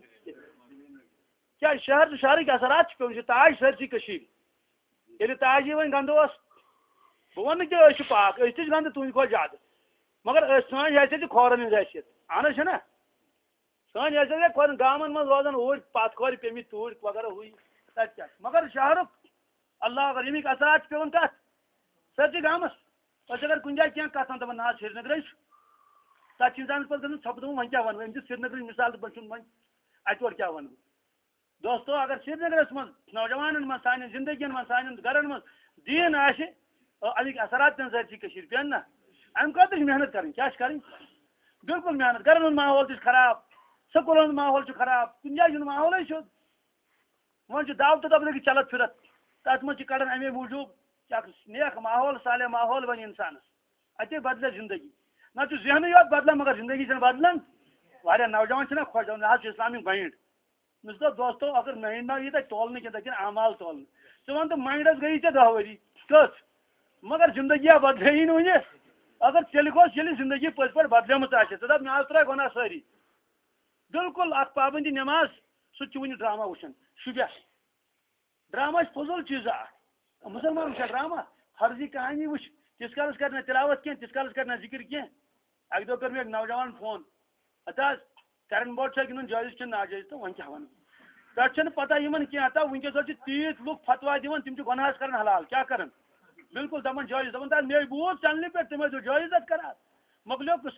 کیا شہر شہرک اثرات پہ تاج سرسی یل تاجی ون گندوس بہ ون کہ پاک تہ گند تہند کھت زیادہ مگر سن حیثیت کھورن ہز حیثیت اہن نا سن حیثیت کھورن گامن من روزان اوڑ پت کھور پیمت توڑ وغیرہ ہوئی تک کیا مگر شہرک اللہ اگر امیک اثرات پہ کت سرسی گامس پہ اگر کن جائے کی کت دپان نا سری نگر تک انسانس پہ ژھپ دپ ون کیا ون امس سری نگر مثال پہ ون اتور کیا ون دوستو اگر سری نگرس من نوجوان من سان زندگی من سان گرن من دین امیک اثرات پین سرسی پین نا ام خاطر محنت کریں کیا کریں بالکل محنت گرن ہند ماحول تہ خراب سکولن ہند ماحول خراب کن جائے ماحول ون دعوت تبلیغ چلت پھرت تر من کڑان امے موجود نیک ماحول صالح ماحول بن انسانس اتے بدلے زندگی نہ ذہن یوت بدلان مگر زندگی چھ بدلان واریاہ نوجوان چھنا خوش دپان اسلامک مائنڈ مس دوستو اگر مائنڈ نا یہ تولنے کی اعمال تولنے ثہ ون تو مائنڈس گئی 10 ؤری کس مگر زندگی بدلے ون اگر تیل گوس یل زندگی پز پہ بدلمت آہ ثہ دپ مے ترا گناہ ساری بالکل اخ پابندی نماز سہ ون ڈرامہ وچھان شبہ ڈرامہ فضول چیز مسلمان وچھا ڈرامہ فرضی کہانی وچ تس کالس کر تلاوت کی تس کالس کر ذکر کی اک دہ کر مے نوجوان فون اتا کرن بورڈ چھ گن جائز چھ ناجائز تو ون کیا ون پہ پتہ ان کی ونکس تیت لوگ فتوا دان تم گناہس کرن حلال کیا کرن بالکل دپان جائز دپان مے بوز چنلہ پہ تم جائز کران مکلیو قصے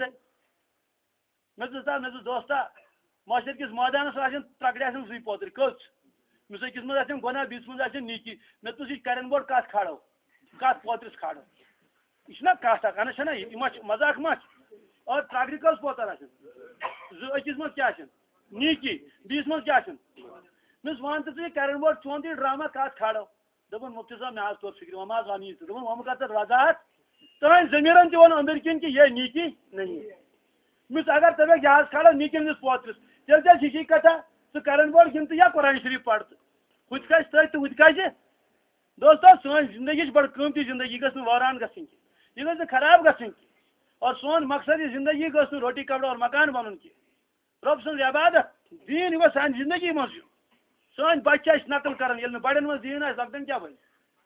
مے دوستا معاشر کس میدانس ترکڑے آن زی پوتر کچھ مس أکس مز آسن گناہ بیس مز آسن نیکی مے تو یہ کرن بورڈ کت کھڑو کت پوترس کھڑو یہ کت اخ اہن نا یہ مذاق مچ اور ترکڑ کس پوتر آسن أکس مز کیا نیکی بیس مز کیا مس ون تو یہ کرن بورڈ چون یہ ڈرامہ کت کھڑو دپان مفتی صاحب مے تور فکر وما زانی دپان وم کر وضاحت تہذ ضمیرن تہ ون اندر کن کہ یہ نیکی نہیں مس اگر ٹھیک یہ کھڑو نیکی ہندس پوترس تیل چل ہشی کتھا ژٕ کرن بورڈ گن تو یا قرآن شریف پڑھ تو ہت کھس تھی تو ہت کھس دوستو سن زندگی بڑ قیمتی زندگی گھس واران گھن یہ گھس خراب گھن اور سون مقصد یہ زندگی گھس روٹی کپڑا اور مکان بنن کی رب سن عبادت دین یہ سان زندگی مز سن بچہ نقل کران یل بڑن مز دین لکٹن کیا بن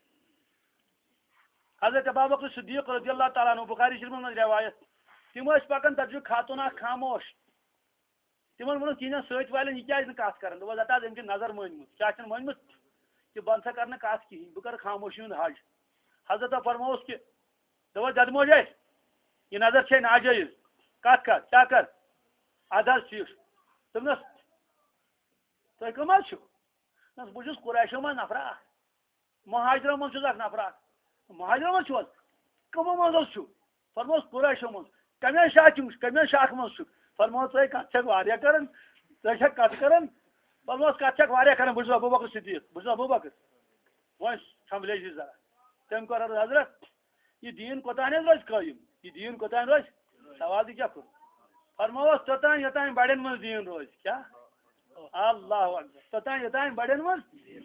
حضرت ابوبکر صدیق رضی اللہ تعالیٰ عنہ بخاری شریف من روایت تم پکان تر خاتون خاموش تمن ون کہین ست والن یہ کیا کت کر دتا ام کی نظر مانمت کیا مانمت کہ بن سا کر کت کہین بہ کر خاموشی ہند حج حضرت فرموس کہ دپس دد موج یہ نظر چھ ناجائز کت کر کیا کر اد ٹھیک دپنس تھی کم حظ بہت قریشو من نفر مہاجرو من اخ نفر مہاجرو من حظ کمو مز فرموس قریشو من کمین شاخ من فرموس تھی کت چھک کران ژے چھک کت کران فرموس کت چھک کران بہت ابوبکر صدیق بہت ابوبکر ون سنبھلے ذرا تم کر حضرت یہ دین کوتان روز قائم یہ دین کوتان روز سوال کیا کر فرموس توتان یوتان بڑن من دین روز کیا اللہ اکبر توتان یوتان بڑن من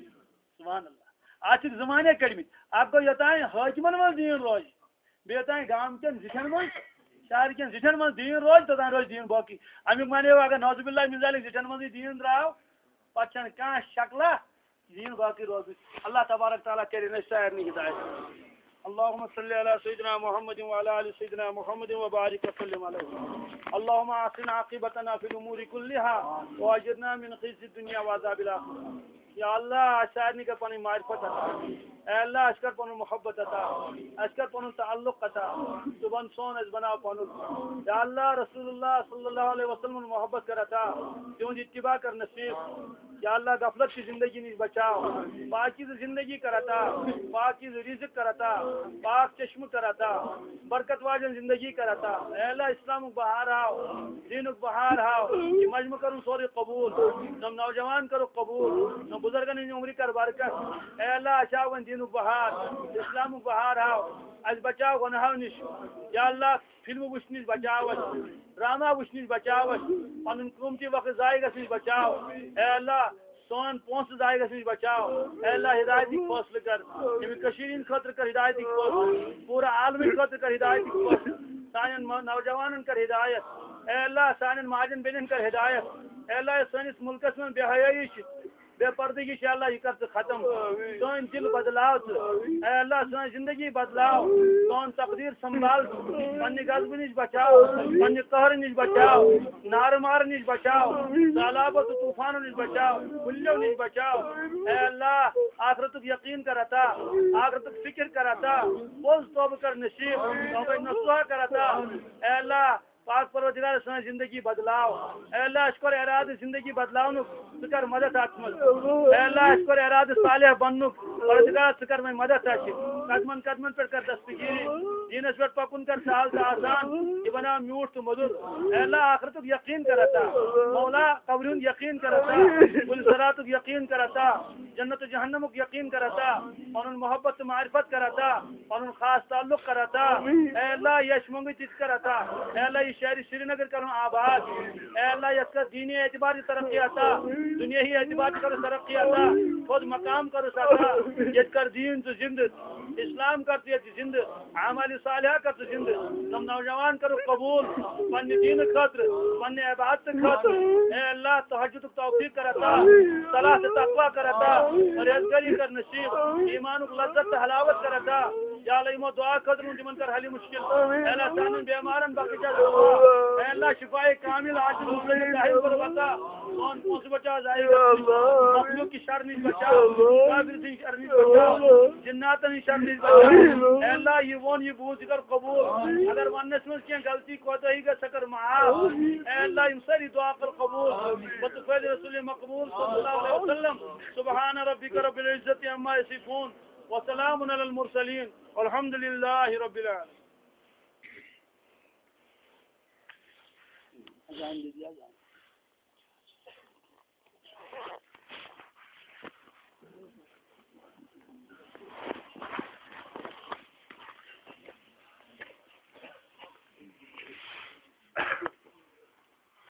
سبحان اللہ آج زمانے کڑمت آپ کو یوتان حاکمن من دین روز بیوتان گام کن زٹھن من شہر کن زٹھن من دین روز توتان روز دین باقی امیک مانے اگر نوز باللہ من ذالک زٹھن من دین دراو پتہ کان شکلہ دین باقی روز اللہ تبارک تعالیٰ کرے نا سارنی ہدایت اللهم صل على سيدنا محمد وعلى ال سيدنا محمد وبارك وسلم عليه اللهم اعطنا عاقبتنا في الامور كلها واجرنا من خزي الدنيا وعذاب الاخره یا اللہ اشارنی کا پانی معرفت عطا اے اللہ اشکر پنو محبت عطا اشکر پنو تعلق عطا زبان سون از بنا پنو یا اللہ رسول اللہ صلی اللہ علیہ وسلم محبت کر عطا تیون اتباع کر نصیب یا اللہ غفلت کی زندگی نہیں بچاؤ پاکیز زندگی کرتا پاکیز رزق کرتا پاک چشم کرتا برکت واجن زندگی کرتا اے اللہ اسلام بہار آؤ دین بہار آؤ مجمع کروں سوری قبول نم نوجوان کرو قبول نم بزرگن عمری کر برکت اے اللہ اشاون دین بہار اسلام بہار آؤ از بچاؤ گناہو نش یا اللہ فلم وچنش بچاو ڈرامہ وچنش بچاو پن قیمتی وقت ضائع گھنش بچاو اے اللہ سون پونس ضائع گھنش بچاو اے اللہ ہدایتی فیصلہ کر کشیرین خاطر کر ہدایتی فیصلہ پورا عالمی خاطر کر ہدایتی فیصلہ سانن نوجوانن کر ہدایت اے اللہ سانن ماجن بینن کر ہدایت اے اللہ سانس ملکس من بے حیائی بے پردگی سے اللہ یہ کر ختم سون دل بدلاو اے اللہ سون زندگی بدلاو سون تقدیر سنبھال پنہ غضب نش بچاؤ پنہ قہر نش بچاؤ نار مار نش بچاؤ سیلاب و طوفان نش بچاؤ کلیو نش بچاؤ اے اللہ آخرت یقین کر عطا آخرت فکر کر عطا بوز توبہ کر نصیب توبہ نصوح کر عطا اے اللہ پاک پروردگار سن زندگی بدلاو اے اللہ اشکر اراد زندگی بدلاو سکر مدد آتمل اے اللہ اشکر اراد صالح بننک پروردگار سکر میں مدد آتی قدمن قدمن پر کر دستگیری دینس پر پکن کر سہل تا آسان یہ بنا میوٹ تو مدد اے اللہ آخرت یقین کرتا مولا قبرون یقین کرتا گلزرات یقین کرتا جنت جہنم یقین کرتا قانون محبت معرفت کرتا قانون خاص تعلق کرتا اے اللہ یش منگی چیز کرتا اے اللہ شہری سری نگر کروں آباد اے اللہ اس کا دینی اعتبار کی ترقی آتا دنیا ہی اعتبار کی ترقی آتا خود مقام کرو سکتا یہ کر دین تو زند اسلام کرتی ہے زند عمل صالحہ کرتے زند تم نوجوان کرو قبول پن دین خاطر پن عبادت خاطر اے اللہ تہجد توفیق کرتا صلاح تقوی کرتا پرہیزگاری کر نصیب ایمان کو لذت حلاوت کرتا یا اللہ مو دعا قدر من کر حلی مشکل اے اللہ سانن بیمارن بخشا اے اللہ شفاء کامل عاجل مبلغ ظاہر پر بتا کون کون سے بچا ظاہر مخلوق کی شر نہیں بچاؤ کافر کی شر نہیں بچاؤ جنات کی شر نہیں بچاؤ اے اللہ یہ وون یہ بوجھ کر قبول اگر ونس میں کیا غلطی کوتاہی کا سکر معاف اے اللہ ان ساری دعا کر قبول بتفضل رسول مقبول صلی اللہ علیہ وسلم سبحان ربک رب العزت عما یصفون وسلام علی المرسلین والحمد للہ رب العالمین. اذان دے دیا جائے.